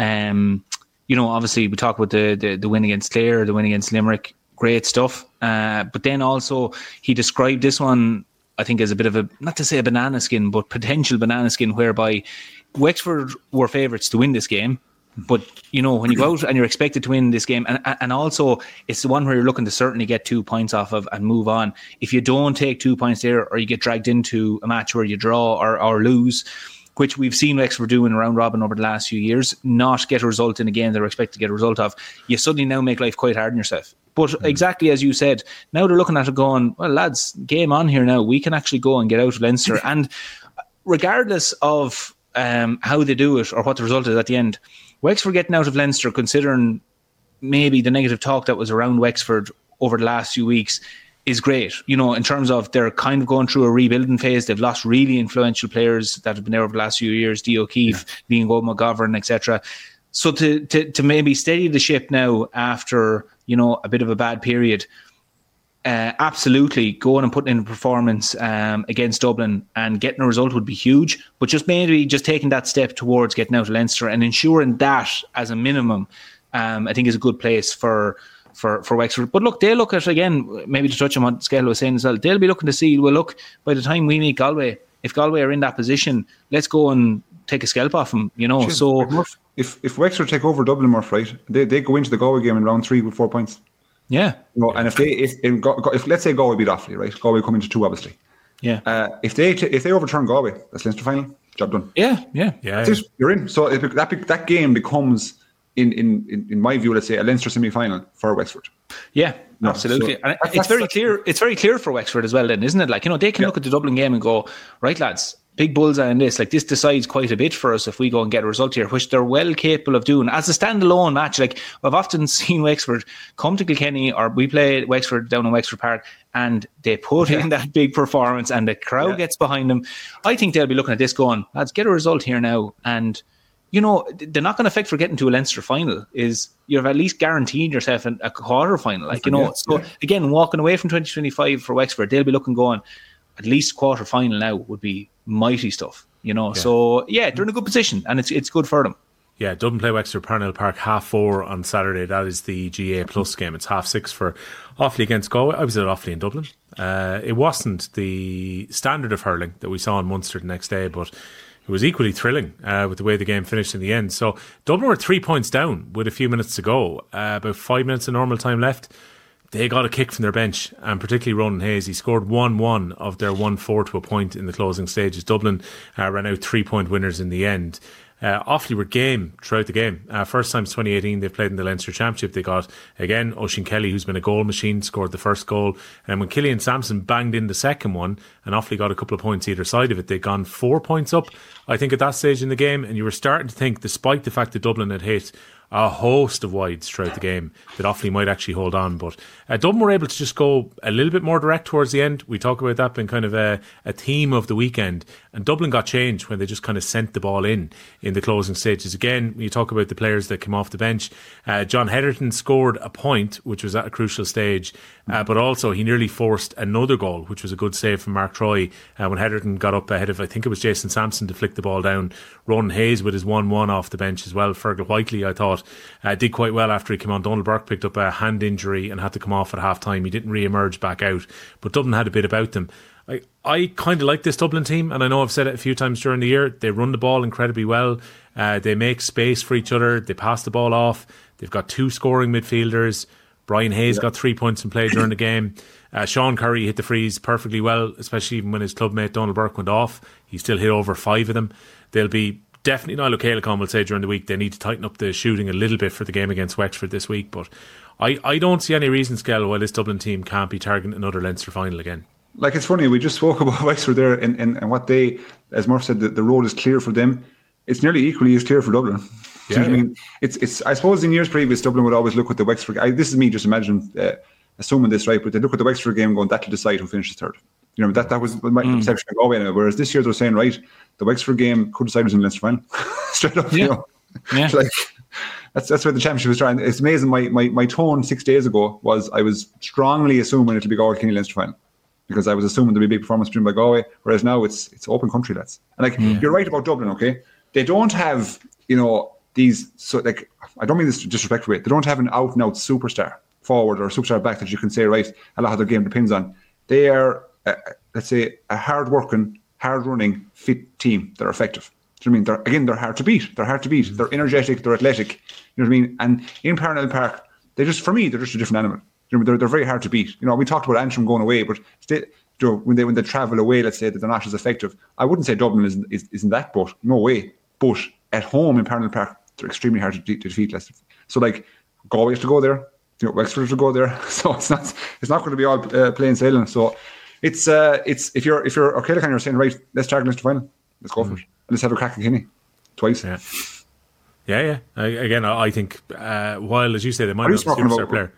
um, you know, obviously we talk about the, the the win against Clare, the win against Limerick, great stuff. Uh, but then also he described this one, I think, as a bit of a, not to say a banana skin, but potential banana skin, whereby Wexford were favourites to win this game. But, you know, when you go out and you're expected to win this game, and and also it's the one where you're looking to certainly get two points off of and move on. If you don't take two points there, or you get dragged into a match where you draw or, or lose, which we've seen Wexford do in round robin over the last few years, not get a result in a game they're expected to get a result of, you suddenly now make life quite hard on yourself. But mm. exactly as you said, now they're looking at it going, well, lads, game on here now. We can actually go and get out of Leinster. And regardless of um, how they do it or what the result is at the end, Wexford getting out of Leinster, considering maybe the negative talk that was around Wexford over the last few weeks, is great. You know, in terms of they're kind of going through a rebuilding phase. They've lost really influential players that have been there over the last few years, Dee O'Keefe, yeah. Liam McGovern, et cetera. So to, to to maybe steady the ship now after, you know, a bit of a bad period, uh, absolutely going and putting in a performance um, against Dublin and getting a result would be huge. But just maybe just taking that step towards getting out of Leinster and ensuring that as a minimum, um, I think is a good place for for for Wexford. But look, they'll look at, again, maybe to touch on what Skehill was saying as well, they'll be looking to see, well, look, by the time we meet Galway, if Galway are in that position, let's go and take a scalp off them, you know. So if if Wexford take over Dublin, Murph, right, they they go into the Galway game in round three with four points. Yeah. You know, and if they if, if if let's say Galway beat Offaly, right, Galway come into two, obviously. Yeah. Uh, if they if they overturn Galway, that's Leinster final. Job done. Yeah, yeah, yeah. Just, you're in. So if that that game becomes, in in in, in my view, let's say a Leinster semi final for Wexford. Yeah, no, absolutely. So and it's that's, very that's, clear. It's very clear for Wexford as well, then, isn't it? Like, you know, they can yeah. look at the Dublin game and go, right, lads, big bullseye in this. Like, this decides quite a bit for us if we go and get a result here, which they're well capable of doing as a standalone match. Like, I've often seen Wexford come to Kilkenny, or we play Wexford down in Wexford Park, and they put yeah. in that big performance, and the crowd yeah. gets behind them. I think they'll be looking at this going, lads, get a result here now, and, you know, the knock-on effect for getting to a Leinster final is you've at least guaranteed yourself a quarter final. Like, you know, yeah, so yeah. again, walking away from twenty twenty-five for Wexford, they'll be looking going, at least quarter final now would be mighty stuff, you know. Yeah. So, yeah, they're in a good position, and it's it's good for them. Yeah, Dublin play Wexford Parnell Park half four on Saturday. That is the G A Plus game. It's half six for Offaly against Galway. I was at Offaly in Dublin. Uh, it wasn't the standard of hurling that we saw in Munster the next day, but it was equally thrilling uh, with the way the game finished in the end. So Dublin were three points down with a few minutes to go, uh, about five minutes of normal time left. They got a kick from their bench, and particularly Ronan Hayes. He scored one one of their one four to a point in the closing stages. Dublin uh, ran out three-point winners in the end. Uh, Offaly were game throughout the game. Uh, first time since twenty eighteen they've played in the Leinster Championship. They got, again, Oisin Kelly, who's been a goal machine, scored the first goal. And when Killian Sampson banged in the second one, and Offaly got a couple of points either side of it, they'd gone four points up, I think, at that stage in the game. And you were starting to think, despite the fact that Dublin had hit a host of wides throughout the game, that Offaly might actually hold on. But uh, Dublin were able to just go a little bit more direct towards the end. We talk about that being kind of a, a theme of the weekend. And Dublin got changed when they just kind of sent the ball in in the closing stages. Again, when you talk about the players that came off the bench, uh, John Heatherton scored a point, which was at a crucial stage. Uh, but also he nearly forced another goal, which was a good save from Mark Troy uh, when Heatherton got up ahead of, I think it was Jason Sampson, to flick the ball down. Ronan Hayes with his one one off the bench as well. Fergal Whiteley, I thought, uh, did quite well after he came on. Donald Burke picked up a hand injury and had to come off at half time. He didn't re-emerge back out, but Dublin had a bit about them. I, I kind of like this Dublin team, and I know I've said it a few times during the year. They run the ball incredibly well. Uh, they make space for each other. They pass the ball off. They've got two scoring midfielders. Brian Hayes yeah. got three points in play during the game. Uh, Sean Curry hit the frees perfectly well, especially even when his clubmate Donald Burke went off. He still hit over five of them. They'll be definitely, Niall O'Callaghan will say during the week, they need to tighten up the shooting a little bit for the game against Wexford this week. But I, I don't see any reason, Skell, why this Dublin team can't be targeting another Leinster final again. Like, it's funny, we just spoke about Wexford there, and, and, and what they, as Murph said, the, the road is clear for them. It's nearly equally as clear for Dublin. Yeah, you know what I mean? It's, it's, I suppose in years previous, Dublin would always look at the Wexford. I, this is me just imagine, uh, assuming this right, but they look at the Wexford game going, that'll decide who finishes third. You know, that that was my mm. perception of Galway now. Whereas this year they're saying, right, the Wexford game could decide who's in the Leinster final. Straight up, yeah. you know. Yeah. Like, that's that's where the championship was trying. It's amazing. My, my my tone six days ago was I was strongly assuming it'll be Galway Kenny Leinster final, because I was assuming there'd be a big performance between by Galway. Whereas now it's it's open country, lads. And like mm. you're right about Dublin, okay? They don't have, you know, these, so like, I don't mean this disrespectful way, they don't have an out and out superstar forward or superstar back that you can say, right, a lot of their game depends on. They are, uh, let's say, a hard working, hard running, fit team that are effective. Do you know what I mean? They're, again, they're hard to beat. They're hard to beat. They're energetic. They're athletic. You know what I mean? And in Parnell Park, they just, for me, they're just a different animal. You know, they're they're very hard to beat. You know, we talked about Antrim going away, but still, you know, when they when they travel away, let's say that they're not as effective. I wouldn't say Dublin isn't is, isn't that, but no way. But at home in Parnell Park, they're extremely hard to, de- to defeat. So like Galway has to go there. You know, Wexford has to go there. So it's not it's not going to be all uh, plain sailing. So it's uh it's if you're if you're okay, you're saying, right, let's target Leinster final. Let's go mm. for it. Let's have a crack at Kenny twice. Yeah, yeah, yeah. I, again, I think uh, while, as you say, they might not have a superstar player.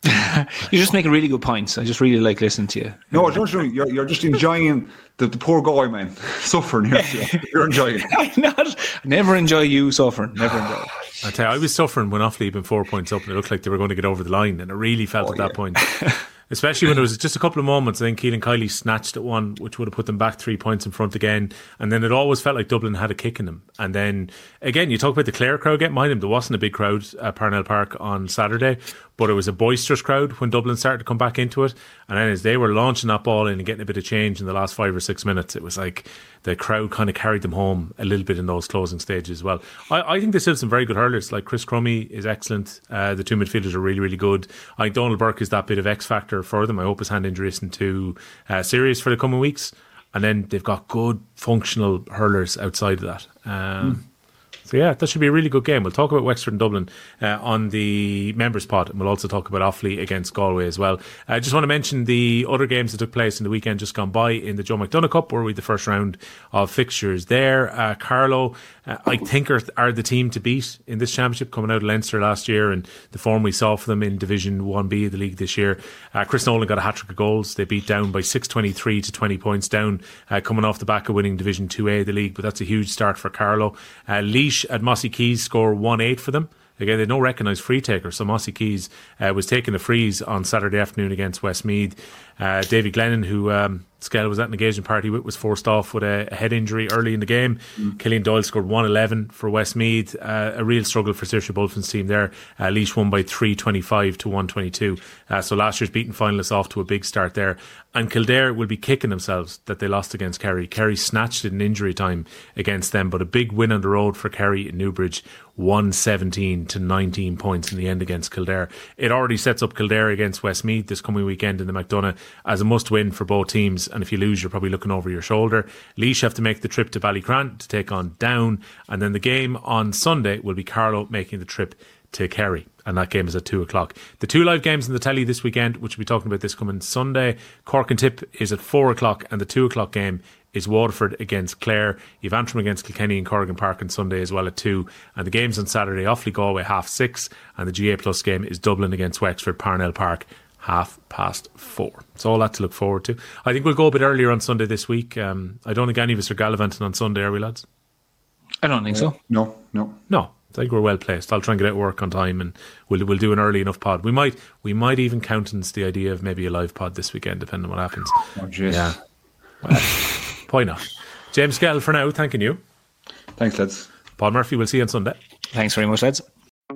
You're just making really good points. I just really like listening to you. No, don't you? You're, you're just enjoying the, the poor guy, man, suffering. You're, you're enjoying. I not never enjoy you suffering. Never enjoy. I tell you, I was suffering when Offaly had been four points up, and it looked like they were going to get over the line, and it really felt oh, at that yeah. point. Especially when there was just a couple of moments, I think Keelan Kiley snatched at one, which would have put them back three points in front again. And then it always felt like Dublin had a kick in them. And then, again, you talk about the Clare crowd getting behind them. There wasn't a big crowd at Parnell Park on Saturday, but it was a boisterous crowd when Dublin started to come back into it. And then as they were launching that ball in and getting a bit of change in the last five or six minutes, it was like the crowd kind of carried them home a little bit in those closing stages as well. I, I think they still have some very good hurlers. Like Chris Crummy is excellent. Uh, the two midfielders are really, really good. I think Donald Burke is that bit of X factor for them. I hope his hand injury isn't too uh, serious for the coming weeks. And then they've got good functional hurlers outside of that. Um, mm. So yeah, that should be a really good game. We'll talk about Wexford and Dublin uh, on the members pod, and we'll also talk about Offaly against Galway as well. I uh, just want to mention the other games that took place in the weekend just gone by in the Joe McDonagh Cup, where we had the first round of fixtures there. Uh, Carlow, uh, I think, are, are the team to beat in this championship, coming out of Leinster last year and the form we saw for them in Division one B of the league this year. Uh, Chris Nolan got a hat-trick of goals. They beat down by six twenty-three to twenty points down, uh, coming off the back of winning Division two A of the league, but that's a huge start for Carlow. Uh, Laois at Mossy Keys score one eight for them. Again, they don't recognise free takers, so Mossy Keys uh, was taking the frees on Saturday afternoon against Westmeath. Uh, Davy Glennon, who um, Skell was at an engagement party with was forced off with a, a head injury early in the game. Mm. Killian Doyle scored one eleven for Westmeath. Uh, a real struggle for Saoirse Bulfin's team there. Uh, Laois won by three twenty-five to one twenty-two. Uh, so last year's beaten finalists off to a big start there. And Kildare will be kicking themselves that they lost against Kerry. Kerry snatched it in injury time against them, but a big win on the road for Kerry in Newbridge, one seventeen to nineteen points in the end against Kildare. It already sets up Kildare against Westmeath this coming weekend in the McDonagh as a must-win for both teams, and if you lose, you're probably looking over your shoulder. Laois have to make the trip to Ballycrant to take on Down, and then the game on Sunday will be Carlow making the trip to Kerry, and that game is at two o'clock. The two live games in the telly this weekend, which we'll be talking about this coming Sunday, Cork and Tip is at four o'clock, and the two o'clock game is Waterford against Clare. You've Antrim against Kilkenny and Corrigan Park on Sunday as well at two, and the games on Saturday, Offaly Galway half six, and the G A Plus game is Dublin against Wexford, Parnell Park half past four. It's all that to look forward to. I think we'll go a bit earlier on Sunday this week. Um, I don't think any of us are gallivanting on Sunday, are we, lads? I don't think so. No, no, no. I think we're well placed. I'll try and get out of work on time, and we'll we'll do an early enough pod. We might we might even countenance the idea of maybe a live pod this weekend, depending on what happens. Oh, jeez. Yeah. Well, why not? James Skell for now, thanking you. Thanks, lads. Paul Murphy, we'll see you on Sunday. Thanks very much, lads.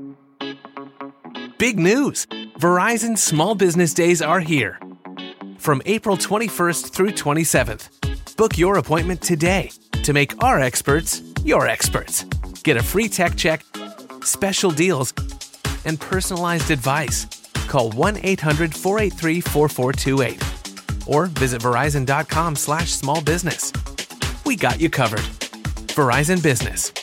Big news! Verizon Small Business Days are here. From April twenty-first through twenty-seventh. Book your appointment today to make our experts your experts. Get a free tech check, special deals, and personalized advice. Call one eight hundred four eight three four four two eight or visit verizon dot com slash small business. We got you covered. Verizon Business.